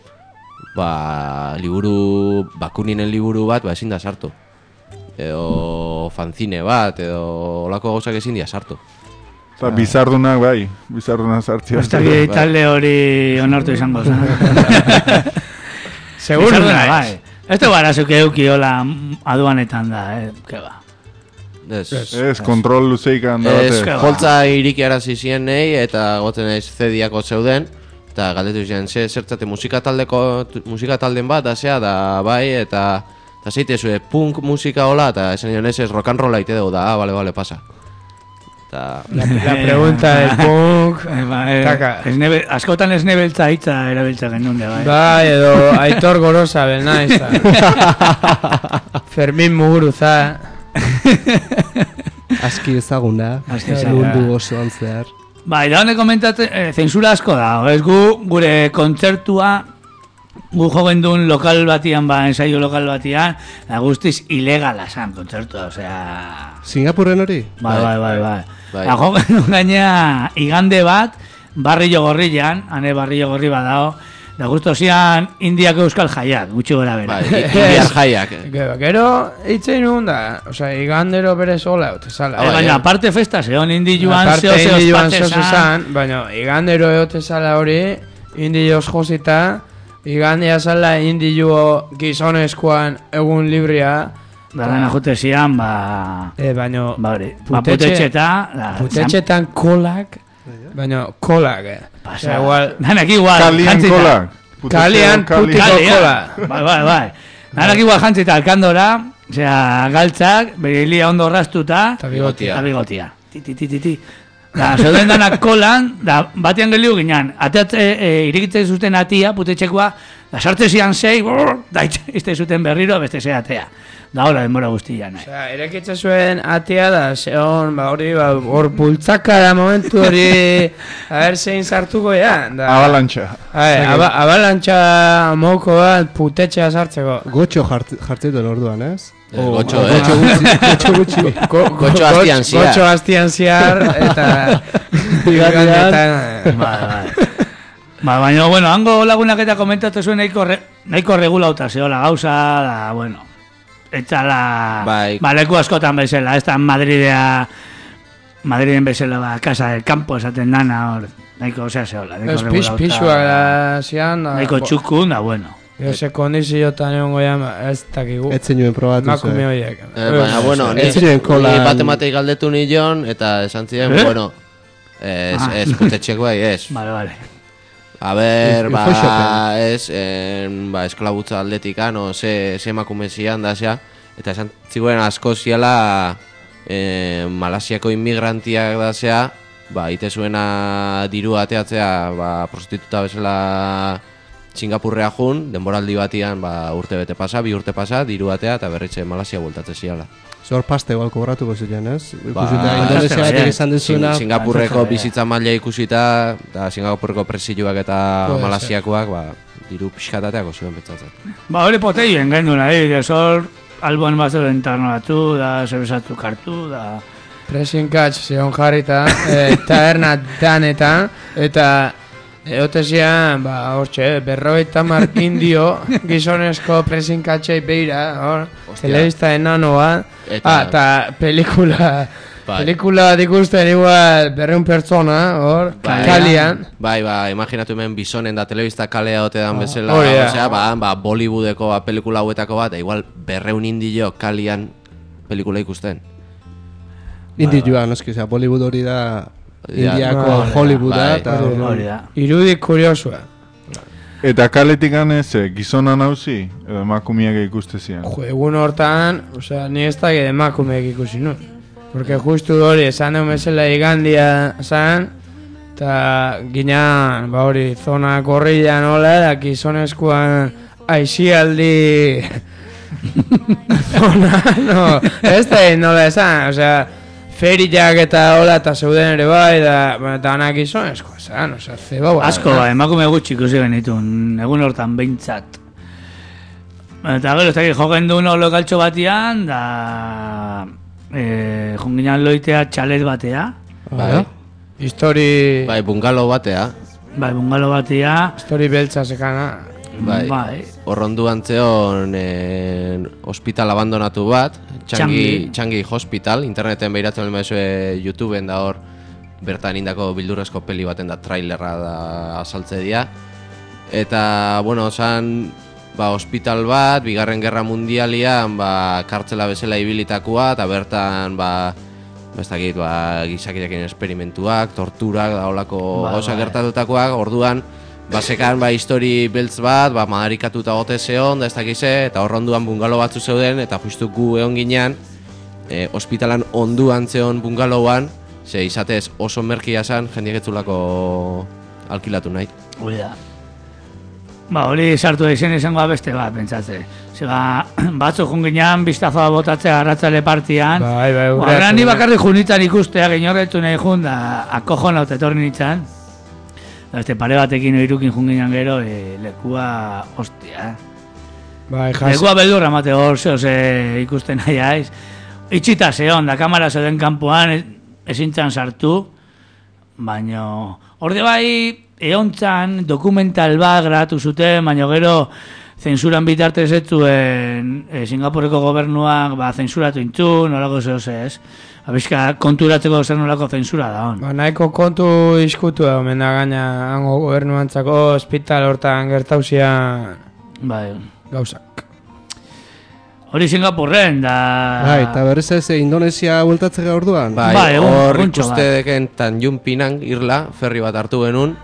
ba, liburu, bakuninen liburu bat, ba, ezin da sartu. Edo fanzine bat, edo olako gauzak ezin dia sartu. Eta bizardunak, bai, bizardunak sartzea. Ez dakit talde hori onartu izango zen. Seguro Bizarruna, naiz. bai. Ez du barazuk eukiola aduanetan da, eh? Ke ba. Ez, Ez, kontrol luzeikan da Ez, bate. holtza iriki arazi zien nahi, eta goten naiz zediako zeuden, eta galdetu ziren, ze zertzate musika taldeko, musika talden bat, azea, da bai, eta eta zeite zue, punk musika hola, eta esan nion ez, ez rock and rolla ite dugu, da, ah, bale, bale, pasa. Eta... La, la pregunta del punk... Eh, ba, eh, Taka. esnebe, askotan esnebeltza hitza erabiltza genuen de, bai. Bai, edo Aitor Gorosa belnaiz. Fermin Muguruza. Aski ezaguna. Aski ezaguna. Mundu osoan zehar. Bai, da honek komentatzen, eh, zensura asko da, ez gu, gure kontzertua, gu jo gendun lokal batian, ba, ensaio lokal batian, da guztiz ilegala zan kontzertua, osea... Singapurren hori? Bai, bai, bai, bai. Bai. Da jo gendun gaina igande bat, barrillo gorrian, hane barrillo gorri badao, da guztu zian indiako euskal jaiak, gutxi gora bera. Bai, indiar jaiak. Gero, gero itzein nun da, osea, igandero bere sola, eute zala. Bai, baina aparte festa, zeon indi joan, Aparte zeo, zeo, indi joan ospatze zoze zan. zan, baina igandero eote zala hori, indi joz josita, igandea zala indi jo gizonezkoan egun librea, Da dana jute zian, ba... e, baina Ba hori, ba putetxe- putetxeta... da, putetxetan kolak, baina kolak, eh. Pasa, Osea, igual, danak igual, Kalien jantzita. kolak. Putetxeo, Kalian kalien- putiko Kalian. kola. Bai, bai, bai. Danak igual jantzita alkandora, osea, galtzak, bere hilia ondo rastuta, Eta bigotia. eta bigotia. Ti, ti, ti, ti, ti. Da, zeuden danak kolan, da, batean geliu ginen, ateatze, e, irikitzen zuten atia, putetxekoa, da, sartze zian sei, brrr, da, izte zuten berriro, beste ze atea. Da, hola, denbora guztia nahi. Osea, erekitza zuen atea da, zeon, ba hori, ba, hor bultzaka da momentu hori, a ber zein sartuko ya. Da, Abalantxa. Hai, aba, abalantxa moko bat putetxea sartzeko. Gotxo jart, jartzetan orduan, ez? Eh, gotxo, eh? Gotxo gutxi, gotxo gutxi. Go, Gotxo astian ziar. Gotxo astian ziar, eta... Igandean. Bai, bai. Ba, baina, bueno, hango lagunak eta komentatu zuen nahiko, re, nahiko regulauta zehola gauza, da, bueno, etxala, Bai. ba, leku askotan bezala, ez da Madridea, Madriden bezala, ba, Casa del Campo esaten dana, hor, nahiko, osea, zehola, nahiko Ez pix, regulauta, pixuak da zian, da... nahiko txukun, da, bueno. Ese kondiziotan egon goian, ez dakigu. Ez zenuen probatu Makume zuen. horiek. Eh, baina, bueno, ni, Ez ziren kolan- ni bat emateik galdetu nion, eta esan ziren, Eh? bueno, Ez, Ah. ez, putetxeko bai, ez. Vale, vale. A ber, Il- ba, ilfoxopen. ez, en, ba, esklabutza aldetikan, no, ze, ze emakume zian da, zea, eta esan ziguen asko ziala eh, Malasiako inmigrantiak da, zea, ba, ite zuena diru ateatzea, ba, prostituta bezala Singapurrea jun, denboraldi batian, ba, urte bete pasa, bi urte pasa, diru atea, eta berritxe Malasia bueltatze ziala. Zor paste igual kobratuko ziren, ez? Ba, Ikusita Indonesiatik izan dizuna. Sing- Singapurreko Ba, bizitza maila ikusita, eta Singapurreko presioak eta Puede ser. Malasiakoak, ba, diru pixkatateako zuen betzatzen. Ba, hori poteioen gendu nahi, hor alboan bat zero entarnatu, da, zerbezatu kartu, da... Pressing catch zion jarrita, e, taberna danetan, eta eotezian, ba, hortxe, berrogeita mar indio gizonezko pressing catchei beira, hor, Ostia. telebista enanoa, Eta- ah, eta pelikula, Bai. pelikula ikusten igual berreun pertsona, hor, Bai. kalian, Bai, ba, imaginatu hemen bizonen da telebista kalea ote dan bezala, hori da. osea, ba, ba, Bollywoodeko ba, pelikula hauetako bat, da igual berreun indio kalian pelikula ikusten. Indi joan, noski, osea, Bollywood hori da Ja, Indiako bai, Hollywooda, bai, eta Hori hori da. irudik kuriosua. Eta kaletik ganez, eh, gizona nauzi, edo emakumiak ikuste zian. Jo, egun hortan, osea, ni ez da emakumeek ikusi nun. Porque justu hori, esan egun bezala igandia zan, eta ginean, ba hori, zona korrila nola, da gizonezkoan aixialdi... zona, no, ez da nola esan, osea, feriak eta hola eta zeuden ere bai, da, eta anak gizonezkoa zan, osea, zeba bai. Asko, ba, emakume gutxi ikusi genitun, egun hortan behintzat. Eta gero, ez dakit, jogen duen lokaltxo batian, da... E, jonginan loitea txalet batea, Bai, Histori... bai, bungalo batea, bai, bungalo batea, Histori beltza zekana. bai, bai. horronduan zeon en, hospital abandonatu bat, Changi, Changi Hospital, interneten behiratzen elmezue YouTubeen da hor, bertan indako bildurrezko peli baten da trailerra da azaltze dira. Eta, bueno, zan, ba, hospital bat, bigarren gerra mundialian, ba, kartzela bezala ibilitakoa, eta bertan, ba, ez dakit, ba, gizakirekin esperimentuak, torturak, da holako Ba, gauza bai. gertatutakoak, orduan, basekan, ba, histori beltz bat, ba, madarikatuta gote zeon, da ez dakize, eta horronduan bungalo batzu zeuden, eta justu gu egon ginean, e, hospitalan onduan zeon bungalauan, ze izatez oso merkia zan, jendiek etzulako alkilatu nahi. Hori da. Ba, hori sartu da izen izango da beste bat, pentsatze. Zega, batzu junginan, biztazoa botatzea arratzale partian. Bai, bai, Ba, urratu, ni bai. bakarrik junitan ikustea, ginorretu nahi jun, da akojona etorri nintzen. Da, este pare batekin oirukin junginan gero, e, lekua, ostia, eh? Bai, jas... Lekua beldurra mate hor, zeo ze ikusten nahi aiz. Itxita zeon, da kamara zeuden kanpoan, e- ezintzan sartu, baino, orde bai, eontzan dokumental bat grabatu zuten, baina gero zensuran bitartez ez zuen e, Singapurreko gobernuak ba, zensuratu intun, nolako zeo ez. Abizka konturatzeko zer nolako zensura da hon. Ba, nahiko kontu iskutu da, omen da gaina hango gobernuantzako hospital hortan gertauzian Bai. gauzak. Hori Singapurren, da... Bai, eta berriz ez eh, Indonesia bueltatzea orduan. Bai, Bai, egun, hor urruntxo ikuste bat. deken Tanjung Pinang irla, ferri bat hartu genuen,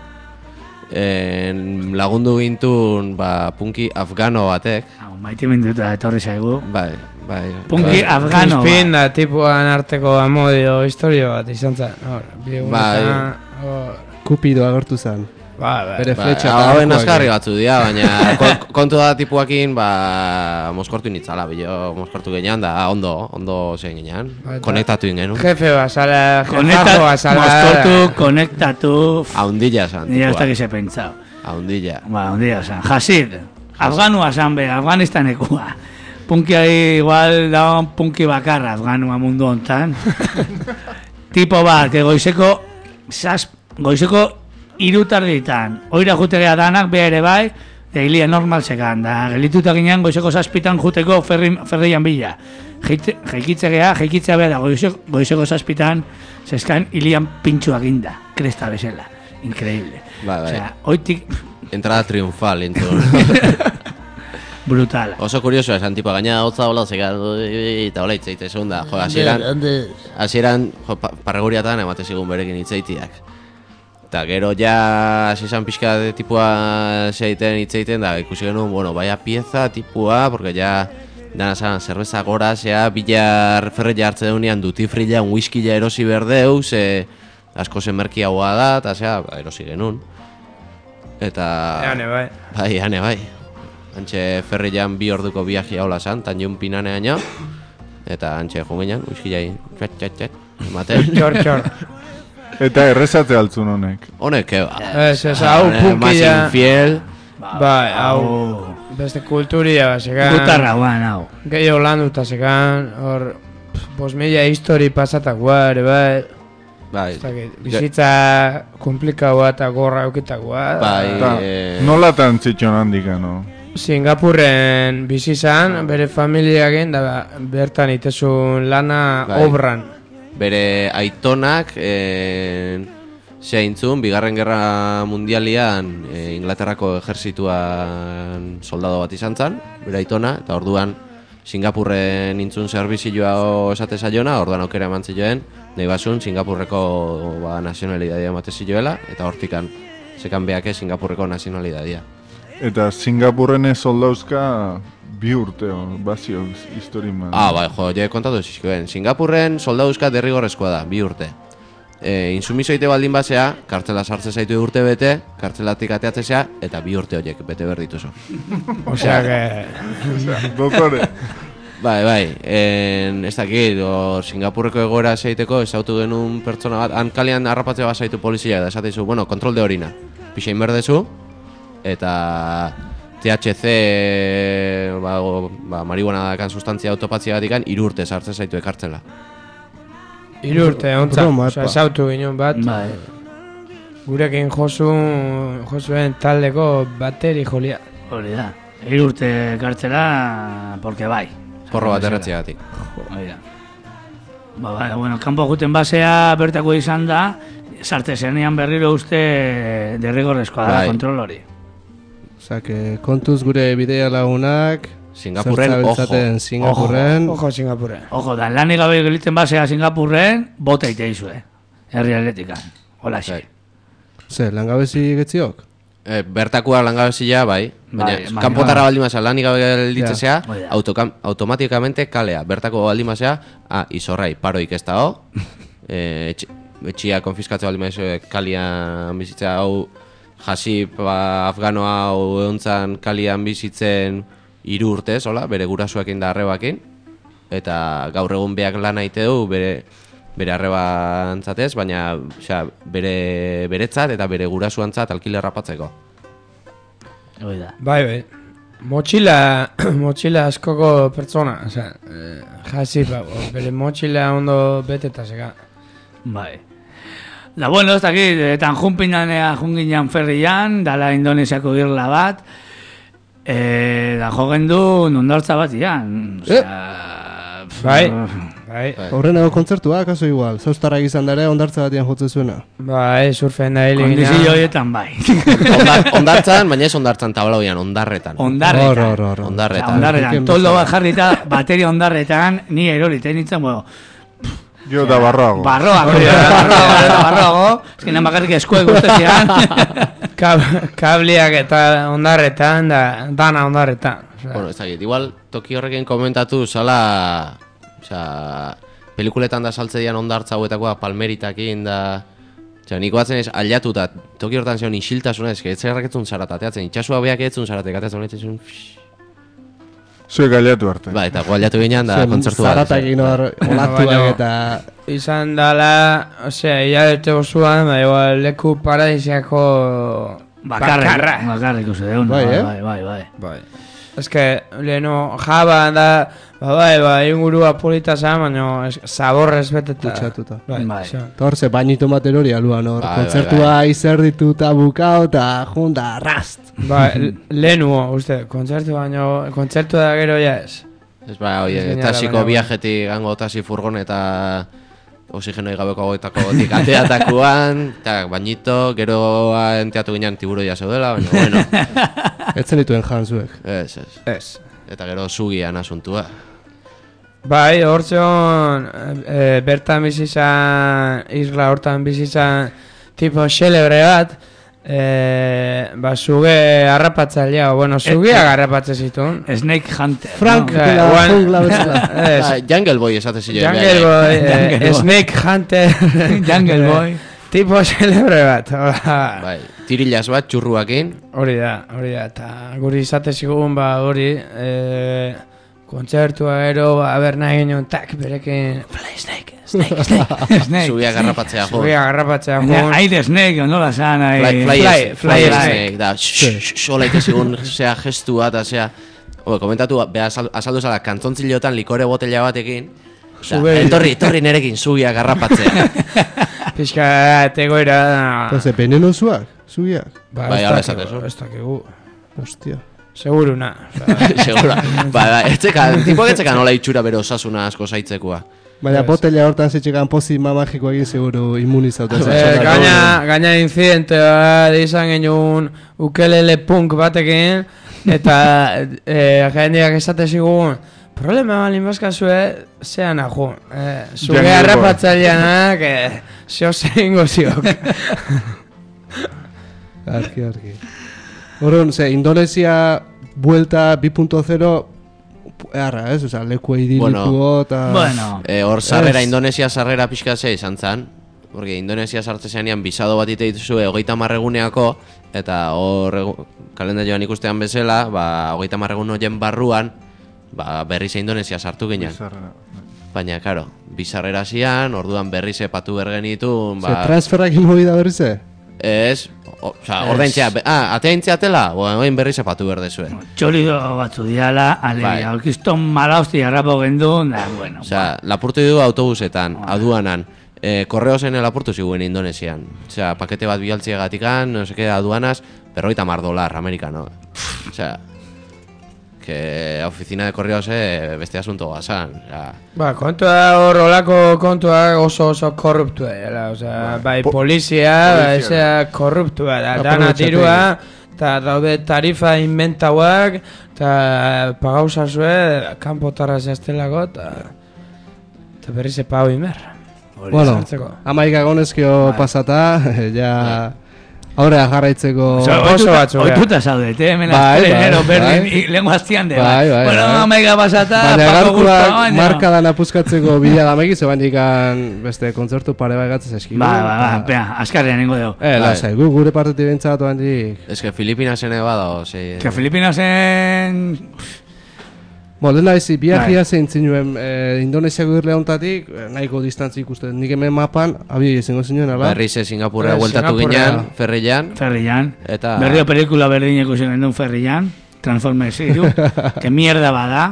en, lagundu gintun ba, punki afgano batek, Hau, maite minduta etorri zaigu. bai, bai. Punki bai. afgano Crispin bat. da tipuan arteko amodio historio bat izan zen. Hor, bi egunetan, hor, Kupido agertu zen. bai, bai. Bere Ba, fletxa hauen arkuak. askarri batzu dira, baina kon- kontu da tipuakin, ba, moskortu nitzala, bilo, moskortu genean, da ondo, ondo zen genean, Ba, eta- konektatu ingenu. Jefe basala, jefajo Konekta, basala. mozkortu, konektatu... Haundilla zan, Nire ez tipua. dakize pentsau. Haundilla. Ba, ondia zan. Hasid, Afganua zan be, Afganistanekua. Punkiari igual da punki bakarra Afganua mundu hontan. Tipo bat, que goizeko, zaz, goizeko irutarditan. Oira jutegea danak, beha ere bai, deilia normal sekan. Da, gelituta ginean goizeko zazpitan juteko ferri, ferrian bila. Jeikitzegea, jeikitzea beha da, goizeko, goizeko zazpitan, zeskan hilian pintxuak inda, kresta bezala. Increíble. Bai, bai. Osea, oitik... Entrada triunfal, entzun. brutal. Oso kurioso esan, tipo, gaina hotza hola, zeka, eta hola itzaite, segunda. Jo, hasieran, hasieran, jo, parreguriatan emate zigun berekin itzaitiak. Eta gero ja, hasi esan pixka de tipua zeiten itzaiten, da ikusi genuen, bueno, baya pieza, tipua, porque ja, dana zan, zerbeza gora, zea, bilar ferreia hartze deunean, duty free-a, un whisky-a erosi berdeu, ze asko zen merki haua da, eta zea, ba, erosi genuen. Eta... Eane bai. Bai, eane bai. Antxe ferreian bi orduko viajia hola zan, tan joan pinanean, eta antxe jongenean, whisky-a, txat, txat, txat, ematen. Txor, txor. Eta errezate altzun honek. Honek, eba. Ez, ez, hau punkilla. Más infiel. Bai, hau, beste kulturia basekan. Gutarra guan, hau. Gehiago landuta sekan, hor, bos mila histori pasatakoa ere, bai. Bai. Bizitza komplikaua eta gorra eukitakoa. Bai. Eh... Nolatan zitxon handika, no? Singapurren bizi izan, bere familiakin, da bertan itezun lana bai. Obran. Bere aitonak, eh, zeintzun, bigarren gerra mundialian eh, Inglaterrako ejerzituan soldado bat izan zan, bere aitona, eta orduan Singapurren intzun zerbizioa esate zaiona, orduan aukera eman zioen, nahi basun Singapurreko ba, nazionalidadea emate zioela, eta hortikan zekan beake Singapurreko nazionalidadia. Eta Singapurren ez soldauzka bi urte, bazio, historiman. Ah, bai, jo, jo, kontatu zizkoen. Singapurren soldauzka derrigorrezkoa da, bi urte. E, insumisoite baldin basea, kartzela sartze zaitu urte bete, kartzelatik ateatzea, eta bi urte horiek bete berdituzu. Osea, que... Doktore. Bai, bai, en, ez dakit, or, Singapurreko egoera zeiteko, ezautu genuen pertsona bat, hankalian harrapatzea bat zaitu polizia, da esateizu, bueno, kontrol de orina. Pixein berdezu, eta... T H C, ba, ba, marihuana dakan sustantzia autopatzia batikan, hiru urte sartzen zaitu ekartzela. Hiru urte, ontza, oza, esautu ginen bat. Bai. Gurekin josu, josuen taldeko bateri jolia. Hori da, hiru urte kartzela, porque bai. Porro bat erratzea gatik. Hori da. Ba, ba, bueno, kanpo juten basea bertako izan da, sartze zenean berriro uste derrigorrezkoa da, kontrol hori. Osa, que kontuz gure bidea lagunak, Singapurren, ojo. Singapurren. Ojo, Singapurren. Ojo, da, lanik gabe geliten basea Singapurren, bota iteizue, herri atletikan. Hola, xe. Ze, langabezi getziok? E, bertakoa langabezia, bai. Baina, bai, kanpotarra baldin mazea, lanik gabe gelitzea, yeah. automatikamente kalea. Bertako baldin mazea, ah, izorrai, paroik ez da ho. e, etxia konfiskatze baldin mazea, kalian bizitzea hau, Hasip, ba, afgano hau egontzan kalian bizitzen hiru urtez, hola, bere gurasuekin da arrebakin. Eta gaur egun beak lan aite du bere, bere arreba antzatez, baina xa, bere beretzat eta bere gurasuantzat alkilerra patzeko. Bai, bai. Motxila, motxila askoko pertsona, osea, eh, Hasip, bere motxila ondo beteta zeka. Bai. Da, bueno, ez dakit, etan junpinanea junginan ferrian, dala Indonesiako girla bat, e, da jogen du nondartza bat ian. Eh? Bai, bai. Horren ego kontzertua, kaso igual, zauztarra izan dara ondartza bat ian jotzen zuena. Bai, surfen da hili gina. Kondizio horietan, bai. Ondar, ondartzan, baina ez ondartzan tablaoian, ondarretan. Ondarretan. Hor, hor, hor. Ondarretan. Ondarretan, toldo bat jarrita, bateria ondarretan, ni eroriten nintzen, bueno, Jo da barroago. Barroago, barroago, barroago. Ez que nan bakarrik eskuek guztetzean. Kabliak eta ondarretan, da, dana ondarretan. Bueno, ez dakit, igual toki horrekin komentatu zala, oza, pelikuletan da saltzedian ondartza hauetakoa, palmeritakin da... Oza, niko batzen ez, aliatuta, toki horretan zeon isiltasuna, ez que etzerraketzun zaratateatzen, itxasua beak etzun zaratek, ateatzen honetzen Zue galiatu arte. Ba, eta galiatu ginean da kontzertu bat. Zaratak egin hor, olatuak eta... Izan dala, osea, hilabete osoan, ba, igual, leku paradisiako... Bakarra. Bakarrik uste deun, bai, eh? bai, bai, bai. Bai. Ez que, leheno, jaba da, ba, bai, ba, ingurua polita zan, baina zaborrez beteta. Tutxatuta. Bai, bai. Eta hor, ze bainito mater hori aluan hor, bai, kontzertua bai, bai. izerdituta bukao eta junda, rast. Ba, lehenuo, uste, kontzertu baino, kontzertu da gero ja ez. Ez ba, oie, tasiko viajetik gango tasi furgon eta oxigenoi gabeko goetako gotik ateatakuan, eta bainito, gero enteatu ginen tiburoia zeudela, baina, bueno. Etzen dituen jantzuek. Ez, ez. Ez. Eta gero zugian asuntua. Bai, hortzion, e, bertan bizizan, isla hortan bizizan, tipo xelebre bat, e, ba, zuge harrapatzailea, bueno, zugeak harrapatzen zituen. Snake Hunter. Frank, no? de la jungla bezala. Ah, Jungle Boy esate zilean. Jungle Boy, eh, Snake Hunter. Jungle Boy. Tipo xelebre bat. Bai, tirillas bat, txurruakin. Hori da, hori da, eta guri izate zigun, ba, hori, e, kontzertua ero, ba, aber nahi ginen, tak, berekin, Fly Snake, Snake, Snake. Snake. Zubiak garrapatzea jo. Zubiak garrapatzea Ja, jo. Aire Snake, ondo la zan, Fly, ahi. fly, Fly, fly, fly Snake, da, xola ikezigun, zea gestua, eta zea, Obe, komentatu, beha azaldu zala, kantontzilotan likore botella batekin, da, etorri, etorri nerekin zubiak garrapatzea. Pixka, tegoera... Entonces, venenosuak, zubiak. Ba, Bai, ez hala dakigu, esatezu. ez dakigu. Hostia. Seguruna. Segura. Ba, ba, etzeka, tipo etzeka nola itxura bero osasuna asko zaitzekoa. Baina botella hortan zetxekan pozima magiko egin seguru immunizauta. Eh, gaina, gaina incidente bat izan genuen ukelele punk batekin, eta eh, jendeak esate zigun, problema balin bazkazue, zean ajo. Eh, zuge Jungle harrapatzaileanak, eh, zeo zein goziok. Arki, arki. Horren, ze, Indonesia buelta bi punto cero Erra, ez? Osa, leku idilikuo eta... Bueno. Eh, hor sarrera, Ez. Indonesia sarrera pixka zea izan zan. Porque Indonesia sartzezean bizado bat ite dituzue hogeita marreguneako, eta hor egu- kalendarioan ikustean bezala, ba, hogeita marregun horien barruan, ba, berriz Indonesia sartu ginen. Baina, karo, bizarrera zian, orduan berriz epatu bergenitun, Ze, ba... transferrak inmobi da berriz, eh? Ez, o, oza, ordaintzea, be- ah, ateaintzea tela, oin berriz epatu berdezue. Txolido batzu diala, Bai. alegia, aurkizton malausti harrapo gendun, da, bueno. Osea, lapurtu du autobusetan, aduanan, eh, korreosen lapurtu ziguen Indonesian. Osea, pakete bat bialtziegatikan, no seke, aduanas, berroita mar dolar, amerikano. Osea, que oficina de correos eh, beste asunto bazan. Osea, Ba, kontua hor olako kontua oso oso korruptua dela, osea, bai po- polizia, bai polizia. ezea korruptua da, dana Aprobetxategi. dirua, eta daude tarifa inventauak, eta pagauzazue, kanpotarra zehaztelako, eta eta berriz epau inber. Bueno, sartzeko. amaika gonezkio pasata, ja... Aurrea jarraitzeko... oso batzuk, Oituta zaudete, hemen Bai, astrenero bai, berdin, bai. i- lengo aztian de, Bai, bai, Bueno, bai. amaiga pasata, Baina Paco Gusto, gaurkoak baina... markadan apuzkatzeko bila da megiz, eban ikan beste kontzertu pare bai gatzez eskigu. Ba, ba, ba, pea, askarrean nengo dugu. Eh, lasai, gu gure partetik bintzatu handik. es que Filipinasen bada, sí. Que Filipinasen... Bo, lehen nahizi, biarria Bai. zein zinuen eh, Indonesiako irle hontatik, eh, nahiko distantzi ikusten. Nik hemen mapan, abi izango zinuen, ala? Berriz eh, Singapurra Eh, bueltatu Singapurra. ginen, ferrian, Ferrian. eta... Berrio pelikula berdin ikusen gendun Ferrian. Transformers iru. Que mierda bada.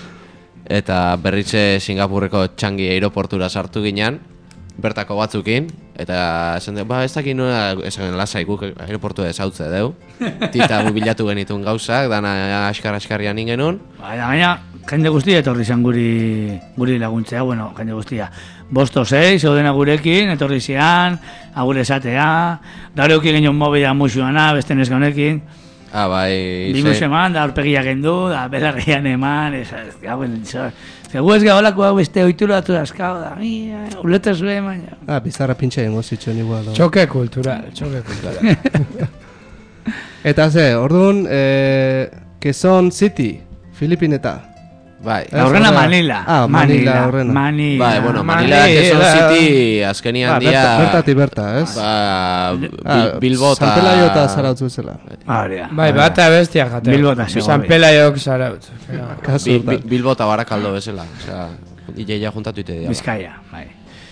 Eta berriz eh, Singapurreko txangi aeroportura sartu ginen, bertako batzukin, eta esan dut, ba, ez dakit nola, esan lasai guk aeroportua ezautze deu. Tita bilatu genitun gauzak, dana askar-askarrian ingenun. Baina, baina, jende guztia etorri zen guri, guri laguntzea, bueno, jende guztia. Bosto sei, zeudena gurekin, etorri zian, agure esatea, dareuki genion mobila musuana, beste neska honekin. Ah, bai, Bi ze- musu eman, da horpegia gendu, da belarrian eman, ez, ez, gauen, zegu ez gaolako hau beste oituro datu dazkau, da, mia, uletu zuen, baina. Ah, bizarra pintxa ingo zituen igual. no? Txoke kultural, txoke kultural. Eta ze, orduan, eh, Quezon City, Filipineta. Bai, Ez, Aurrena horrela. Manila. Ah, Manila, aurrena. Manila. bai, bueno, Manila, Manila, Quezon Manila. City, azkenian Ah, dia... berta, bertatik berta, ez? Ba, Ah, Bil- Bilbo eta... San Pelaio eta Zarautzu bezala. Hori da. Bai, bata bestia jate. Bilbo eta San Segovia. Pelaiok zaraut. Kasu Bi- hortan. Bi- Bilbo eta Barakaldo bezala. Osea, ideia juntatu ite dira. Bizkaia, bai.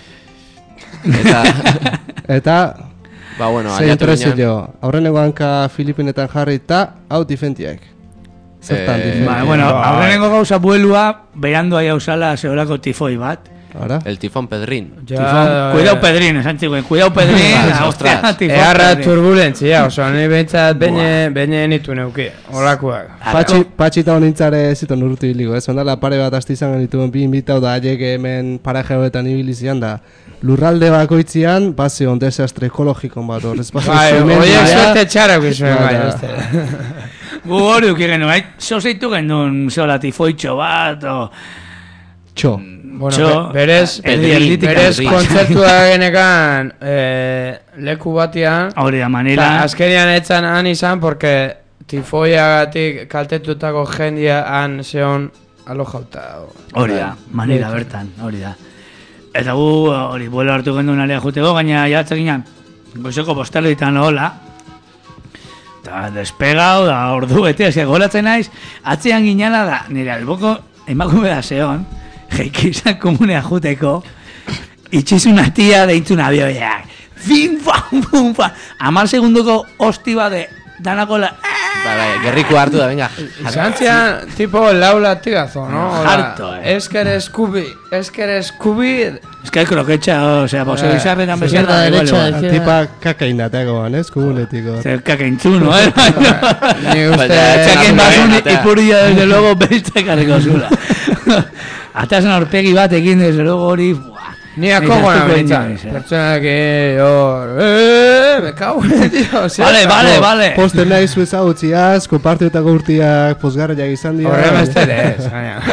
Eta, Eta, ba, bueno, zein aliatu ginen... prezio, aurreneko hanka Filipinetan jarri eta hau difentiak. Zertan Eh, difentiak? Ba, bueno, Bai. aurrenengo gauza buelua, berandu aia usala zeolako tifoi bat. Ara? El tifón Pedrín. Ja, cuidao Pedrín, esan txikuen, cuidao Pedrín, ostras. Earra turbulentzia, oso, ni behintzat beine nitu neuki, olakoak. Patxi, patxita honintzare ziton urrutu hiliko, ez? Ondala pare bat asti izan genituen bi inbitau da haiek hemen parajeoetan ibilizian da. Lurralde bakoitzian, base on desastre ekologikon bat horrez. Bai, oiek suerte txarak izuen, bai, este. Gu hori uki genuen, zozeitu genuen zola tifoitxo bat, o... Txo. Bueno, Txo, berez, berez kontzertua genekan eh, leku batian. Hori da, Manila. Azkenian etzan han izan, porque tifoiagatik kaltetutako jendia han zeon alojauta. Hori da, Manila bertan, hori da. Eta gu hori vuelo hartu genuen alea juteko, gaina jatzen ginen, goizeko postalditan hola. Eta despegau, da ordu bete, eske golatzen naiz, atzean ginala da, nire alboko emakume da zeon, jeiki izan komunea juteko, itxizu una tia deitzun abioiak. Fin, fan, fun, fan. Amar segundoko hosti bade, danakola... Bai, bai, gerriku hartu da, venga. Zantzia, tipo, laula tigazo, no? Harto, eh. Esker eskubi, esker eskubi... Esker kroketxa, o sea, poseo izarretan bezala. derecha, tipa kakain dateagoan, ez? Kubunetiko. Zer kakain txuno, eh? Ni uste... Txakein basun ipuria, desde luego, beltzak harriko zula. Atazen aurpegi bat egin, desde luego hori... Ni akogona benitzen, pertsonak hor... Eee, me cago en tío, Vale, vale, vale. Posten nahi zu ezagutziaz, konpartietako urtiak posgarriak izan dira. Horre mestere ez, gaina.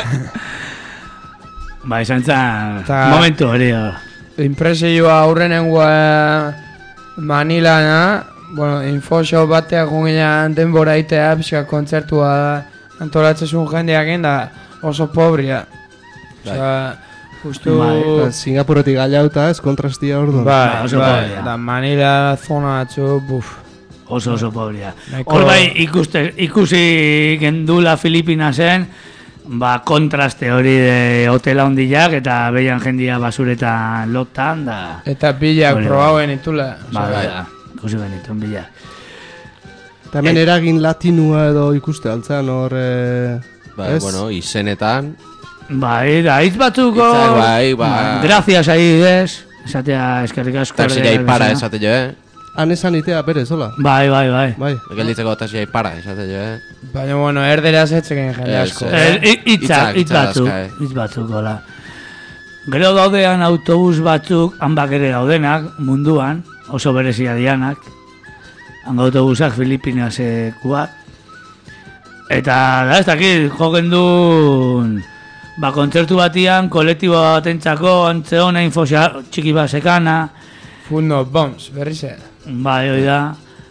Ba, izan zan, momentu hori. Impresioa aurrenengoa Manilana, bueno, infoshow bateak gunginan denbora itea, pixka kontzertua antolatzezun jendeak da oso pobria. Osa... Justu... Bai, Singapuretik gaiauta ez kontrastia orduan. Bai, oso pobria. Da Manila zona atzu, buf. Oso oso pobria. Hor bai ikuste, ikusi gendula Filipinasen, ba kontraste hori de hotela ondilak eta behian jendia basuretan lotan da. Eta bilak probauen itula. Ba, da, ikusi benituen bilak. Tamen eragin latinua edo ikuste altzan hor... Bai, bueno, izenetan... Bai, da, hitz batzuko... Itzak, bai, ba... Gracias ahí, des. Esatea eskerrik asko... Taxia ipara esate jo, eh? Han esan itea, berez, hola? Bai, bai, bai. Bai. Gelditzeko taxia ipara esate jo, eh? Baina, bueno, erderaz etzeken jende asko. Hitzak, hitz batzuk, hitz batzuk, hola. Gero daudean autobus batzuk, hanbak ere daudenak, munduan, oso berezia dianak. Hango autobusak Filipinasekuak. Eta, da, ez dakit, joken duen... Ba, kontzertu batian, kolektibo batentzako, antzeona, infosia txiki basekana. Fundo bombs, berri ze. Bai, hoi da.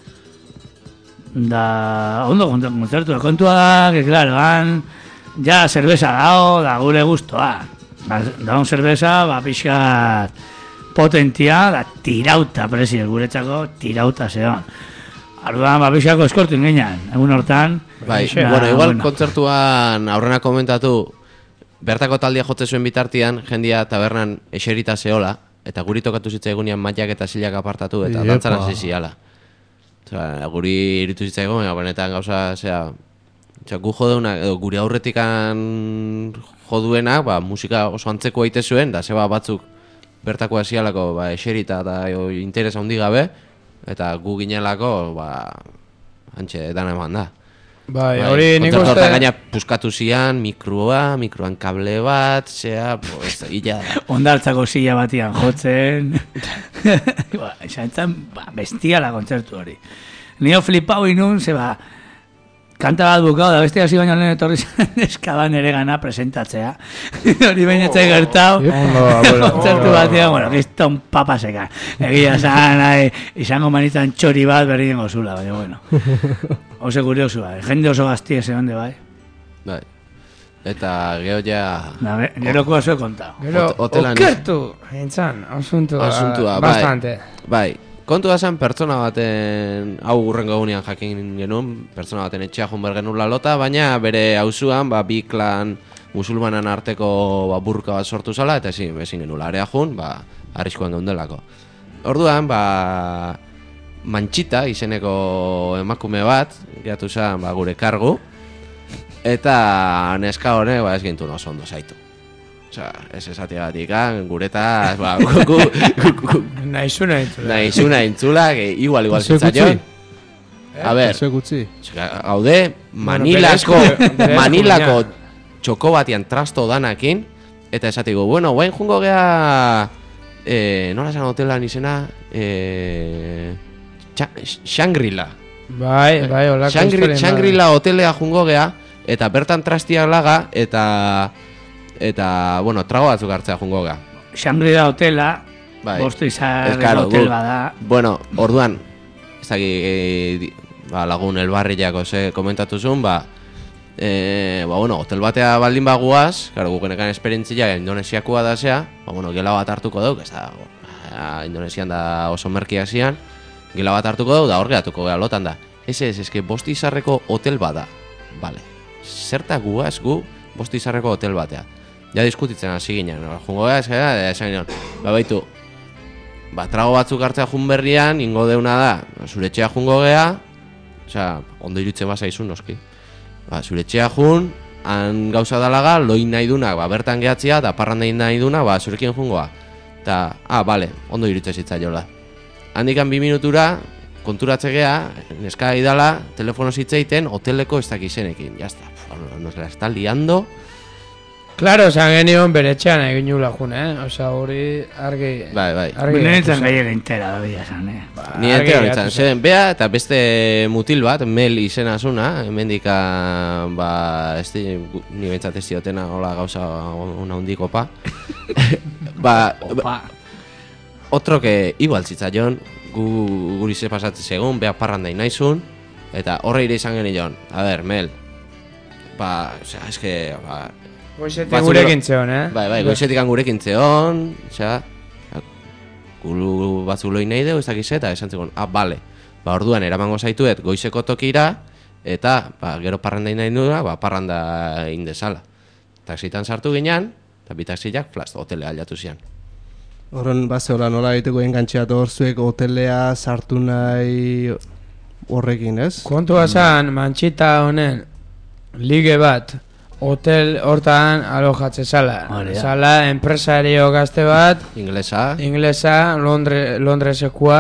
Da, ondo kontzertu da, kontua da, que claro, han, ja, cerveza dao, da gure guztoa. Da, da un cerveza, ba, pixkat potentia, da, tirauta, presi, guretzako, tirauta zeon. Arduan, ba, pixkako eskortu ingenan, egun hortan. Bai, da, bueno, igual bueno. kontzertuan aurrena komentatu, bertako taldia jotze zuen bitartian, jendia tabernan eserita zehola, eta guri tokatu zitzaigunean maiak eta zilak apartatu, eta Iepa. dantzan hasi ziala. Osea, guri iritu zitzaigun, eta benetan gauza, osea, osea, gu jodeuna, edo guri aurretikan joduena, ba, musika oso antzeko aite zuen, da zeba batzuk bertako hasialako, ba, eserita eta o, interesa handi gabe, eta gu ginelako, ba, antxe, dana eman da. Bai, hori nik uste... Kontzertu gaina puskatu zian, mikroa, mikroan kable bat, zea, pues, illa... Ondartzako silla batian jotzen. Ba, izan zen, ba, bestiala kontzertu hori. Nio flipau inun, ze ba, kanta bat bukau, da beste hasi baino lehen etorri zen eskaban ere gana presentatzea. Hori baina etzai gertau, kontzertu batian, bueno, kriston papasekan. Egia zan, nahi, izango manitzan txori bat berdin gozula, baina bueno. Oso kuriosua, jende oso gaztie ze honde bai. Bai. Eta gero ja... Geroko oso kontau. Gero, okertu, entzan, asuntua, asuntua bastante. Bai, kontu da zen pertsona baten, hau urrengo egunean jakin genuen, pertsona baten etxea joan behar genuen lota, baina bere auzuan, ba, bi klan musulmanan arteko ba, burka bat sortu zala, eta ezin, ezin genuen area jun, ba, arriskuan geundelako. Orduan, ba... Mantxita izeneko emakume bat, geratu zen ba, gure kargu, eta neska honek ba, ez gintu oso ondo zaitu. Osea, ez esateagatik, guretaz, ba, gu, gu, gu, gu, Naizuna intzula. naizuna intzula, que igual, igual zitzaion. A ber, gaude, Manilako, Manilako txoko batian trasto danakin, eta esatiko, bueno, guain jungo gea, eh, nola esan hotelan izena, eh, Shangri-La. Bai, bai, holako Shangri, Shangri-La hotelea jungo gea, eta bertan trastiak laga, eta, eta, bueno, trago batzuk hartzea jungo gea. Shangri-La hotela, bai. bostu izar claro, hotel gu, bada. Bueno, orduan, ez daki, e, ba, lagun elbarriako ze komentatu zuen, ba, e, ba, bueno, hotel batea baldin baguaz, claro, gukenekan esperientzia indonesiakoa da zea, ba, bueno, gela bat hartuko duk, ez da, ba, Indonesian da oso merkia zian, gela bat hartuko duk, da hor geratuko gea lotan da. Ez ez, ez, bost izarreko hotel bada, bale, zerta guaz gu bost izarreko hotel batea. Ja diskutitzen hasi ginen, no? Jungo gea, ez gara, esan ginen, ba, baitu, ba, trago batzuk hartzea jun berrian, ingo deuna da, zure etxea jungo gea, osea, ondo irutzen basa izun, noski. Ba, zure etxea jun, han gauza dalaga, loin nahi dunak, ba, bertan gehatzea, eta parrandein nahi dunak, ba, zurekin jungoa. Eta, ah, bale, ondo irutzen zitzaiola. Handikan bi minutura, konturatze gea, neska idala, telefono zitzeiten, hoteleko ez dakizenekin, jazta, nos la está liando. Claro, oza, genion bere etxean egin nula jun, eh? Oza, hori argi... Bai, bai. Nintzen gehiago intera da bila esan, eh? Ni entera nintzen, zeren, bea, eta beste mutil bat, Mel izena zuna, hemendika, ba, ez di, ni bentsat ez diotena, hola gauza, una hundiko pa. Ba, Opa. otro que igual zitzaion, gu, guri ze pasatzen segun, bea parrandain naizun, eta horre ire izan genion, a ber, Mel, ba, osea, eske, ba, Goizetik gurekin zeon, eh? Bai, bai, goizetik gurekin zeon, osea, gulu batzu loin nahi dugu, ez dakiz eta esan zegoen, ah, bale, ba, orduan eramango zaituet goizeko tokira, eta, ba, gero parranda nahi dugu, ba, parranda indezala. Taksitan sartu ginean, eta bitaksiak, flast, hotelea aldatu zian. Horren, bazeola, nola egiteko engantxeat hor zuek hotelea sartu nahi horrekin, ez? Kontua zan, Mantxita honen, lige bat, hotel hortan alojatze zala. Zala, enpresario gazte bat, Inglesa. Inglesa, Londre, Londresekua,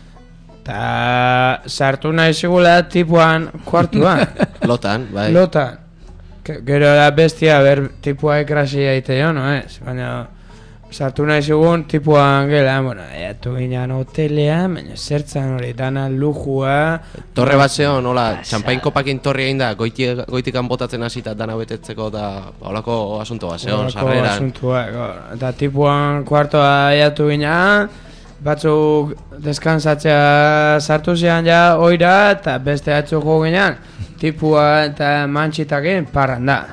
eta sartu nahi zigula tipuan kuartuan. Lotan, bai. Lotan. Gero da bestia, ber, tipua ekrasia iteio, no ez? Baina, sartu nahi zigun tipuan gela, bueno, eatu ginean hotelean, baina zertzan hori, dana lujua. Torre bat zeon, hola, txampain kopakin torri egin da, goitik, goitikan botatzen hasita dana betetzeko, eta holako asunto bat zeon, sarreran. Holako asuntua, eta tipuan kuartoa eatu ginean, batzuk deskansatzea sartu zian ja oira, eta beste atzuk jo ginean, tipua eta Mantxitakin parran da.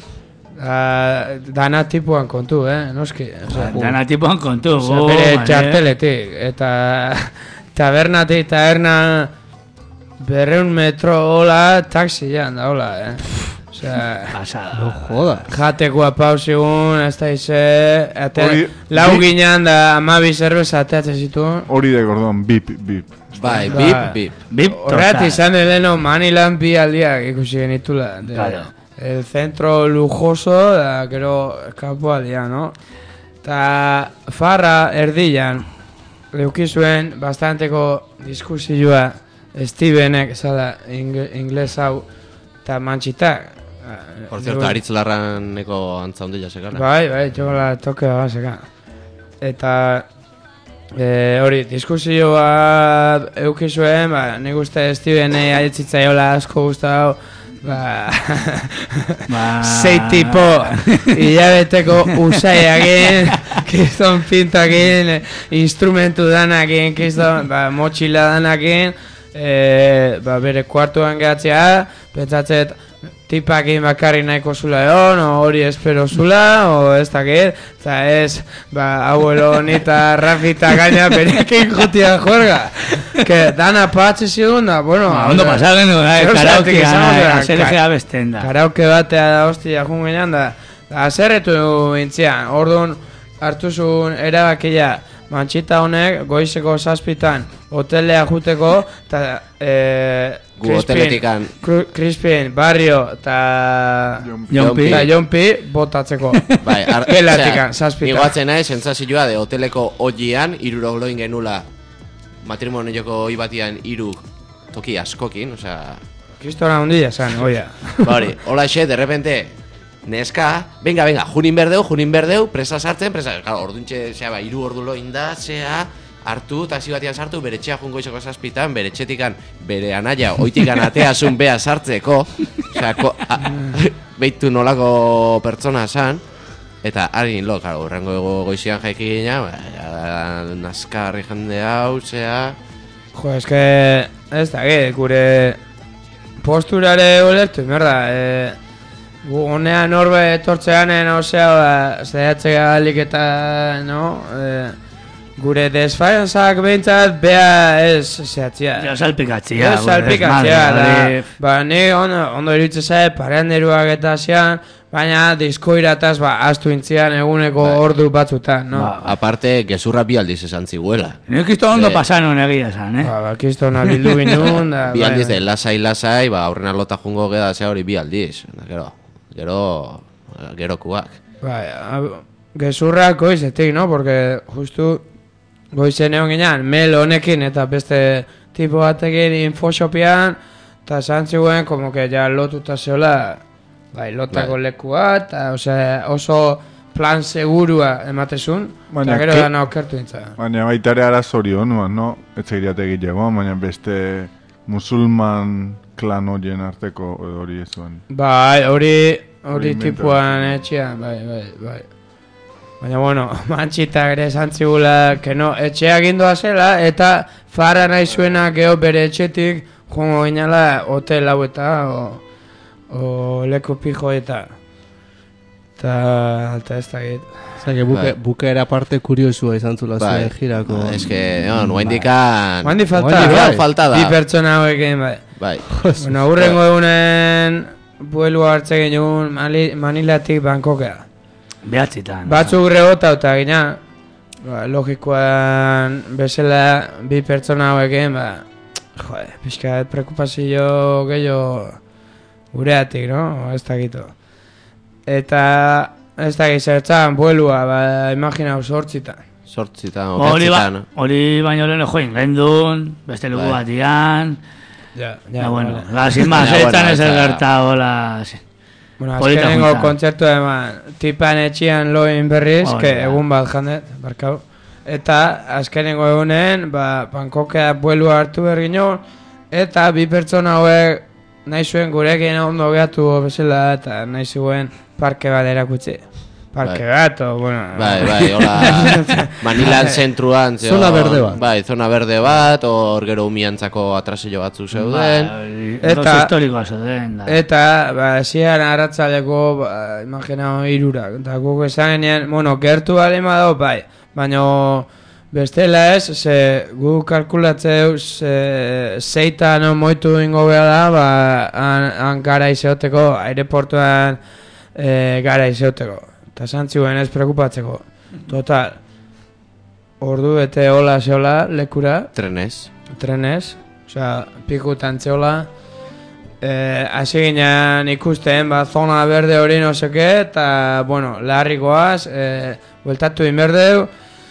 Uh, dana tipuan kontu, eh, noski. Osa, dana tipuan kontu. Osa, bere txarteletik, eta tabernatik eta erna berreun metro hola taxian da hola, eh. Osa, pasada. No joda. Jatekoa pausigun, ez da ize, lau ginean da amabi zerbeza ateatzen zituen. Hori da gordon, bip, bip. Bai, bip, bip. Bip, horret izan edeno Manilan bi aldiak ikusi genitula. Claro. El centro lujoso, da, gero kapo aldia, no? Ta farra erdian, leukizuen bastanteko diskusioa Stevenek, zala, ingles hau, eta Mantxitak. Por cierto, Aritz Larraneko antza ondila sekana. Bai, bai, txokola toke da seka. Eta e, hori, diskusioa eukizuen, ba, nik uste Stevenei aitzitzaiola asko gustau, ba, ba. Sei tipo hilabeteko usaiakin, kiston pintakin, instrumentu danakin, kiston ba, motxila danakin, e, ba, bere kuartuan gehatzea, pentsatzet tipakin bakarri nahiko zula egon, o hori espero zula, o ez dakit, eta ez, ba, abuelo nita Rafita gaina berekin jotia jorga. Que dana patxe zigun da, bueno... Ba, ondo pasaren, karaoke azeregea besten da. Karaoke batea da, hostia, jungenean da, azerretu intzian, orduan hartu zuen erabakia, Mantxita honek goizeko zazpitan hotelea juteko, eta e, gu hoteletikan Crispin, Barrio, eta Jonpi, eta Jonpi botatzeko. Bai, gelatikan, zazpitan. Iguatzen nahi, sentsazioa de hoteleko oian, irurok loin genula matrimonioko hoi batian iru toki askokin, osea... Kristona hundilla zan, oia. Bari, hola xe, de repente, neska, venga, venga, junin berdeu, junin berdeu, presa sartzen, presa, claro, orduntxe, zea, ba, iru ordu loin da, zea, hartu, taxi batian sartu, bere txea jungo izoko zazpitan, bere txetikan, bere anaia, oitikan ateasun bea sartzeko, osea, ko, a, behitu nolako pertsona zan, eta harin lo, claro, urrengo goizian jaiki gina, ba, naskarri jende hau, zea... Jo, eske, ez da, gure posturare ulertu, merda, e, gu honean horbe etortzeanen, osea, ba, zehatzea alik eta, no, e, gure desfaentzak behintzat, bea ez zehatzea. Ja, salpikatzia. Ez salpikatzea, da, ba, ni ondo, ondo iruditzen zae, paranderuak eta zean, baina diskoirataz, ba, astu intzian eguneko ba. Ordu batzutan, no? Ba. Aparte, gezurra bi aldiz esan ziguela. Nik isto ondo e... pasan hon egia esan, eh? Ba, ba, kistona bildu ginun, da... Bi aldiz de lasai, lasai, ba, aurren alota jungo geda zea hori bi aldiz. Gero, gero, gerokuak. Ba, gezurrak goizetik, no? Porque, justu, goizen egon ginean, mail honekin eta beste tipo batekin infoshopian, eta zantziguen, como que ja lotuta zeola... Bai, lotako bai. Lekua, eta osea, oso plan segurua ematezun, eta gero dana okertu dintza. Baina baitare arazori honuan, no? Ez egiriate egiteko, baina beste musulman klan horien arteko hori ez zuen. Bai, hori, hori tipuan etxean, bai, bai, bai. Baina, bueno, mantxita ere zantzigula, que no, etxea gindoa zela, eta farra nahi zuena geho bere etxetik, jongo ginala hotel hau eta, o... o leku pijo eta eta eta ez da git. Osa, que buke, bukaera parte kuriosua izan zula zuen girako. Ba, es que, no, no indikan... No handi falta, bai. falta da. Bi pertsona hauekin, bai. Bai. Bueno, urrengo egunen buelu hartze genuen Manilatik Bangkokea. Behatzitan. Batzuk rebota eta gina, ba, logikoan bezala bi pertsona hauekin, ba, joder, pixkat preokupazio gehiago gureatik, no? Ez dakito. Eta ez dakit zertzan, buelua, ba, imaginau sortzitan. Sortzitan, okatzitan. Hori baino lehen join, gendun, beste lugu batian. Ja, ja, bueno. La sin más, etan ez gerta, hola. Bueno, azkenengo kontzertu eman, tipan etxian loin berriz, que egun bat jandet, barkau. Eta azkenengo egunen, ba, Bangkokea buelua hartu bergino, eta bi pertsona hauek nahi zuen gurekin ondo gehatu bezala eta nahi zuen parke bat erakutsi. Parke bai. Bat, o, bueno... Bai, bai, hola... Manilan zentruan... Zeo, zona berde bat. Bai, zona berde bat, hor gero umiantzako atrasillo batzu zeuden. Bai, eta... historikoa zeuden. Da. Eta, ba, zian arratzaleko, ba, imaginao, irurak. Eta guk esan genean, bueno, gertu balima dago, bai. Baina... Bestela ez, ze gu kalkulatzeu ze, zeitan moitu ingo beha da, ba, han, han gara izeoteko, aireportuan e, gara izeoteko. Eta zantzioen ez preocupatzeko. Total, ordu bete hola zehola lekura. Trenez. Trenez, osea, pikutan zehola. Hasi e, ginen ikusten, ba, zona berde hori no seke, eta, bueno, larrikoaz, e, bueltatu inberdeu.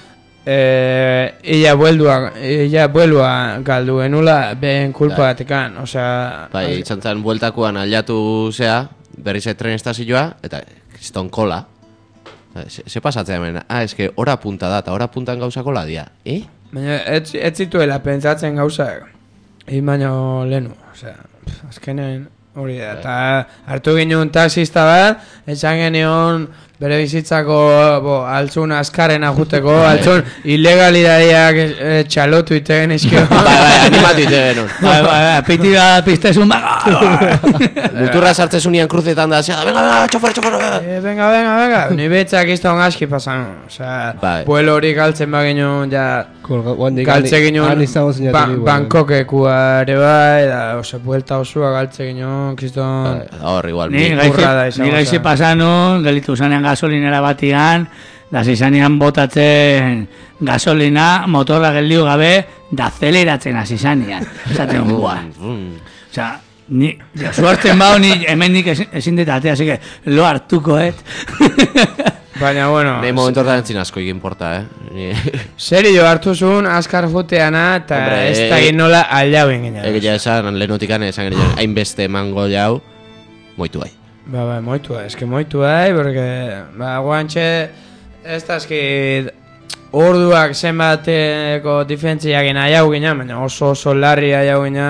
Eh, ella vuelva, ella vuelva galdu genula behen kulpa batekan, osea, bai, txantzan bueltakoan aldatu zea, berriz tren estazioa eta kriston kola. Se, se pasatzea hemen. Ah, eske hora punta da, eta hora puntan gauza kola dia. Eh? Baina ez, ez zituela pentsatzen gauzak. Egin baino lehenu, osea, azkenen hori da. Eta hartu ginen taxista bat, esan genion bere bizitzako bo, altzun azkarren ajuteko, altzun ilegalidadiak e, txalotu itegen izkio. Bai, bai, animatu itegen. Bai, bai, piti bat piztezun, bai. Muturra sartzezunian kruzetan da, zea, venga, venga, txofer, txofer. Eh, venga, venga, venga. Ni betzak izton aski pasan. Osea, bai. Buelo hori galtzen baginun, ja, galtze ginun ba, Bangkokekua ere bai, da, ose, buelta osua galtze ginun, kiston... Hor, igual, ni gaixi pasan, gelitu zanean gasolinera batian, da zizanean botatzen gasolina, motorra geldiu gabe, da azeleratzen hasi zanean. Esaten, buah. Osea, ni, ja, suartzen bau, ni hemendik ezin detatea, así que lo hartuko, et. Baina, bueno... Nei momentu hortan entzin asko egin porta, eh? Serio hartu zuen, azkar joteana, eta ez da egin nola aldau ingin. Egia esan, lehenotikan esan genuen, hainbeste emango jau, moitu bai. Ba, ba, moitu bai, eski moitu bai, porque, ba, guantxe, ez da eski orduak zenbateko diferentziak gina jau gina, baina oso oso larri jau gina,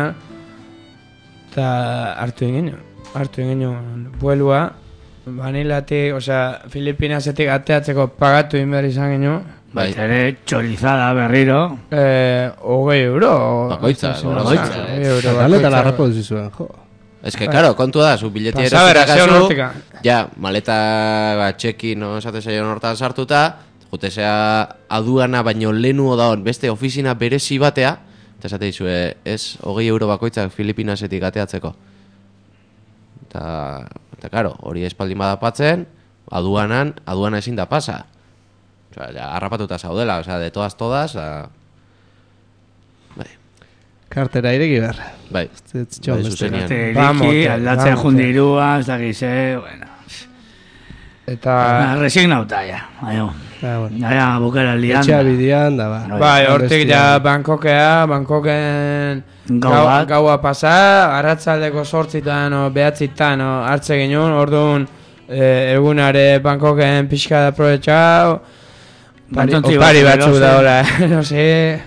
eta hartu ingin, hartu ingin, buelua, Banilatik, osea, Filipinasetik ateatzeko pagatu inber izan gino. Bai, ere txorizada berriro. Eh, hogei euro. Bakoitza, bakoitza. Maleta la repozizuen, jo. Ez que, karo, kontu da, zu biletia erositakazu, ja, maleta ba, txeki, no, esate zaion hortan sartuta, jutezea aduana baino lehenu daun beste ofizina berezi batea, eta esate dizue, ez, hogei euro bakoitzak Filipinasetik ateatzeko. Eta... Eta, karo, hori espaldin badapatzen, aduanan, aduana ezin da pasa. Osea, ja, harrapatuta zaudela, osea, de todas, todas, a... Bai. Kartera ireki behar. Bai, bai, zuzenian. Ireki, aldatzen jundirua, ez da gize, bueno... Eta... Resignauta, ja, aio. Ah, bueno. Ja, bukera lian. Etxea bidian, da, ba. Bai, hortik ja Bangkokea, Bangkoken... Gaua, gaua pasa, arratzaldeko sortzitan o behatzitan o hartze ginen, orduan e, egunare Bangkoken pixka da aprobetxau, opari batzuk da hola, no sé,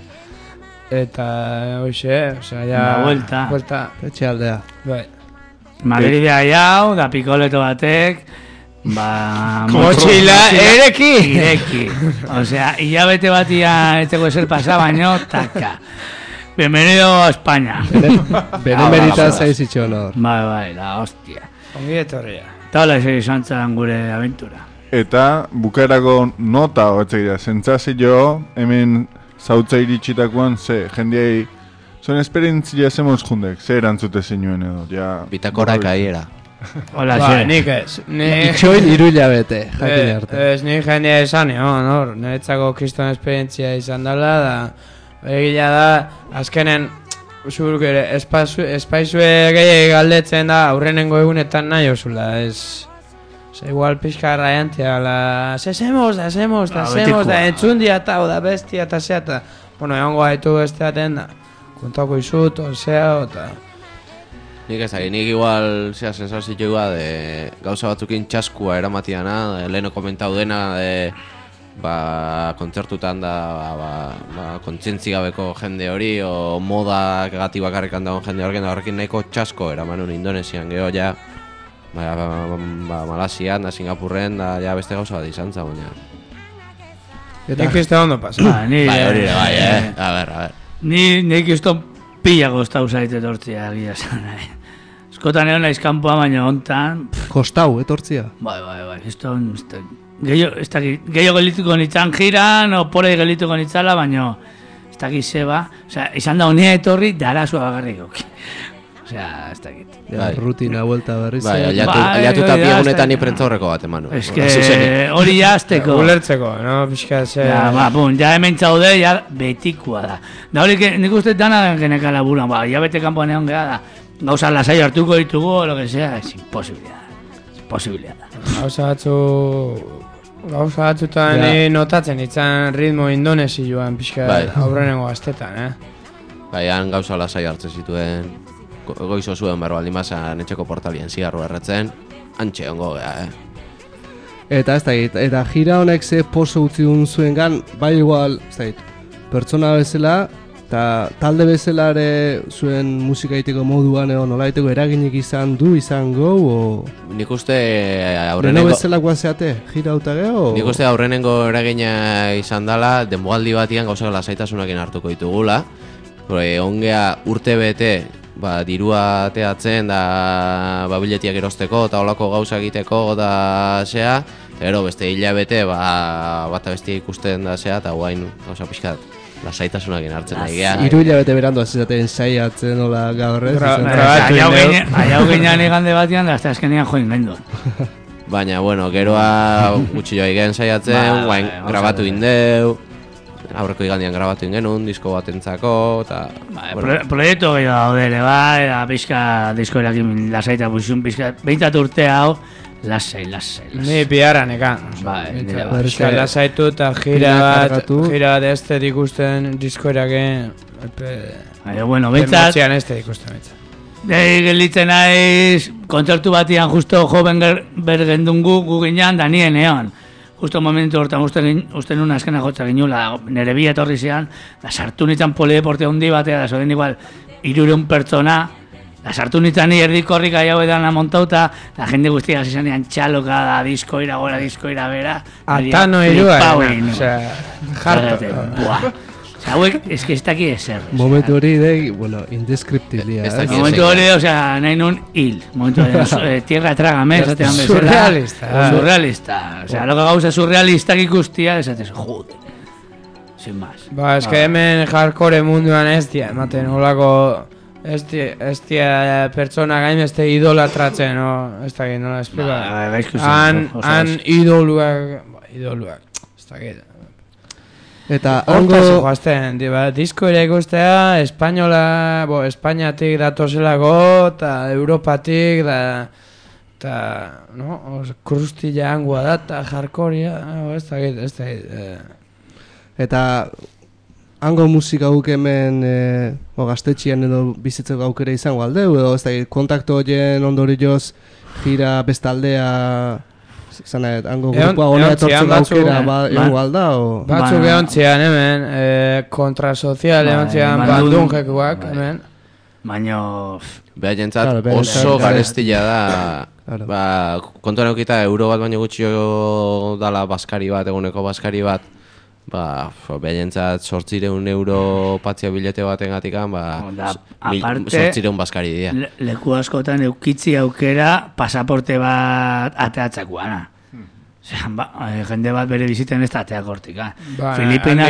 eta hoxe, osea, ja... Da vuelta. Vuelta. Etxe aldea. Bai. Madridea jau, da pikoleto batek, ba... Motxila, ereki! Ireki. Osea, hilabete batia eteko eser pasa, baino, taka. Bienvenido a España. Benemerita zaiz itxonor. Bai, bai, la hostia. Ongi etorria. Eta hola ese izan zan gure aventura. Eta bukaerako nota hotzea, sentsazio hemen zautza iritsitakoan, ze, jendeai, zuen esperientzia zemoz jundek, ze erantzute zinuen edo, ja... Bitakora kaiera. Hola, ba, xe. nik ez. Itxoin iruila bete, jakin arte. Ez, nik jendea esan, no, nor, niretzako kriston esperientzia izan dela, da... Egia da, azkenen, zuruk ere, espaizue gehiagik galdetzen da, aurrenengo egunetan nahi osula, ez... Oza, igual pixka raiantia, la... Zesemos da, zesemos da, zesemos da, entzundia eta, da bestia eta zea, eta... Bueno, egon gaitu beste aten da, kontako izut, ozea, eta... Nik ez da, nik igual, zea, sensazioa de gauza batzukin txaskua eramatiana, de, leheno komentau dena, de... Ba, kontzertutan da, ba, ba, kontzientzi gabeko jende hori, o moda gati bakarrikan dagoen jende horrekin, da horrekin nahiko txasko eramanun Indonesian, geho, ja, ba, ba, ba, ba, Malasian, da Singapurren, da, ja, beste gauza bat izan za, baina. Nik izte ondo pasa. Ba, ni... Bai, hori, bai, eh, a ber, a ber. Ni, nik izto pila goztau zaite tortzia, egia zan, eh. Eskotan egon naiz kanpoa, baina hontan... Kostau, etortzia. Bai, bai, bai, izto... Gehiago gelituko nitzan jiran, oporei gelituko nitzala, baina ez dakit zeba, osea, izan da honia etorri, darazua bagarrikok. Osea, ez dakit. Ja, rutina vuelta berriz. Bai, aliatuta biegunetan ni prentza horreko bat, emanu. Ez que hori jazteko. Ulertzeko, no, pixka ze... Ja, ba, bun, ja hemen txaude, ja betikua da. Da hori, nik uste dana geneka laburan, ba, ja bete kanpoan egon geha da. Gauza lasai hartuko ditugu, lo que sea, es imposibilidad. Es imposibilidad. Gauza batzu... Gauza batzutan ja. Notatzen itzan ritmo indonesioan pixka bai. Aurrenengo gaztetan, eh? Bai, han gauza lasai hartzen zituen, go, goizo zuen berro aldimazan etxeko portalien zigarro erretzen, antxe ongo gea, eh? Eta ez da, eta jira honek ze poso utzi duen zuen gan, bai igual, ez da, pertsona bezala, eta talde bezala ere zuen musika egiteko moduan edo nola egiteko eraginik izan du, izan go, o... Nik uste aurrenengo... Beno bezalakoa zeate, jira hauta geho? Nik uste aurrenengo eragina izan dela, denboaldi batian gauzak lasaitasunakin hartuko ditugula. Hore, ongea urte bete, ba, dirua ateatzen, da, ba, biletiak erosteko, eta olako gauza egiteko, da, zea, ero beste hilabete, ba, bat bestia ikusten da, zea, eta guain gauza pixkat. Lasaitasunakin hartzen nahi geha. Iru hilabete berandu azizaten saiatzen hola gaur ez? Aiau ginean igande batian, da azte azkenean join gendun. Baina, bueno, geroa gutxi joa igen saiatzen, guain grabatu indeu, aurreko igandian grabatu ingenun, disko batentzako, eta... Proiektu gehiago daude ere, bai, eta pixka diskoerakin lasaita buizun, pixka, behintzat urte hau, lasai, lasai, lasai. Ni biharran ekan. Bai, pixka lasaitu eta gira bat, gira bat ez te ikusten diskoerakin, bueno, behintzat... emotzian ez te ikusten, behintzat. Dei gelditzen naiz, kontzertu batian justo joven bergendun gu, gu ginean, da nien egon. Justo momentu hortan uste, uste nuna eskena jotza ginula, nere bi etorri zean, da sartu nintzen polideporte handi batea, da zoden igual, irureun pertsona, da sartu nintzen ni erdikorrik aiau edan amontauta, da jende guztia hasi zanean txaloka, da disko ira gora, disko ira bera. Atano irua, osea, jarto. Buah. Hauek, ez que ez daki ezer. Momentu hori dei, bueno, indescriptilia. Eh? Momentu hori, osea, nahi nun hil. Momentu hori, eh, tierra trágame, esatean bezala. Surrealista. Surrealista. Osea, loka gauza surrealistak ikustia, esatez, jode. Sin más. Ba, ez que hemen hardcore munduan ez dia, ematen, holako... Ez dia, ez dia pertsona gain beste idolatratzen, no? Ez dakit, nola esplika. Ba, ba, ikusi. Han, han idoluak, idoluak, ez dakit. Eta hango joazten, diba, disko ere ikustea, espainola, bo, Espainiatik datozelako, eta Europatik, da, eta, no, os, krustila hangoa da, eta jarkoria, ez da git, ez da git. Eh. Eta hango musika guk hemen, eh, o, gaztetxian edo bizitzeko aukera izango aldeu, edo ez da git, kontakto horien ondorioz, gira bestaldea... Zanet, hango grupua honea etortzen aukera egon alda, o... Batzuk egon txian hemen, kontrasozial egon txian bandun jekuak, hemen. Baina... Beha jentzat oso garestila da, ba, kontuan eukita euro bat baino gutxio dala baskari bat, eguneko baskari bat, ba, beha jentzat sortzireun euro patzia bilete baten gatikan, ba, sortzireun baskari dira. Le, leku askotan eukitzi aukera pasaporte bat ateatzakoana. Hmm. Osea, ba, jende bat bere biziten ez da ateak hortik. Ba, Filipinak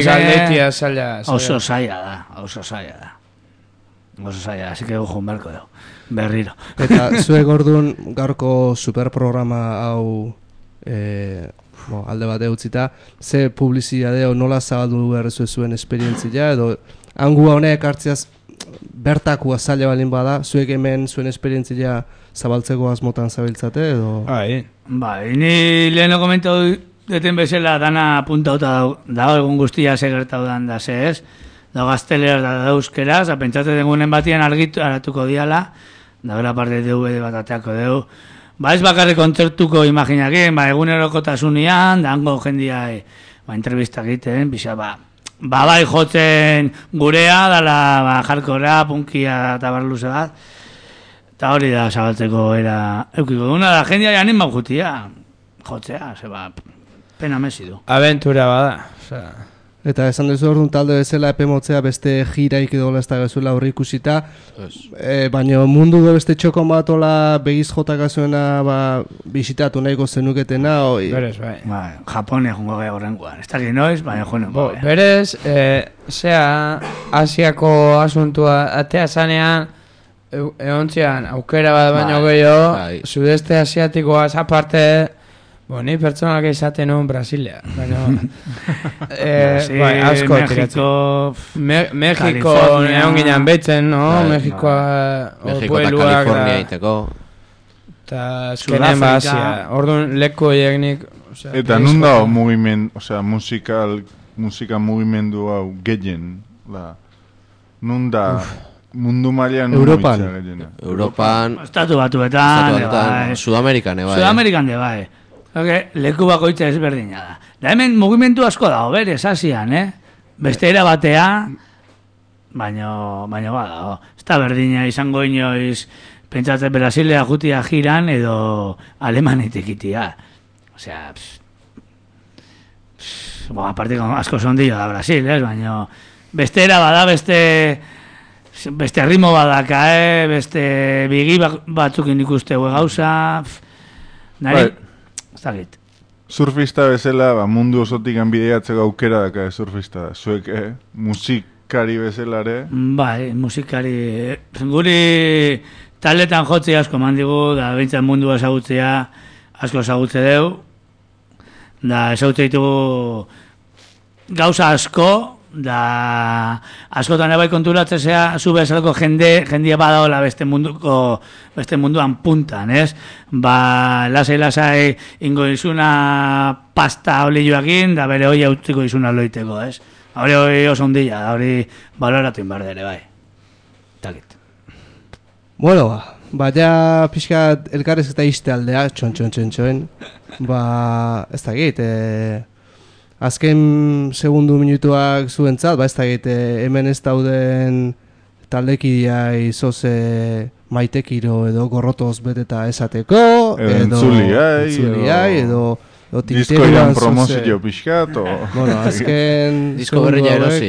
oso zaila da, oso zaila da. Oso zaila, así que ojo, berko dugu, berriro. Eta zuek orduan gaurko superprograma hau... Eh, Bo, alde bat eutzita, ze publizidadeo nola zabaldu berrezu zuen esperientzia, edo angua honek hartziaz bertakua zaila balin bada, zuek hemen zuen esperientzia zabaltzeko asmotan zabiltzate, edo... Bai, bai, ni leheno komentau deten bezala dana puntauta dago egun guztia segertau dan da ze ez, da gaztelera da da euskeraz, apentsate dengunen batian argitu aratuko diala, da bera parte D V D bat ateako dugu. Ba ez bakarri kontzertuko imaginakin, ba egunerokotasunean, dango jendia e, ba entrevista egiten, bisa ba, ba bai jotzen gurea, dala ba jarkora, punkia eta barluze bat, eta hori da zabaltzeko era eukiko duna, da jendia janin bau jutia, jotzea, ze ba, pena mesi du. Aventura bada, osea... Eta esan duzu orduan talde bezala epe motzea beste jiraik edo ez da gezuela horri ikusita, e, baina mundu beste txokon bat ola begiz jotaka zuena ba, bisitatu nahiko zenuketena. Oi... Berez, bai. Ba, Japone jongo gehi horrengoan, ez dakit noiz, baina joan bo, berez, e, zea, Asiako asuntua atea zanean, egon zian, aukera bat baino gehiago, bai. Sudeste asiatikoaz aparte... Bo, ni pertsonalak izaten hon Brasilia, baina... eh, sí, bai, asko México... Me, México, egon ginen behitzen, no? Bai, Méxicoa... México eta California iteko. Eta azkenen Asia. Orduan leku egnik... Eta nun da mugiment, osea, musikal, musika mugimendu hau gehien, la... Nun da... Mundu mailean Europan. Europan... Estatu batuetan, bai. Sudamerikan, bai. Sudamerikan, bai. Okay, leku bakoitza ezberdina da. Da hemen mugimendu asko dago, berez, Asian, eh? Beste era batea, baino, baino bada, ez da berdina izango inoiz, pentsatzen Brasilea jutia jiran edo Alemanetik itia. Osea, pss, pss, bo, aparte asko zondio da Brasil, ez? Baino, beste era bada, beste... Beste ritmo badaka, eh? Beste bigi batzukin ikustegu gauza... Nari... Zagit. Surfista bezala, ba, mundu osotik bideatzeko aukera daka surfista. Zuek, eh? Musikari bezala ere? Bai, musikari... Guri taletan jotzi asko mandigu, da bintzen mundua ezagutzea, asko ezagutze deu, da ezagutze ditugu gauza asko, da askotan ebai konturatzea zu bezalako jende jendia badaola beste munduko beste munduan puntan, ez? Ba, lasai lasai ingo izuna pasta olioakin da bere hoi utziko izuna loiteko, ez? Hori hori oso ondila, hori baloratu inbar dere, bai. Takit. Bueno, ba, ba ja pixkat elkarrez eta iste aldea, txon txon txon txon, ba, ez da git, eh, azken segundu minutuak zuentzat, ba ez da egite hemen ez dauden taldekidia izoze maitekiro edo gorrotoz beteta esateko, edo entzuliai, edo, edo diskoian promozio pixkat, o... Bueno, azken... Disko berria erosi.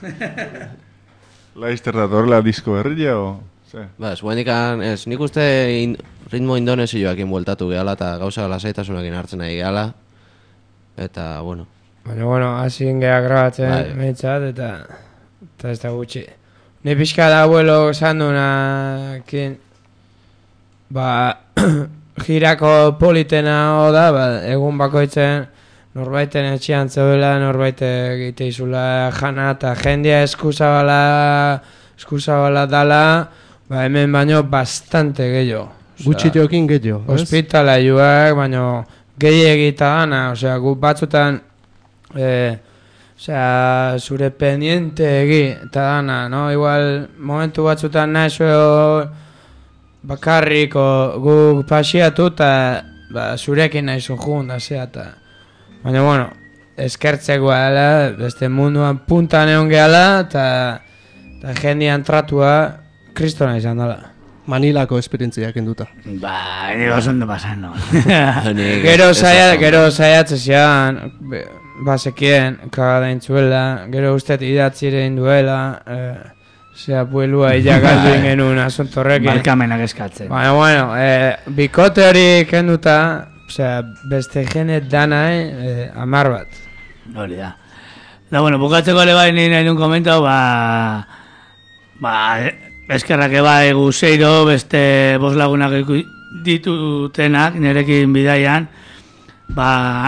Laizter datorla disko berria, o... Ba, zuen ikan, ez, nik uste in, ritmo indonesioakin bueltatu gehala eta gauza lasaitasunakin hartzen nahi gehala. Eta, bueno... Baina, bueno, hasien geha grabatzen metzat, eta, eta ez da gutxi. Ni pixka da abuelo esan duenakin, ba, girako politena da, ba, egun bakoitzen norbaiten etxean zeudela, norbaite egite izula jana, eta jendia eskuzabala, eskuzabala dala, ba, hemen baino bastante gehiago. Gutxitokin gehiago, ez? Hospitala joak, baino gehi egita gana, osea, gu batzutan, Eh, osea, zure pendiente egi eta dana, no? Igual momentu batzutan nahizueo bakarriko guk pasiatu eta ba, zurekin nahizu jun da zea eta... Baina, bueno, eskertzeko gala, beste munduan puntan egon gehala eta jendian tratua kristona izan dela. Manilako esperientziak enduta. Ba, nire oso ondo pasan, no? Gero zaiatzen zian... Bazekien, kagada intzuela, gero ustet idatzirein duela, eh, zea buelua illa galdu ingenuen asuntorrekin. Balkamenak eskatzen. Baina, bueno, eh, bikote hori kenduta, osea, beste genet danai, eh, amar bat. Hori da. Da, bueno, bukatzeko ere bai nire nahi duen komentau, ba... Ba, eskerrak eba egu zeiro, beste bos lagunak ditutenak, nirekin bidaian, ba...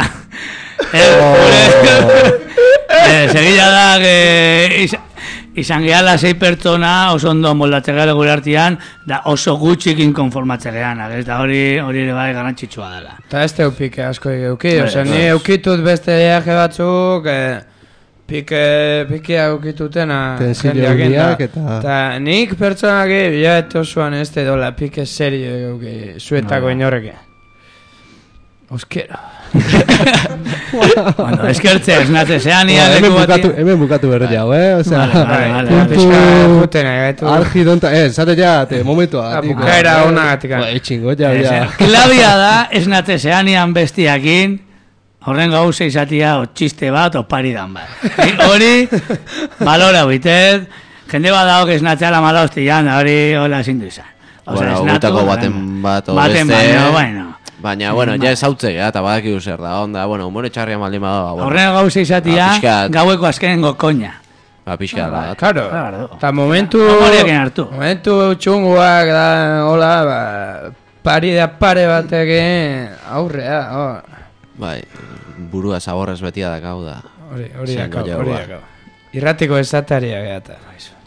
Segila da izan gehala sei pertsona oso ondo moldatzea gure artean da oso gutxikin konformatzea gehanak, eta hori hori ere bai garrantzitsua dela. Eta ez teu pike asko egeuki, ose, ni eukitut beste eage batzuk, pike pikia eukitutena jendiak eta... Eta nik pertsonak bila eta osoan ez te dola pike serio egeuki, zuetako inorreke. Euskera. Bueno, eskertzea, esnatze, zean ia leku bati... Hemen bukatu berri jau, eh? Osea, argi donta... Eh, zate ja, te, momentua. Bukaera hona gatika. Etxingo, ja, ja. Klabia da, esnatze, zean ian bestiakin, horren gauza izatia, o txiste bat, o paridan bat. Hori, balora huitet, jende bat dago que esnatzea la mala hostian, hori hola zindu izan. Bueno, gutako baten bat o beste... Baten baino, bueno... Baina, bueno, ja ez hautze, eta badakigu zer da, onda, bueno, humore txarria maldin bada, bueno. Horren gauza izatia, gaueko azkenengo koña. Ba, pixka da. Claro, eta momentu... Momentu txunguak da, hola, ba, pari da pare batekin aurrea, oh. Bai, burua zaborrez betia da gau da. Hori, hori dakau, hori dakau. Irratiko esataria gehata.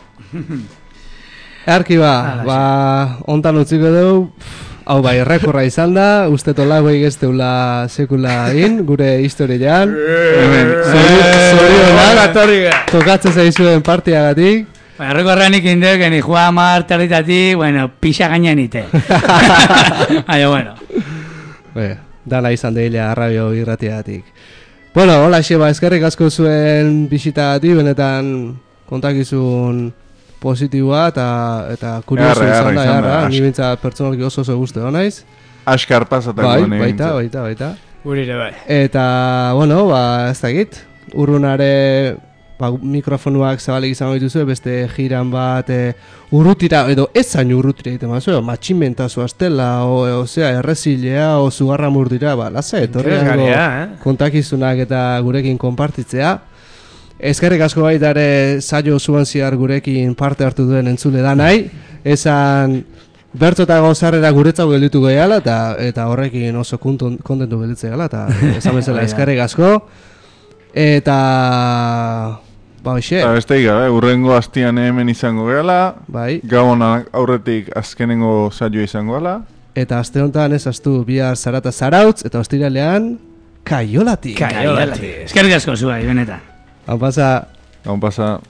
Arki ba, ba, ontan utziko dugu, hau bai, errekorra izan da, uste tola goi gezteula sekula in, gure historian. Zorionak, tokatzen zaizuen partiagatik. Errekorra nik indek, ni Juan Mar territatik, bueno, pixa gainean ite. Aio, bueno. Dala izan deilea arrabio irratiagatik. Bueno, hola xeba, eskerrik asko zuen bisitagatik, benetan kontakizun positiboa eta eta kurioso izan da, jarra, ni bintza pertsonalki oso oso guzti da naiz. Askar pasatako bai, baita, baita, baita. Urire bai. Eta, bueno, ba, ez dakit, urrunare ba, mikrofonuak zabalik izango dituzue, beste jiran bat e, urrutira, edo ez zain urrutira egiten mazue, matximentazu astela, o, osea, errezilea, o zugarra murdira, ba, laza, etorriango eh? kontakizunak eta gurekin konpartitzea. Eskerrik asko baita ere saio zuan ziar gurekin parte hartu duen entzule da nahi. Esan bertso eta gozarrera guretzau gelditu gehiala, eta, eta horrekin oso kontentu gelditzea gala, eta esan bezala eskarrik asko. Eta... Ba, hoxe. Eta beste ega, eh? Urrengo hastian hemen izango gehala, bai. Gabona aurretik azkenengo saioa izango gala. Eta aste honetan ez aztu bihar zarata zarautz, eta ostiralean kaiolatik. Kaiolatik. Eskerrik asko zuai, benetan. Hau pasa. Hau pasa.